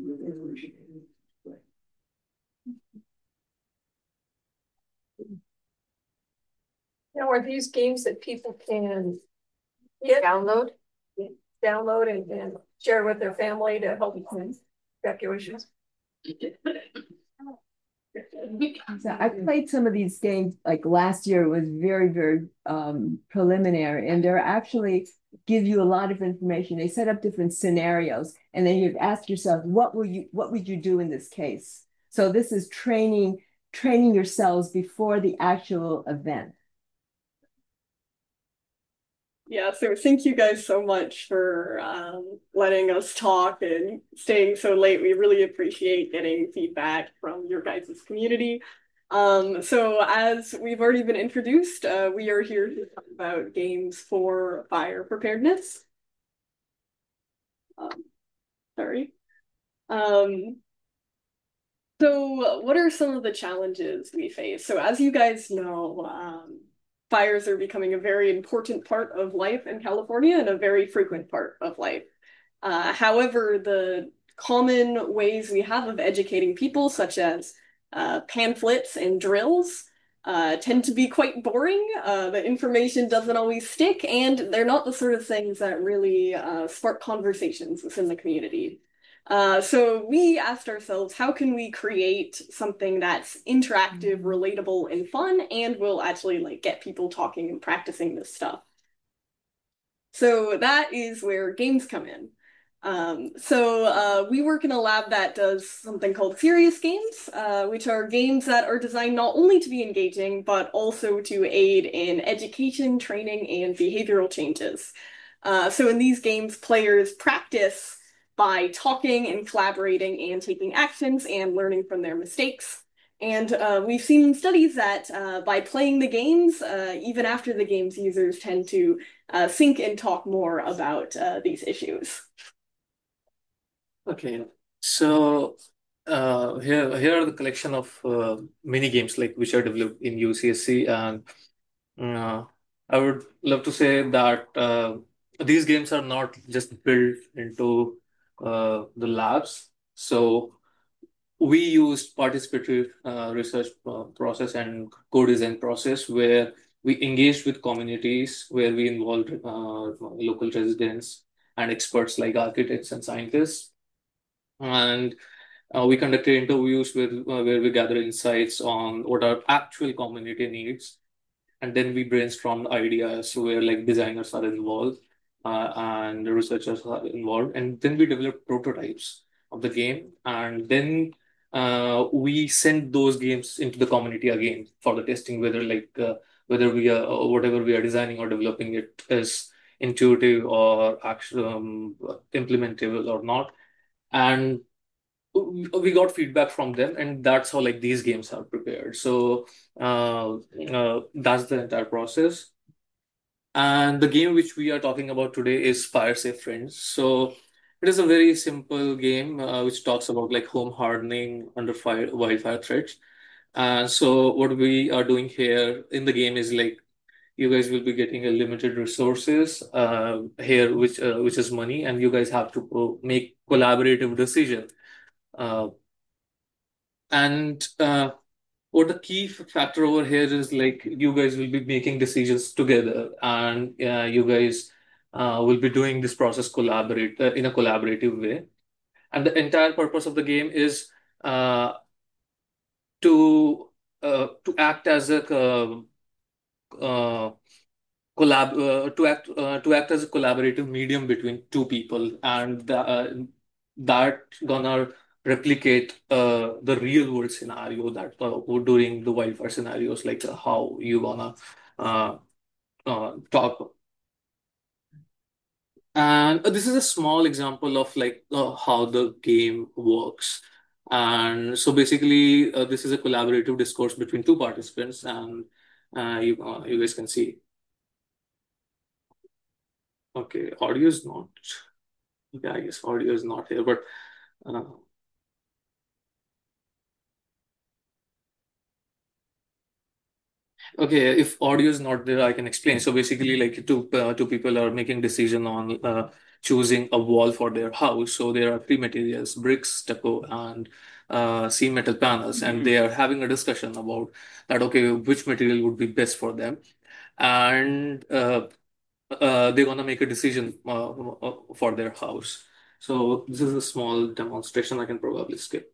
Now, are these games that people can download and share with their family to help with evacuations? So I played some of these games like last year. It was very, very preliminary, and they're actually give you a lot of information. They set up different scenarios, and then you'd ask yourself, what would you do in this case? So this is training yourselves before the actual event. Yeah, so thank you guys so much for letting us talk and staying so late. We really appreciate getting feedback from your guys' community. So as we've already been introduced, we are here to talk about games for fire preparedness. So what are some of the challenges we face? So as you guys know, fires are becoming a very important part of life in California and a very frequent part of life. However, the common ways we have of educating people, such as pamphlets and drills, tend to be quite boring. The information doesn't always stick, and they're not the sort of things that really spark conversations within the community. So we asked ourselves, how can we create something that's interactive, relatable, and fun, and will actually like get people talking and practicing this stuff? So that is where games come in. We work in a lab that does something called serious games, which are games that are designed not only to be engaging, but also to aid in education, training, and behavioral changes. So in these games, players practice by talking and collaborating and taking actions and learning from their mistakes. And we've seen studies that by playing the games, even after the games, users tend to think and talk more about these issues. Okay, so here are the collection of mini games like which are developed in UCSC, and I would love to say that these games are not just built into the labs. So we used participatory research process and co-design process where we engaged with communities, where we involved local residents and experts like architects and scientists. And we conducted interviews where we gather insights on what our actual community needs. And then we brainstormed ideas where like designers are involved and the researchers are involved. And then we developed prototypes of the game. And then we send those games into the community again for the testing, whether we are whatever we are designing or developing it is intuitive or actually implementable or not. And we got feedback from them, and that's how like these games are prepared. So that's the entire process. And the game which we are talking about today is Fire Safe Friends. So it is a very simple game which talks about like home hardening under wildfire threats. And so what we are doing here in the game is like you guys will be getting a limited resources here, which is money, and you guys have to make collaborative decision. Uh, and what the key factor over here is like you guys will be making decisions together, and you guys will be doing this process in a collaborative way. And the entire purpose of the game is to act as a to act as a collaborative medium between two people, and that gonna replicate the real world scenario that during the wildfire scenarios, like how you gonna uh, talk. And this is a small example of like how the game works. And so basically, this is a collaborative discourse between two participants, and you guys can see. Okay, audio is not. Okay, I guess audio is not here, but uh, okay, if audio is not there, I can explain. So basically, like two people are making decision on choosing a wall for their house. So there are three materials: bricks, stucco, and seam metal panels, and they are having a discussion about that. Okay, which material would be best for them, and they're gonna make a decision for their house. So this is a small demonstration I can probably skip.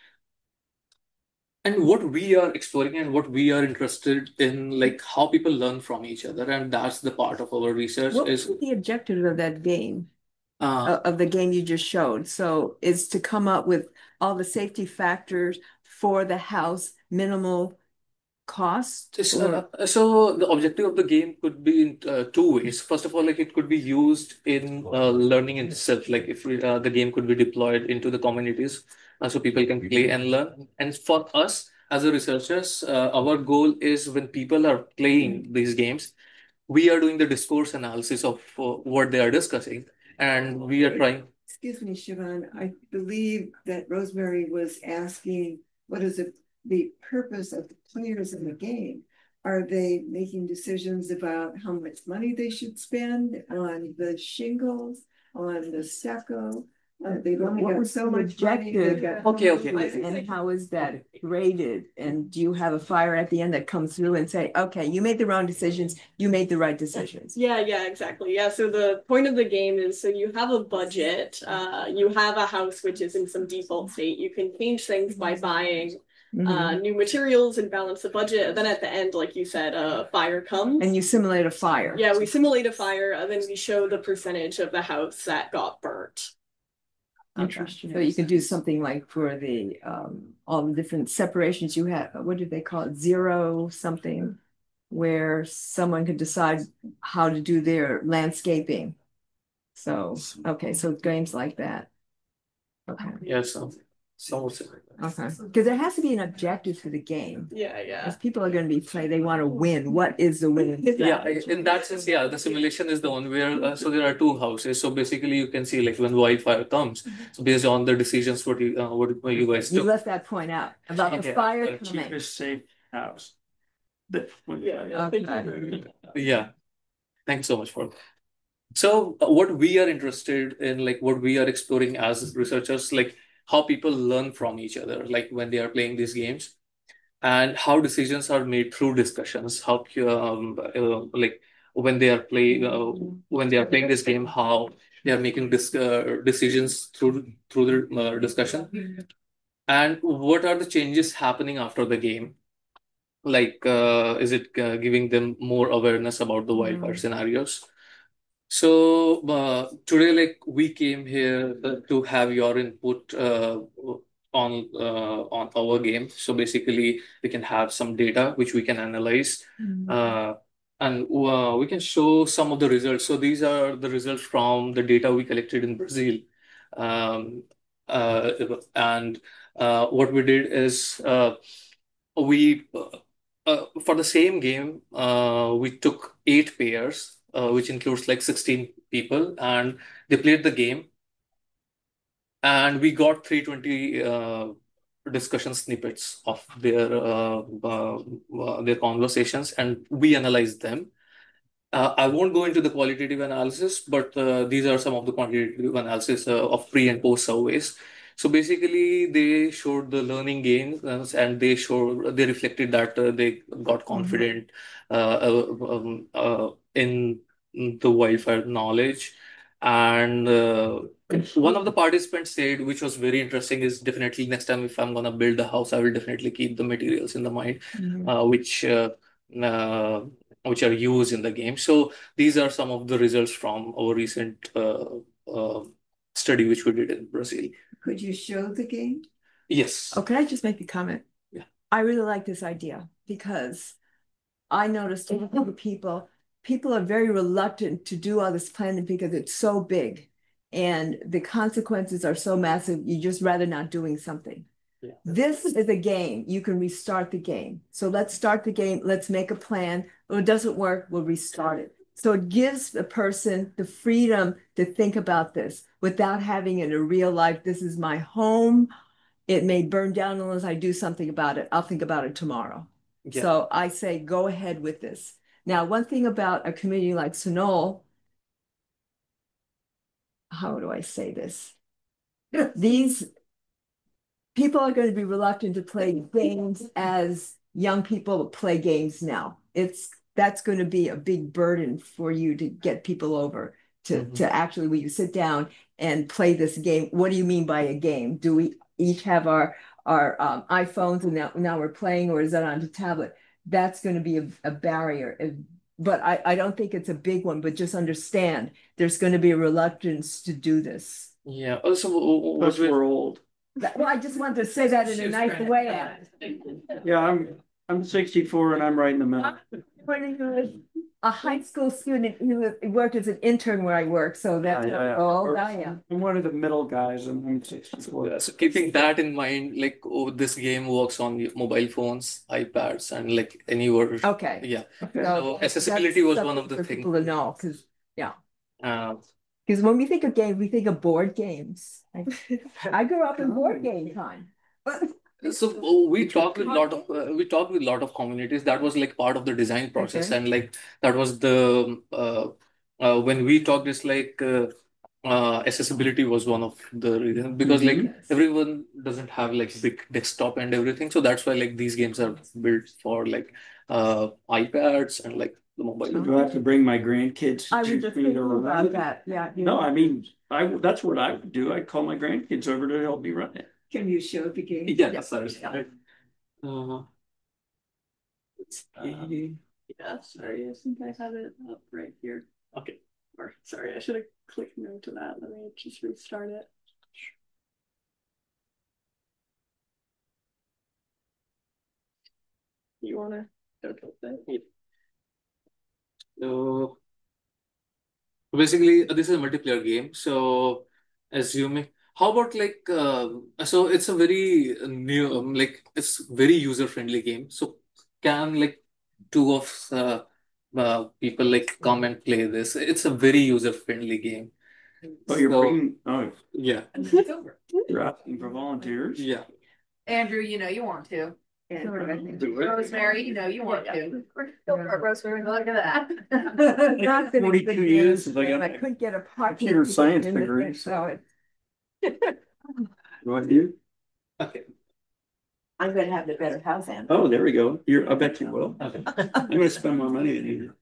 And what we are exploring and what we are interested in, like how people learn from each other, and that's the part of our research. What is was the objective of that game? Of the game you just showed. So it's to come up with all the safety factors for the house, minimal cost. So the objective of the game could be in two ways. First of all, like it could be used in learning itself. Like if the game could be deployed into the communities, so people can play and learn. And for us as a researchers, our goal is when people are playing these games, we are doing the discourse analysis of what they are discussing, and we are trying. Excuse me, Siobhan, I believe that Rosemary was asking, what is the purpose of the players in the game? Are they making decisions about how much money they should spend on the shingles, on the stucco, They've only got so much money. Objective. Okay. And how is that graded? And do you have a fire at the end that comes through and say, okay, you made the wrong decisions, you made the right decisions? Yeah, exactly. Yeah, so the point of the game is, so you have a budget, you have a house which is in some default state. You can change things by buying new materials and balance the budget. And then at the end, like you said, a fire comes. And you simulate a fire. Yeah, we simulate a fire, and then we show the percentage of the house that got burnt. Interesting. So you can do something like for the all the different separations you have. What do they call it? Zero something, where someone could decide how to do their landscaping. So okay, so games like that. Okay. Yes. Okay, because there has to be an objective for the game. Yeah. If people are going to be playing, they want to win. What is the winning strategy? Yeah, in that sense, yeah, the simulation is the one where so there are two houses. So basically, you can see like when wildfire comes. So based on the decisions, what you guys You took. left that point out about the fire coming. Cheapest safe house. Yeah. Thanks so much for that. So what we are interested in, like what we are exploring as researchers, like how people learn from each other, like when they are playing these games, and how decisions are made through discussions. How like when they are playing this game, how they are making decisions through their discussion, and what are the changes happening after the game. Like, is it giving them more awareness about the wildfire scenarios? So today, like we came here to have your input on our game. So basically, we can have some data which we can analyze, and we can show some of the results. So these are the results from the data we collected in Brazil, and what we did is we for the same game we took 8 pairs. Which includes like 16 people, and they played the game, and we got 320 discussion snippets of their conversations, and we analyzed them. I won't go into the qualitative analysis, but these are some of the quantitative analysis of pre and post surveys. So basically, they showed the learning gains, and they reflected that they got confident in the wildfire knowledge. And one of the participants said, which was very interesting, is definitely next time if I'm gonna build a house, I will definitely keep the materials in the mind, which are used in the game. So these are some of the results from our recent study which we did in Brazil. Could you show the game? Yes. Oh, can I just make a comment? Yeah. I really like this idea because I noticed people are very reluctant to do all this planning because it's so big and the consequences are so massive. You just rather not doing something. Yeah. This is a game. You can restart the game. So let's start the game. Let's make a plan. If it doesn't work, we'll restart it. So it gives the person the freedom to think about this without having it in real life. This is my home. It may burn down unless I do something about it. I'll think about it tomorrow. Yeah. So I say, go ahead with this. Now, one thing about a community like Sunol, how do I say this? These people are going to be reluctant to play games as young people play games now. That's going to be a big burden for you to get people over to actually, when you sit down and play this game. What do you mean by a game? Do we each have our iPhones and now we're playing, or is that on the tablet? That's going to be a barrier. But I don't think it's a big one, but just understand there's going to be a reluctance to do this. Yeah. Also, we're old. Well, I just wanted to say that in a nice way. Yeah, I'm 64 and I'm right in the middle. When he was a high school student who worked as an intern where I work, so that's all I am. I'm one of the middle guys, and I'm 64. Yeah, so keeping that in mind, like this game works on mobile phones, iPads, and like anywhere. Okay. Yeah. Okay. So accessibility was one of the things. People to know, because because when we think of games, we think of board games. I grew up in board game time. So we talked with a lot of communities. That was like part of the design process, and like that was the when we talked, it's like accessibility was one of the reasons, because like everyone doesn't have like big desktop and everything, so that's why like these games are built for like iPads and like the mobile. So do I have to bring my grandkids? I would just think about that, yeah. No, I mean, that's what I would do. I'd call my grandkids over to help me run it. Can you show the game? Yeah, that's right. Yeah, sorry, I think I have it up right here. Okay. Or sorry, I should have clicked no to that. Let me just restart it. You wanna go to that? So basically, this is a multiplayer game. So assuming, how about like, so it's a very new, like it's very user friendly game. So can like two of people like come and play this? It's a very user friendly game. Oh, you're bringing, yeah. It's over. You're asking for volunteers? Yeah. Andrew, you know you want to. Rosemary, you know you want to. Rosemary, look at that. Not that 42 years since I couldn't get a parking computer science in the degree. thing, so You want to do? Okay. I'm gonna have the better house and. Oh, there we go. I bet you will. Okay. I'm gonna spend more money than you.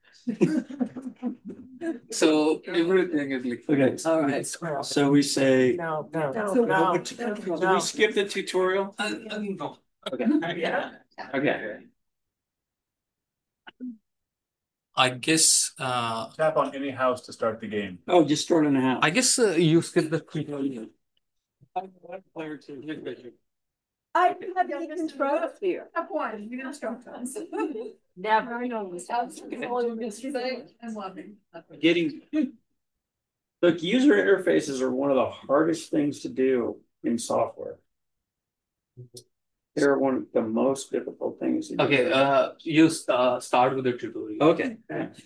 So everything is like, okay. All right. So we say. No. Do we skip the tutorial? No. Okay. Yeah. Okay. I guess tap on any house to start the game. Oh, just start in a house. I guess you skip the tutorial. Player two. I have any control here. Step one, you instruct us. Never know. I'm loving. Getting. Look, user interfaces are one of the hardest things to do in software. They're one of the most difficult things. Okay, you start with the tutorial. Okay.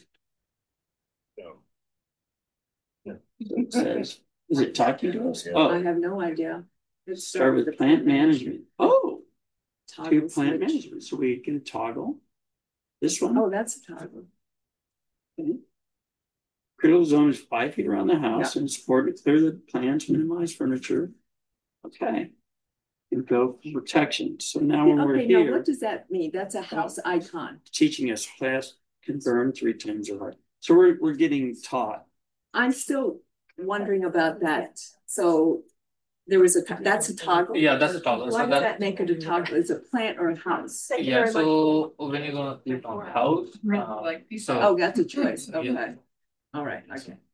It says, is it talking to us? Oh, I have no idea. start with plant management. Oh, Toggle to plant switch. management. So we can toggle this one. Oh, that's a toggle. Okay. Critical zone is 5 feet around the house and support to clear the plants, minimize furniture. Okay. And go for protection. So now when we're Okay, now here, what does that mean? That's a house icon. teaching us class can burn 3 times or hard. So we're getting taught. I'm still wondering about that. So there was that's a toggle. Yeah, that's a toggle. Why So does that make it a toggle? Is it a plant or a house? Yeah, so when you're gonna click on house, so Oh, that's a choice. Yeah. Okay. All right.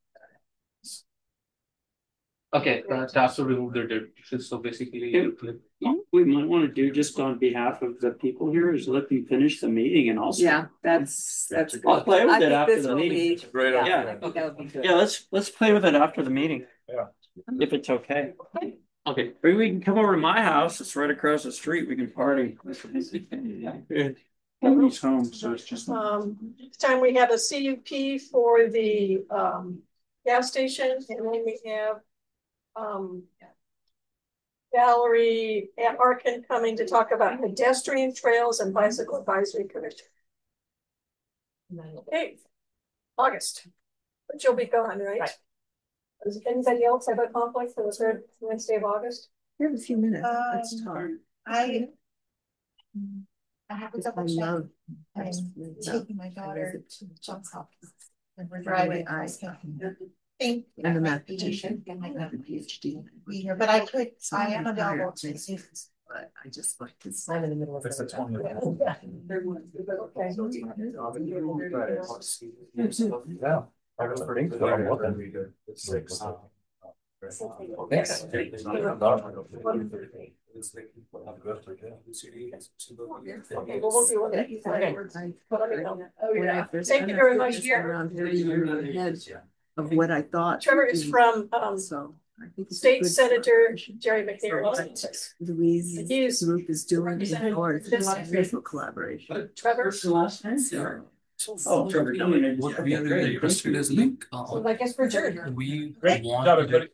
Okay. tap to remove the dirt. So basically, we might want to do just on behalf of the people here is let them finish the meeting and also. Yeah, that's good. I'll play with I it think after this the will meeting. be- Great yeah, idea. I think that would be good. Yeah, let's play with it after the meeting. Yeah. If it's okay. Okay, maybe we can come over to my house. It's right across the street. We can party. Nobody's home, so it's just. This time we have a CUP for the gas station, and then we have Valerie Arkin coming to talk about pedestrian trails and bicycle advisory commission. Okay, August, but you'll be gone, right? Does anybody else have a conflict for the third Wednesday of August? We have a few minutes. Let's talk. I have to double check. love- I'm Yeah. taking my daughter to Johns Hopkins. And we're Driving. driving. And a mathematician. I might not a PhD. be here, but I could, So I I'm am available retired, to basically. do. But I just like this. I'm in the middle of That's the 20th. Yeah. I was pretty good. I'm looking. It's 6. Thanks. Okay, well, we'll do it. Okay. Let me know. Oh, yeah. Thank you very much, Trevor. Around 30 years ahead of what I thought. Trevor is from So I think it's a State good Senator Jerry McNair. Louise He's group is doing represented in order this to district. for collaboration. Trevor. Oh, Trevor, What we are really interested is like, So I guess we're adjourned. we Great want job, to everybody.